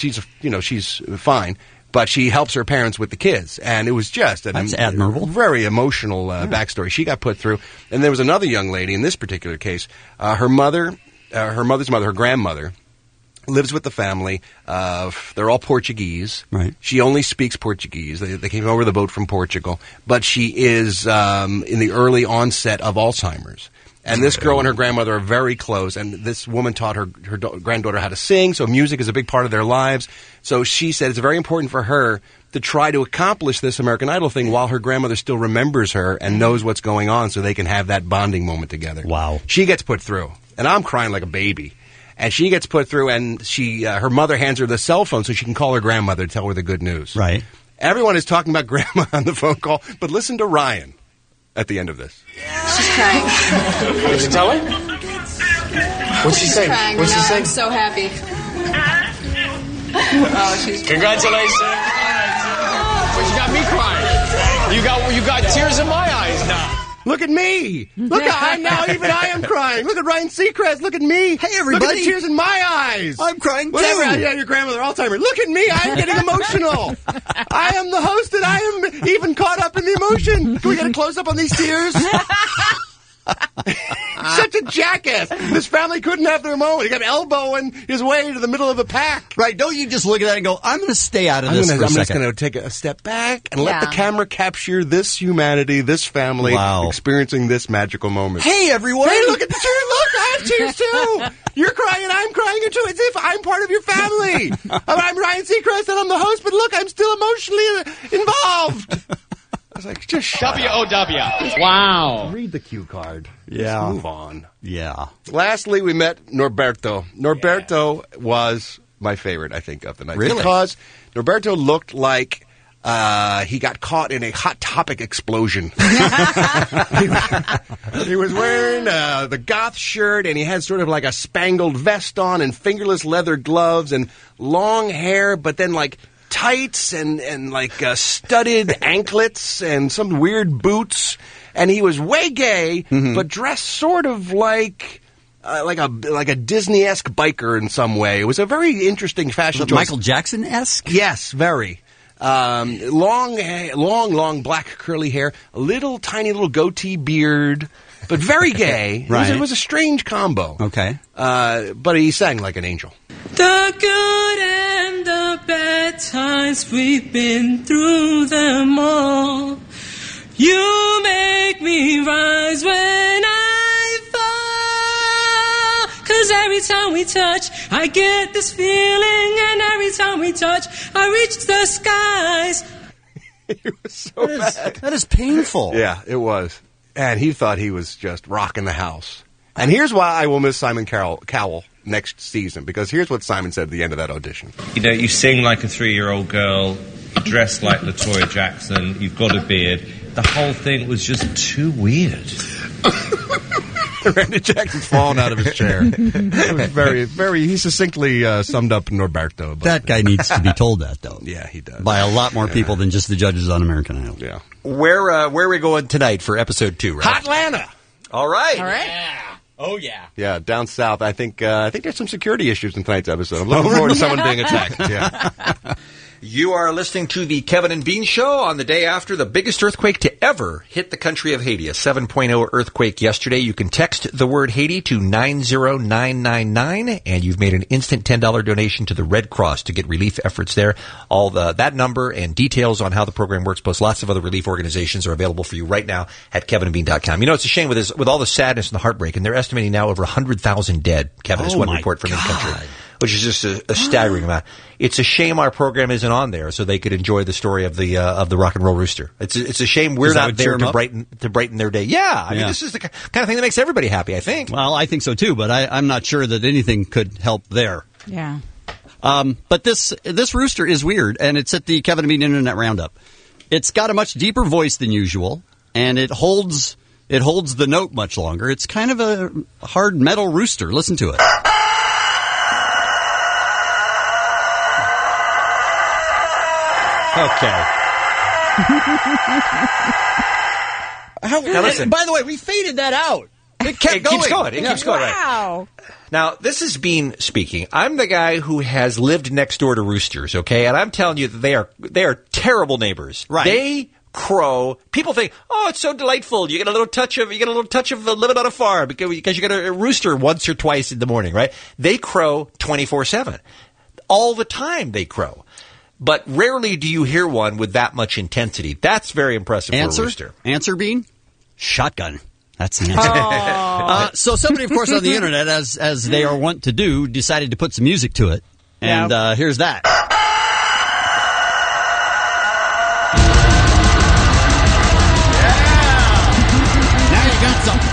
fine, but she helps her parents with the kids. And it was just
That's admirable.
Very emotional backstory. She got put through. And there was another young lady in this particular case. Her mother's mother, her grandmother, lives with the family. They're all Portuguese.
Right.
She only speaks Portuguese. They came over the boat from Portugal. But she is in the early onset of Alzheimer's. And this girl and her grandmother are very close. And this woman taught her granddaughter how to sing. So music is a big part of their lives. So she said it's very important for her to try to accomplish this American Idol thing while her grandmother still remembers her and knows what's going on so they can have that bonding moment together.
Wow.
She gets put through. And I'm crying like a baby. And she gets put through, and her mother hands her the cell phone so she can call her grandmother to tell her the good news.
Right.
Everyone is talking about grandma on the phone call, but listen to Ryan at the end of this.
She's crying.
Did you tell her? What'd she say?
Crying
What'd she
right now.
say?
I'm so happy. Oh, she's
Congratulations. Well, you got me crying. You got tears in my eyes now.
Look at me! Look at I am crying. Look at Ryan Seacrest. Look at me.
Hey, everybody!
Look at the tears in my eyes.
I'm crying too.
Whatever. Yeah, your grandmother Alzheimer's. Look at me. I'm getting emotional. I am the host, and I am even caught up in the emotion. Can we get a close up on these tears? Such a jackass. This family couldn't have their moment. He kept elbowing his way to the middle of the pack.
Right. Don't you just look at that and go, I'm going to stay out of this for a
I'm just
second.
going to take a step back and let the camera capture this humanity, this family, experiencing this magical moment.
Hey, everyone.
Hey, look at the tears. Look, I have tears too. You're crying, I'm crying too. It's if I'm part of your family. I'm Ryan Seacrest and I'm the host, but look, I'm still emotionally involved. I was like, just shut up.
W-O-W. Wow.
Read the cue card.
Yeah.
Let's move on.
Yeah.
Lastly, we met Norberto. Norberto was my favorite, I think, of the night.
Really?
Because Norberto looked like he got caught in a Hot Topic explosion. He was wearing the goth shirt, and he had sort of like a spangled vest on and fingerless leather gloves and long hair, but then like tights and like studded anklets and some weird boots. And he was way gay, but dressed sort of like a Disney-esque biker in some way. It was a very interesting fashion choice.
Michael Jackson-esque?
Yes, very. Long black curly hair, a little tiny little goatee beard, but very gay.
Right.
It was a strange combo.
Okay.
But he sang like an angel.
The good and the bad times, we've been through them all. You make me rise when I fall. 'Cause every time we touch, I get this feeling. And every time we touch, I reach the skies.
It was so bad.
That is painful.
Yeah, it was. And he thought he was just rocking the house. And here's why I will miss Simon Cowell next season, because here's what Simon said at the end of that audition.
You know, you sing like a 3-year-old girl, you dress like LaToya Jackson, you've got a beard. The whole thing was just too weird.
Randy Jackson's falling out of his chair. It was very, he succinctly summed up Norberto.
That guy needs to be told that, though.
Yeah, he does.
By a lot more people than just the judges on American Idol.
Yeah.
Where are we going tonight for episode 2, right?
Hotlanta!
All right.
All right.
Yeah. Oh, yeah.
Yeah, down south. I think there's some security issues in tonight's episode. I'm looking forward to someone being attacked. Yeah.
You are listening to the Kevin and Bean Show on the day after the biggest earthquake to ever hit the country of Haiti, a 7.0 earthquake yesterday. You can text the word Haiti to 90999, and you've made an instant $10 donation to the Red Cross to get relief efforts there. All that number and details on how the program works, plus lots of other relief organizations are available for you right now at kevinandbean.com. You know, it's a shame with all the sadness and the heartbreak, and they're estimating now over 100,000 dead, Kevin, is one report from in-country, which is just a staggering amount. It's a shame our program isn't on there so they could enjoy the story of the Rock and Roll Rooster. It's a shame we're not there to brighten their day. Yeah, I mean, this is the kind of thing that makes everybody happy, I think.
Well, I think so too, but I'm not sure that anything could help there.
Yeah.
But this rooster is weird, and it's at the Kevin and Bean Internet Roundup. It's got a much deeper voice than usual, and it holds the note much longer. It's kind of a hard metal rooster. Listen to it. Okay.
Now listen.
By the way, we faded that out. It keeps going.
It keeps going.
Wow.
Right. Now, this is Bean speaking. I'm the guy who has lived next door to roosters, okay? And I'm telling you that they are terrible neighbors.
Right.
They crow. People think, oh, it's so delightful. You get a little touch of living on a farm because you get a rooster once or twice in the morning, right? They crow 24/7. All the time they crow. But rarely do you hear one with that much intensity. That's very impressive for a rooster.
Answer, Bean? Shotgun. That's the answer. So somebody, of course, on the internet, as they are wont to do, decided to put some music to it. And here's that. Now you got something.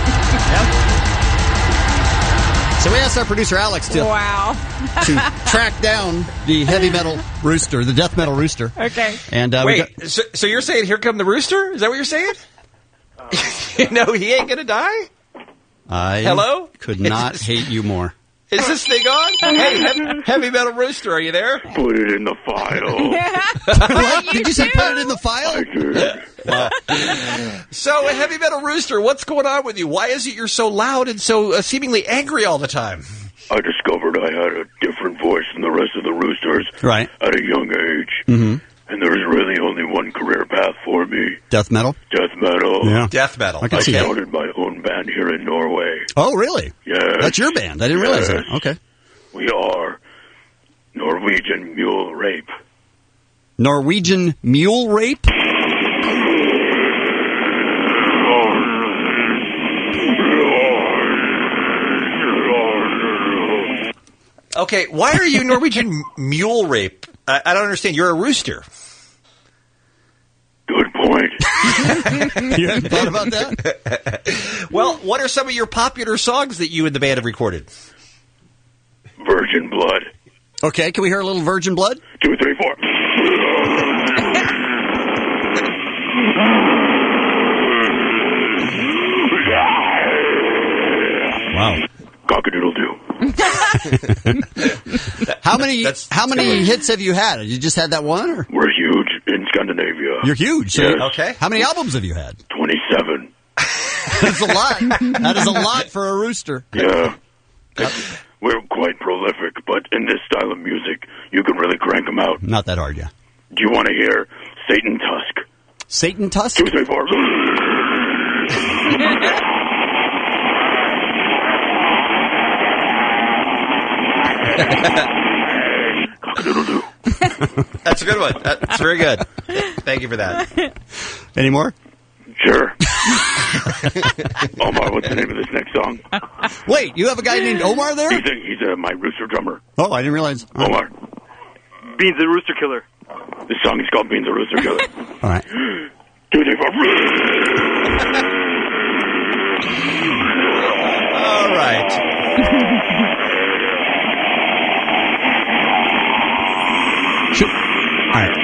Yep. So we asked our producer Alex to track down the heavy metal rooster, the death metal rooster.
Okay.
And so you're saying here come the rooster? Is that what you're saying? You know he ain't gonna die? Hello?
Could not hate you more.
Is this thing on? Hey, heavy metal rooster, are you there?
Put it in the file.
What? Did you say put it in the file?
I
did. So, heavy metal rooster, what's going on with you? Why is it you're so loud and so seemingly angry all the time?
I discovered I had a different voice than the rest of the roosters
at
a young age.
Mm-hmm.
And there's really only one career path for me.
Death metal?
Death metal.
Yeah.
Death metal.
I started my own band here in Norway.
Oh, really?
Yes.
That's your band. I didn't realize that. Okay.
We are Norwegian Mule Rape.
Norwegian Mule Rape?
Okay, why are you Norwegian Mule Rape? I don't understand. You're a rooster.
Good point.
You haven't thought about that?
Well, what are some of your popular songs that you and the band have recorded?
Virgin Blood.
Okay, can we hear a little Virgin Blood?
2, 3, 4.
Wow.
Cock-a-doodle-doo.
How many hits have you had? You just had that one? Or?
We're huge in Scandinavia.
You're huge.
Yes.
Okay.
How many albums have you had?
27.
That's a lot. That is a lot for a rooster.
Yeah. We're quite prolific, but in this style of music, you can really crank them out.
Not that hard, yeah.
Do you want to hear Satan Tusk?
Satan Tusk?
2, 3, 4.
That's a good one. That's very good. Thank you for that.
Any more?
Sure. Omar, what's the name of this next song?
Wait, you have a guy named Omar there?
He's my rooster drummer.
Oh, I didn't realize.
Omar.
Beans the Rooster Killer.
This song is called Beans the Rooster Killer.
All right.
2, 3, 4.
All right.
All right.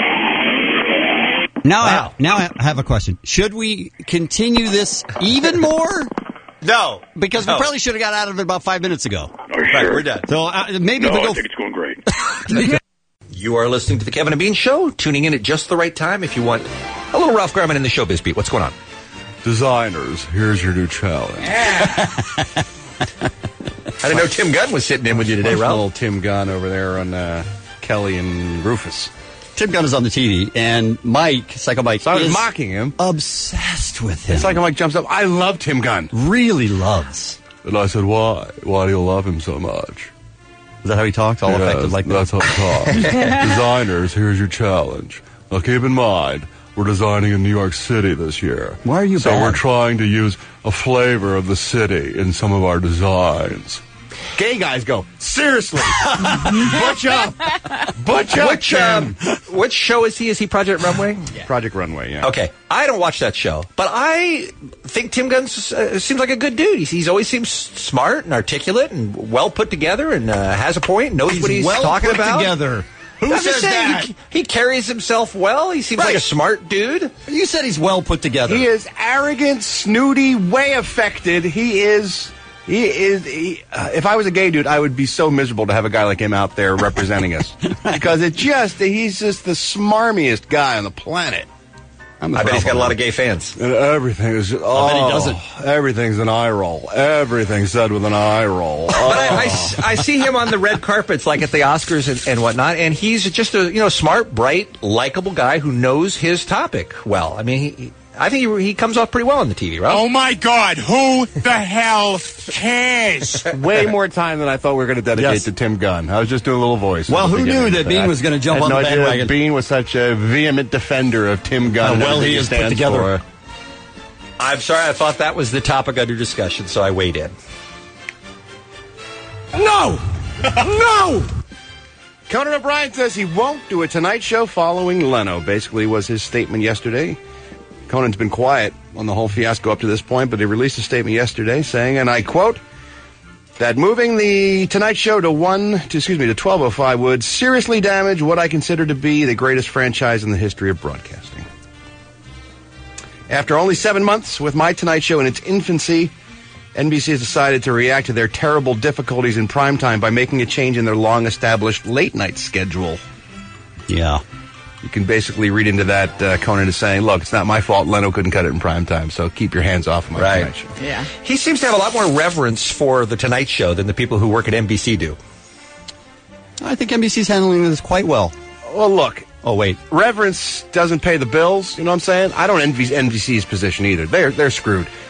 Now I have a question. Should we continue this even more?
No.
Because we probably should have got out of it about 5 minutes ago.
Right, we're done.
So maybe
No,
we'll go.
I think it's going great.
You are listening to the Kevin and Bean Show, tuning in at just the right time if you want a little Ralph Garman in the showbiz beat. What's going on?
Designers, here's your new challenge.
I didn't know Tim Gunn was sitting in with you today, Ralph.
Little Tim Gunn over there on Kelly and Rufus.
Tim Gunn is on the TV, and Mike, Psycho Mike,
So I was
is
mocking him.
obsessed with him.
Psycho Mike jumps up. I love Tim Gunn.
Really loves.
And I said, why? Why do you love him so much?
Is that how he talked? All affected like that?
That's how he talks. Designers, here's your challenge. Now keep in mind, we're designing in New York City this year.
Why are you
So
bad?
we're trying to use a flavor of the city in some of our designs.
Gay guys go, seriously, butch up. Butch up, Tim.
Which show is he? Is he Project Runway?
Project Runway, yeah.
Okay. I don't watch that show, but I think Tim Gunn seems like a good dude. He's always seems smart and articulate and well put together and has a point, knows what he's
well
talking
put
about.
together. Who
I'm just
says
saying,
that?
He carries himself well. He seems like a smart dude.
You said he's well put together.
He is arrogant, snooty, way affected. He is. If I was a gay dude, I would be so miserable to have a guy like him out there representing us. Because he's just the smarmiest guy on the planet.
I bet he's got a lot of gay fans.
And everything is just,
I bet he doesn't.
Everything's an eye roll. Everything's said with an eye roll.
But I see him on the red carpets, like at the Oscars and whatnot, and he's just a smart, bright, likable guy who knows his topic well. I mean, I think he comes off pretty well on the TV, right?
Oh my God, who the hell cares?
Way more time than I thought we were going to dedicate to Tim Gunn. I was just doing a little voice.
Well,
at the
who knew
beginning,
that
but
Bean
I
was going to jump
had
on
no
the
idea
bandwagon?
that Bean was such a vehement defender of Tim Gunn. and
Well,
everything
he is put
stands
together.
for.
I'm sorry, I thought that was the topic under discussion, so I weighed in.
No! No! Conan O'Brien says he won't do a Tonight Show following Leno. Basically was his statement yesterday. Conan's been quiet on the whole fiasco up to this point, but he released a statement yesterday saying, and I quote, that moving the Tonight Show to 12:05 would seriously damage what I consider to be the greatest franchise in the history of broadcasting. After only 7 months with My Tonight Show in its infancy, NBC has decided to react to their terrible difficulties in primetime by making a change in their long-established late-night schedule.
Yeah.
You can basically read into that, Conan is saying, look, it's not my fault Leno couldn't cut it in primetime, so keep your hands off My Tonight Show.
Yeah.
He seems to have a lot more reverence for The Tonight Show than the people who work at NBC do.
I think NBC's handling this quite well.
Well, look.
Oh, wait.
Reverence doesn't pay the bills, you know what I'm saying? I don't envy NBC's position either. They're screwed.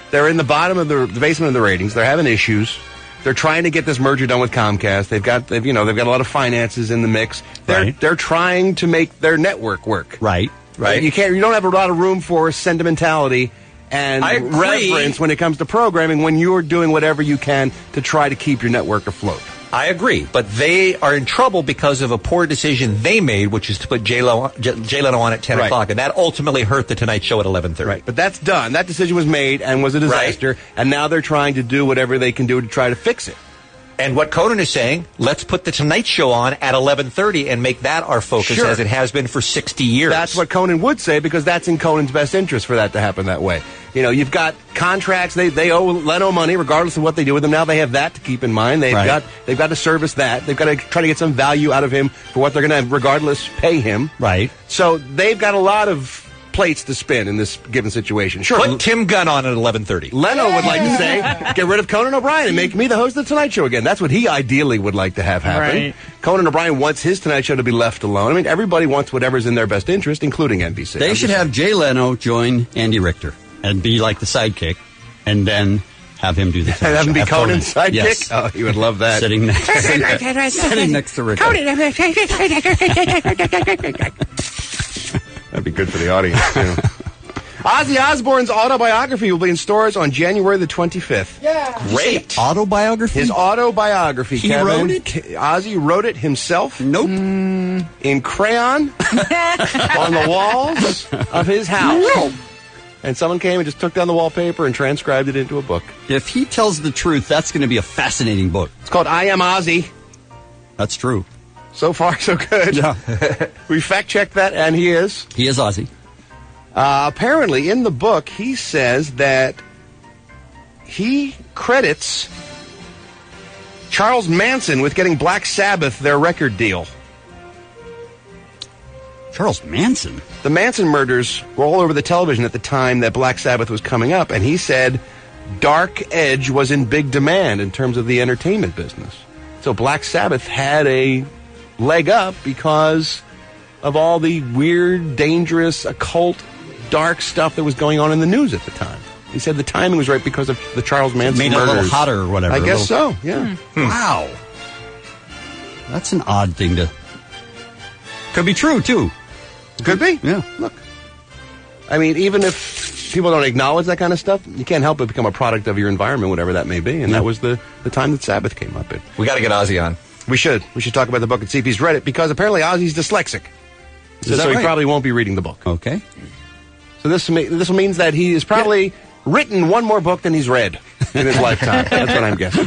They're in the basement of the ratings. They're having issues. They're trying to get this merger done with Comcast. They've got a lot of finances in the mix. They're trying to make their network work.
Right.
You don't have a lot of room for sentimentality and reverence when it comes to programming when you're doing whatever you can to try to keep your network afloat.
I agree, but they are in trouble because of a poor decision they made, which is to put Jay Leno on at 10 o'clock, and that ultimately hurt The Tonight Show at 11:30.
Right, but that's done. That decision was made and was a disaster, and now they're trying to do whatever they can do to try to fix it.
And what Conan is saying, let's put The Tonight Show on at 11:30 and make that our focus, as it has been for 60 years.
That's what Conan would say, because that's in Conan's best interest for that to happen that way. You've got contracts. They owe Leno money regardless of what they do with him. Now they have that to keep in mind. They've got to service that. They've got to try to get some value out of him for what they're going to, regardless, pay him.
Right.
So they've got a lot of plates to spin in this given situation. Sure.
Put Tim Gunn on at 11:30.
Leno would like to say, get rid of Conan O'Brien and make me the host of The Tonight Show again. That's what he ideally would like to have happen.
Right.
Conan O'Brien wants his Tonight Show to be left alone. I mean, everybody wants whatever's in their best interest, including NBC.
They should have Jay Leno join Andy Richter and be like the sidekick, and then have him do the
and have him be Conan's sidekick?
Yes.
Oh, you would love that.
Sitting next to Richter.
That'd be good for the audience, too. Ozzy Osbourne's autobiography will be in stores on January the 25th.
Yeah.
Great.
Autobiography?
His autobiography,
He
Kevin.
wrote it?
Ozzy wrote it himself.
Nope.
In crayon on the walls of his house. And someone came and just took down the wallpaper and transcribed it into a book.
If he tells the truth, that's going to be a fascinating book.
It's called I Am Ozzy.
That's true.
So far, so good.
Yeah.
We fact-checked that, and he is.
He is Ozzy.
Apparently, in the book, he says that he credits Charles Manson with getting Black Sabbath their record deal.
Charles Manson?
The Manson murders were all over the television at the time that Black Sabbath was coming up, and he said Dark Edge was in big demand in terms of the entertainment business. So Black Sabbath had a leg up because of all the weird, dangerous, occult, dark stuff that was going on in the news at the time. He said the timing was right because of the Charles Manson murders.
Made it a little hotter or whatever.
I guess so, yeah.
Wow. That's an odd thing to... Could be true, too.
Could be.
Yeah.
Look. I mean, even if people don't acknowledge that kind of stuff, you can't help but become a product of your environment, whatever that may be. And that was the time that Sabbath came up in.
We got to get Ozzy on.
We should. We should talk about the book and see if he's read it, because apparently Ozzy's dyslexic. So he probably won't be reading the book.
Okay.
So this means that he has probably written one more book than he's read in his lifetime. That's what I'm guessing.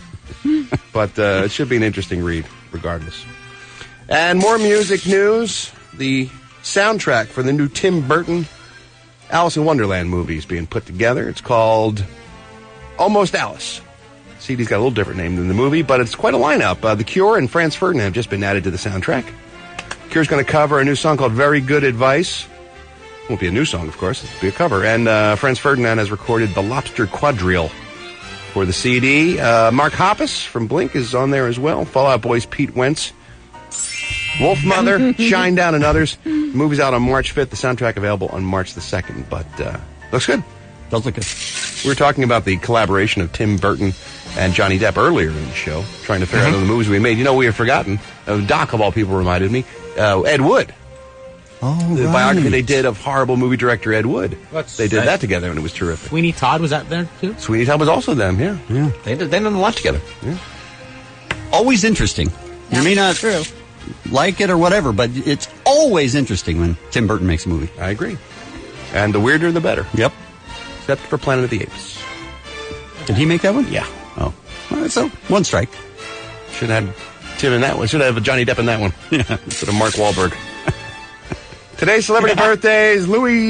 But it should be an interesting read, regardless. And more music news. The soundtrack for the new Tim Burton Alice in Wonderland movie is being put together. It's called Almost Alice. CD's got a little different name than the movie, but it's quite a lineup. The Cure and Franz Ferdinand have just been added to the soundtrack. Cure's going to cover a new song called Very Good Advice. Won't be a new song, of course. It'll be a cover. And Franz Ferdinand has recorded The Lobster Quadrille for the CD. Mark Hoppus from Blink is on there as well. Fall Out Boy's Pete Wentz. Wolfmother, Shinedown, and others. The movie's out on March 5th. The soundtrack available on March the 2nd. But looks good.
Does look good.
We were talking about the collaboration of Tim Burton and Johnny Depp earlier in the show, trying to figure out the movies we made. You know, we have forgotten. Doc, of all people, reminded me. Ed Wood.
Oh,
the biography they did of horrible movie director Ed Wood. They did that together, and it was terrific.
Sweeney Todd, was that there, too?
Sweeney Todd was also them, yeah.
They did a lot together.
Yeah.
Always interesting. You may not like it or whatever, but it's always interesting when Tim Burton makes a movie.
I agree. And the weirder, the better.
Yep.
Except for Planet of the Apes.
Did he make that one?
Yeah.
Oh. All right, so one strike.
Should have had Tim in that one. Should have Johnny Depp in that one.
Yeah.
Instead of Mark Wahlberg. Today's celebrity birthdays.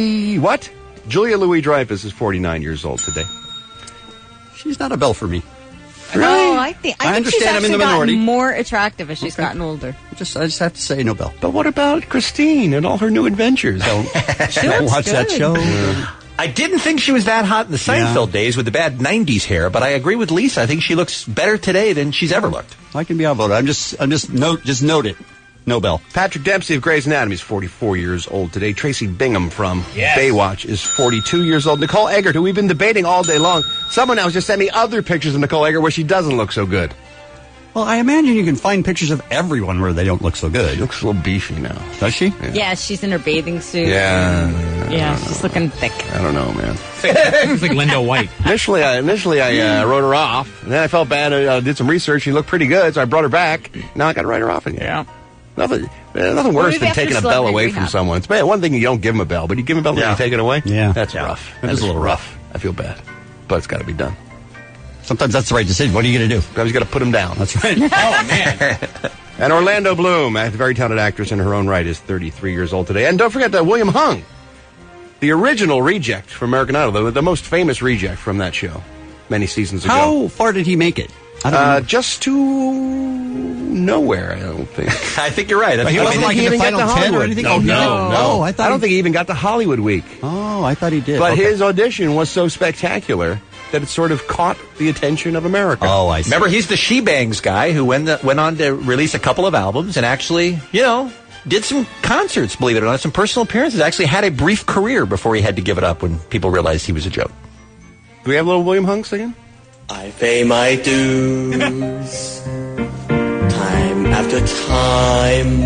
Julia Louis-Dreyfus is 49 years old today.
She's not a belle for me.
No, I think
understand
she's
I'm in
actually
the minority.
gotten more attractive as she's gotten older.
I just have to say no belle.
But what about Christine and all her new adventures?
Don't watch that show.
I didn't think she was that hot in the Seinfeld days with the bad 90s hair, but I agree with Lisa. I think she looks better today than she's ever looked.
I can be outvoted. Just note it. No bell.
Patrick Dempsey of Grey's Anatomy is 44 years old today. Tracy Bingham from
Yes.
Baywatch is 42 years old. Nicole Eggert, who we've been debating all day long. Someone else just sent me other pictures of Nicole Eggert where she doesn't look so good.
Well, I imagine you can find pictures of everyone where they don't look so good.
She looks a little beefy now.
Does she?
Yeah, she's in her bathing suit.
Yeah,
she's looking thick.
I don't know, man.
It's like Linda White.
Initially, I wrote her off, and then I felt bad. I did some research. She looked pretty good, so I brought her back. Now I got to write her off again.
Yeah.
Nothing worse than taking a bell away from someone. It's bad. One thing you don't give them a bell, but you give them a bell and you take it away.
Yeah,
that's rough. That is a little rough. I feel bad, but it's got to be done.
Sometimes that's the right decision. What are you going to do?
Sometimes you got to put them down.
That's right.
Oh, man.
And Orlando Bloom, a very talented actress in her own right, is 33 years old today. And don't forget that William Hung, the original reject from American Idol, the most famous reject from that show many seasons ago.
How far did he make it?
Just to nowhere, I don't think.
I think you're right.
He wasn't like in the final 10 or anything? No.
I
don't think he even got to Hollywood Week.
Oh, I thought he did.
But his audition was so spectacular that it sort of caught the attention of America.
Oh, I see.
Remember, he's the She Bangs guy who went on to release a couple of albums and actually, did some concerts, believe it or not, some personal appearances. Actually had a brief career before he had to give it up when people realized he was a joke.
Do we have a little William Hung singing?
I pay my dues time after time.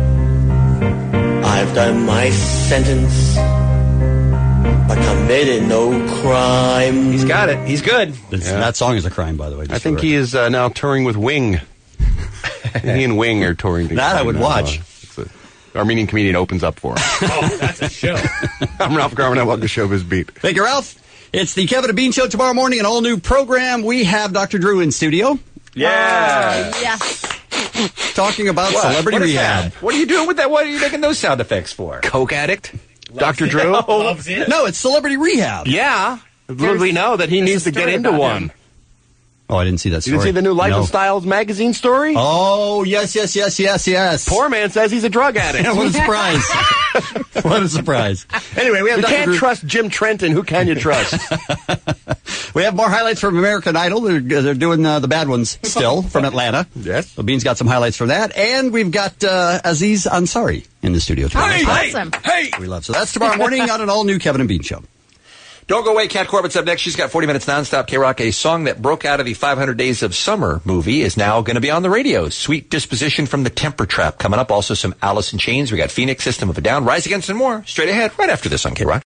I've done my sentence, but committed no crime.
He's got it. He's good.
That song is a crime, by the way.
I think he is now touring with Wing. He and Wing are touring together.
That I would watch.
The Armenian comedian opens up for him.
Oh, that's a show.
I'm Ralph Garman. I welcome to Showbiz Beat.
Thank you, Ralph. It's the Kevin and Bean Show tomorrow morning, an all-new program. We have Dr. Drew in studio.
Yeah.
Yes.
Talking about celebrity rehab.
What are you doing with that? What are you making those sound effects for?
Coke addict? Dr. Drew?
Loves it.
No, it's celebrity rehab.
Yeah. Little do we know that he needs to get into one.
Oh, I didn't see that story.
You didn't see the new Life and Styles magazine story?
Oh, yes.
Poor man says he's a drug addict.
What a surprise. What a surprise. Anyway, we have
You
Dr.
can't
Drew.
trust Jim Trenton. Who can you trust?
We have more highlights from American Idol. They're doing the bad ones still from Atlanta.
Yes.
So Bean's got some highlights from that. And we've got Aziz Ansari in the studio tomorrow.
Awesome.
Hey!
We love. So that's tomorrow morning on an all-new Kevin and Bean Show.
Don't go away. Kat Corbett's up next. She's got 40 minutes nonstop K-Rock. A song that broke out of the 500 Days of Summer movie is now going to be on the radio. Sweet Disposition from the Temper Trap coming up. Also some Alice in Chains. We got Phoenix, System of a Down, Rise Against, and more. Straight ahead, right after this on K-Rock.